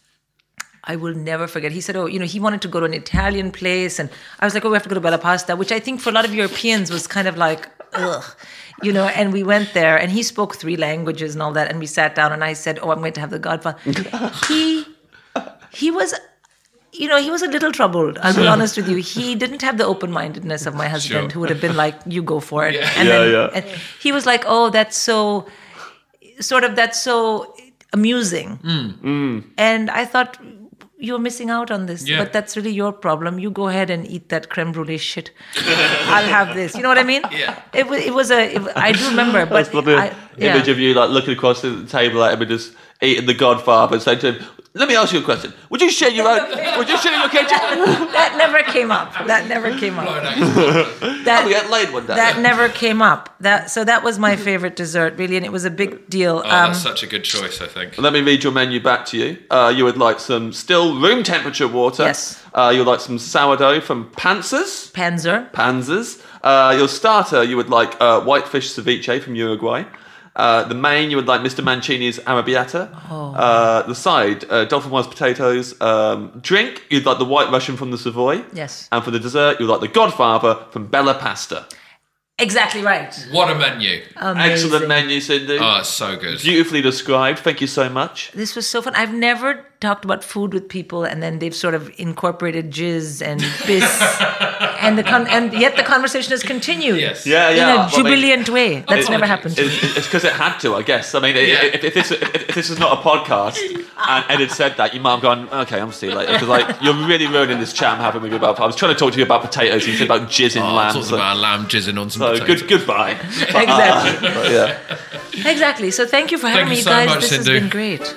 [SPEAKER 7] I will never forget. He said, oh, you know, he wanted to go to an Italian place. And I was like, oh, we have to go to Bella Pasta, which I think for a lot of Europeans was kind of like, ugh, you know, and we went there and he spoke three languages and all that. And we sat down and I said, oh, I'm going to have the Godfather. he, he was, you know, he was a little troubled. I'll be honest with you. He didn't have the open-mindedness of my husband,
[SPEAKER 1] Sure.
[SPEAKER 7] who would have been like, you go for it.
[SPEAKER 1] Yeah.
[SPEAKER 7] And
[SPEAKER 6] Yeah,
[SPEAKER 7] then,
[SPEAKER 6] yeah.
[SPEAKER 7] And he was like, oh, that's so, sort of, that's so amusing. And I thought, you're missing out on this,
[SPEAKER 1] Yeah.
[SPEAKER 7] but that's really your problem. You go ahead and eat that creme brulee shit. I'll have this. You know what I mean?
[SPEAKER 1] Yeah.
[SPEAKER 7] It was. It was a. It, I do remember, but
[SPEAKER 6] That's lovely.
[SPEAKER 7] I, yeah.
[SPEAKER 6] Image of you like looking across the table at him and just eating the Godfather and saying to him, "Let me ask you a question. Would you share your own? Would you share your kitchen?
[SPEAKER 7] That never came up. That never came up. That,
[SPEAKER 6] Oh, we get laid one day."
[SPEAKER 7] that never came up. That so that was my favorite dessert, really, and it was a big deal.
[SPEAKER 1] Oh,
[SPEAKER 7] Um,
[SPEAKER 1] that's such a good choice, I think.
[SPEAKER 6] Let me read your menu back to you. Uh, you would like some still room temperature water.
[SPEAKER 7] Yes.
[SPEAKER 6] Uh, you would like some sourdough from Panzers.
[SPEAKER 7] Panzer.
[SPEAKER 6] Panzers. Uh, your starter, you would like uh, whitefish ceviche from Uruguay. Uh, the main, you would like Mister Mancini's arrabbiata.
[SPEAKER 7] Oh.
[SPEAKER 6] Uh, the side, uh, dolphin wise potatoes. Um, drink, you'd like the White Russian from the Savoy.
[SPEAKER 7] Yes.
[SPEAKER 6] And for the dessert, you'd like the Godfather from Bella Pasta.
[SPEAKER 7] Exactly right.
[SPEAKER 1] What a menu.
[SPEAKER 7] Amazing.
[SPEAKER 6] Excellent menu, Cindy.
[SPEAKER 1] Oh, it's so good.
[SPEAKER 6] Beautifully described. Thank you so much.
[SPEAKER 7] This was so fun. I've never talked about food with people, and then they've sort of incorporated jizz and bis, and the con- and yet the conversation has continued.
[SPEAKER 1] Yes.
[SPEAKER 6] Yeah, yeah.
[SPEAKER 7] In a
[SPEAKER 6] Well, I mean,
[SPEAKER 7] jubilant way. That's never happened to me.
[SPEAKER 6] It- It's because it had to, I guess. I mean, i-
[SPEAKER 1] Yeah.
[SPEAKER 6] if, if this if, if this is not a podcast and Ed had said that, you might have gone, okay, I'm see you later. Because like you're really ruining this chat I'm having with you about. I was trying to talk to you about potatoes. You said about jizzing
[SPEAKER 1] Oh,
[SPEAKER 6] lamb.
[SPEAKER 1] talking
[SPEAKER 6] So,
[SPEAKER 1] about a lamb jizzing on some
[SPEAKER 6] so
[SPEAKER 1] potatoes.
[SPEAKER 6] good, goodbye.
[SPEAKER 7] Exactly.
[SPEAKER 6] But yeah.
[SPEAKER 7] Exactly. So thank you for having
[SPEAKER 1] Thank
[SPEAKER 7] me,
[SPEAKER 1] you so
[SPEAKER 7] guys.
[SPEAKER 1] much,
[SPEAKER 7] this
[SPEAKER 1] Sindhu.
[SPEAKER 7] has been great.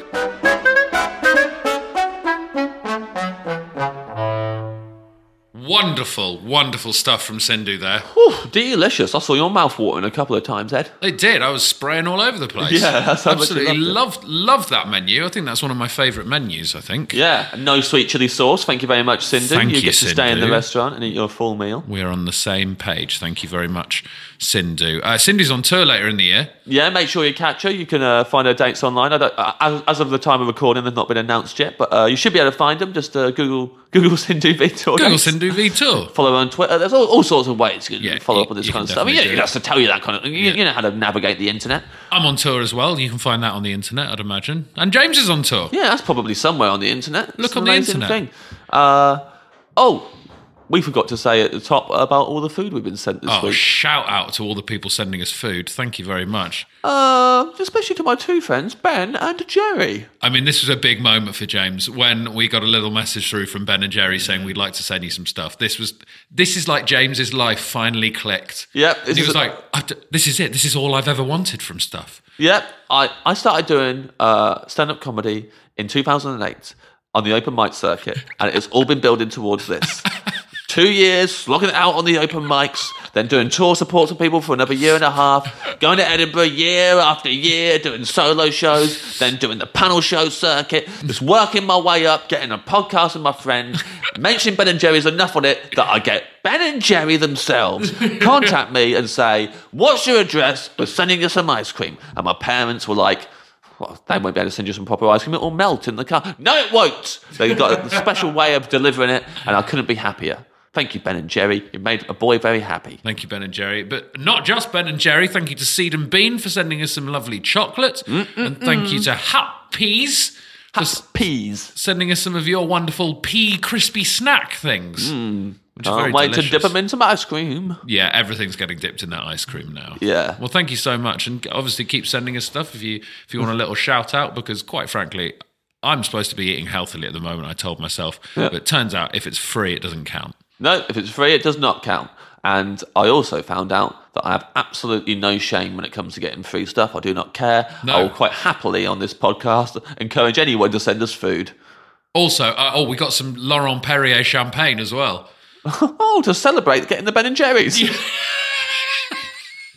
[SPEAKER 1] Wonderful, wonderful stuff from Sindhu there.
[SPEAKER 6] Whew, delicious. I saw your mouth watering a couple of times, Ed.
[SPEAKER 1] They did. I was spraying all over the place.
[SPEAKER 6] Yeah, that's how much you
[SPEAKER 1] absolutely
[SPEAKER 6] loved
[SPEAKER 1] loved
[SPEAKER 6] it.
[SPEAKER 1] loved that menu. I think that's one of my favourite menus. I think.
[SPEAKER 6] Yeah, no sweet chili sauce. Thank you very much, Sindhu.
[SPEAKER 1] Thank
[SPEAKER 6] you
[SPEAKER 1] you,
[SPEAKER 6] get to stay in the
[SPEAKER 1] Sindhu.
[SPEAKER 6] restaurant and eat your full meal.
[SPEAKER 1] We're on the same page. Thank you very much, Sindhu. Uh, Sindhu's on tour later in the year.
[SPEAKER 6] Yeah, make sure you catch her. You can uh, find her dates online. I don't, uh, as, as of the time of recording, they've not been announced yet, but uh, you should be able to find them. Just uh, Google Google Sindhu V Tour.
[SPEAKER 1] Google
[SPEAKER 6] dates.
[SPEAKER 1] Sindhu V Tour.
[SPEAKER 6] Follow her on Twitter. There's all, all sorts of ways you can
[SPEAKER 1] Yeah,
[SPEAKER 6] follow
[SPEAKER 1] you-
[SPEAKER 6] up on this
[SPEAKER 1] you
[SPEAKER 6] kind of
[SPEAKER 1] can
[SPEAKER 6] stuff. I mean,
[SPEAKER 1] definitely
[SPEAKER 6] yeah,
[SPEAKER 1] do
[SPEAKER 6] it has to tell you that kind of. You,
[SPEAKER 1] Yeah.
[SPEAKER 6] you know how to navigate the internet.
[SPEAKER 1] I'm on tour as well. You can find that on the internet, I'd imagine. And James is on tour.
[SPEAKER 6] Yeah, that's probably somewhere on the internet. It's
[SPEAKER 1] Look
[SPEAKER 6] an
[SPEAKER 1] on the
[SPEAKER 6] amazing
[SPEAKER 1] internet.
[SPEAKER 6] Thing. Uh, oh, we forgot to say at the top about all the food we've been sent this
[SPEAKER 1] Oh,
[SPEAKER 6] week.
[SPEAKER 1] shout out to all the people sending us food. Thank you very much.
[SPEAKER 6] Uh, especially to my two friends, Ben and Jerry.
[SPEAKER 1] I mean, this was a big moment for James when we got a little message through from Ben and Jerry saying we'd like to send you some stuff. This was, this is like James's life finally clicked.
[SPEAKER 6] Yep,
[SPEAKER 1] And
[SPEAKER 6] this
[SPEAKER 1] he
[SPEAKER 6] is
[SPEAKER 1] was
[SPEAKER 6] a-
[SPEAKER 1] like, I d- this is it. This is all I've ever wanted from stuff.
[SPEAKER 6] Yep, I, I started doing uh, stand-up comedy in two thousand eight on the open mic circuit, and it's all been building towards this. Two years, slogging it out on the open mics, then doing tour support for people for another year and a half, going to Edinburgh year after year, doing solo shows, then doing the panel show circuit, just working my way up, getting a podcast with my friends, mentioning Ben and Jerry's enough on it that I get Ben and Jerry themselves contact me and say, what's your address? We're sending you some ice cream. And my parents were like, well, they won't be able to send you some proper ice cream. It will melt in the car. No, it won't. They've got a special way of delivering it, and I couldn't be happier. Thank you, Ben and Jerry. You made a boy very happy.
[SPEAKER 1] Thank you, Ben and Jerry. But not just Ben and Jerry. Thank you to Seed and Bean for sending us some lovely chocolate. And thank you to Hot Peas for s-
[SPEAKER 6] Peas.
[SPEAKER 1] sending us some of your wonderful pea crispy snack things. Which are very
[SPEAKER 6] Can't wait to
[SPEAKER 1] delicious.
[SPEAKER 6] dip them in some ice cream.
[SPEAKER 1] Yeah, everything's getting dipped in that ice cream now.
[SPEAKER 6] Yeah.
[SPEAKER 1] Well, thank you so much, and obviously keep sending us stuff if you if you want a little shout out. Because quite frankly, I'm supposed to be eating healthily at the moment. I told myself,
[SPEAKER 6] Yeah.
[SPEAKER 1] but it turns out if it's free, it doesn't count.
[SPEAKER 6] No, if it's free, it does not count. And I also found out that I have absolutely no shame when it comes to getting free stuff. I do not care.
[SPEAKER 1] No.
[SPEAKER 6] I will quite happily on this podcast encourage anyone to send us food.
[SPEAKER 1] Also, uh, oh, we got some Laurent Perrier champagne as well.
[SPEAKER 6] Oh, to celebrate getting the Ben and Jerry's.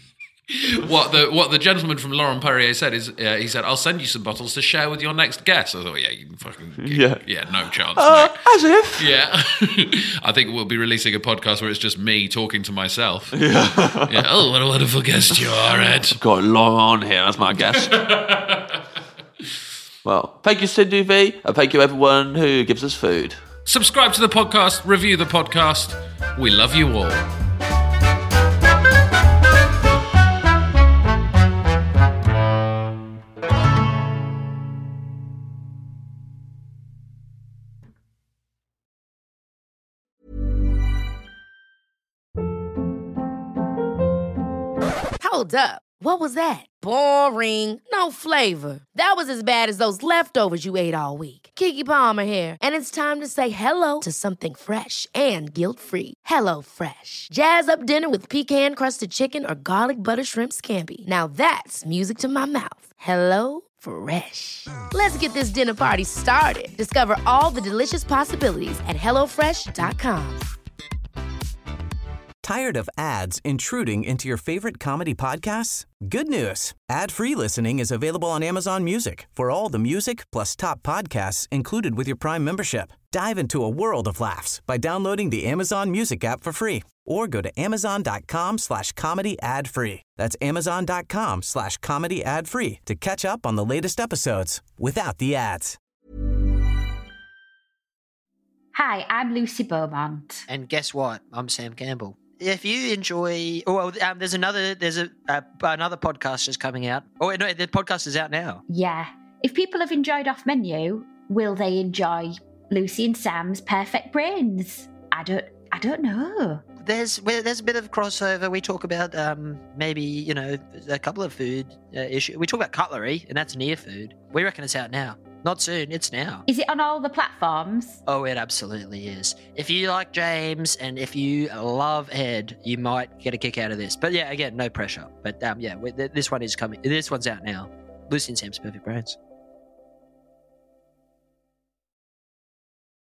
[SPEAKER 1] What the what the gentleman from Laurent Perrier said is, uh, he said, "I'll send you some bottles to share with your next guest." I thought, yeah, you can fucking,
[SPEAKER 6] Yeah.
[SPEAKER 1] yeah, no chance.
[SPEAKER 6] Uh,
[SPEAKER 1] mate.
[SPEAKER 6] as if.
[SPEAKER 1] Yeah, I think we'll be releasing a podcast where it's just me talking to myself. Yeah. yeah. Oh, what a wonderful guest you are, Ed.
[SPEAKER 6] Got Laurent here as my guest. Well, thank you, Sindhu V, and thank you everyone who gives us food.
[SPEAKER 1] Subscribe to the podcast, review the podcast. We love you all.
[SPEAKER 4] Hold up. What was that? Boring. No flavor. That was as bad as those leftovers you ate all week. Keke Palmer here, and it's time to say hello to something fresh and guilt-free. Hello Fresh. Jazz up dinner with pecan-crusted chicken or garlic butter shrimp scampi. Now that's music to my mouth. Hello Fresh. Let's get this dinner party started. Discover all the delicious possibilities at hello fresh dot com.
[SPEAKER 5] Tired of ads intruding into your favorite comedy podcasts? Good news. Ad-free listening is available on Amazon Music for all the music plus top podcasts included with your Prime membership. Dive into a world of laughs by downloading the Amazon Music app for free or go to amazon.com slash comedy ad free. That's amazon.com slash comedy ad free to catch up on the latest episodes without the ads.
[SPEAKER 10] Hi, I'm Lucy Beaumont.
[SPEAKER 11] And guess what? I'm Sam Campbell. If you enjoy, oh, well, um, there's another, there's a uh, another podcast just coming out. Oh no, the podcast is out now.
[SPEAKER 10] Yeah. If people have enjoyed Off Menu, will they enjoy Lucy and Sam's Perfect Brains? I don't, I don't know.
[SPEAKER 11] There's well, there's a bit of crossover. We talk about um, maybe you know a couple of food uh, issues. We talk about cutlery, and that's near food. We reckon it's out now. Not soon, it's now.
[SPEAKER 10] Is it on all the platforms?
[SPEAKER 11] Oh, it absolutely is. If you like James and if you love Ed, you might get a kick out of this. But yeah, again, no pressure. But um, yeah, this one is coming. This one's out now. Lucy and Sam's Perfect Brains.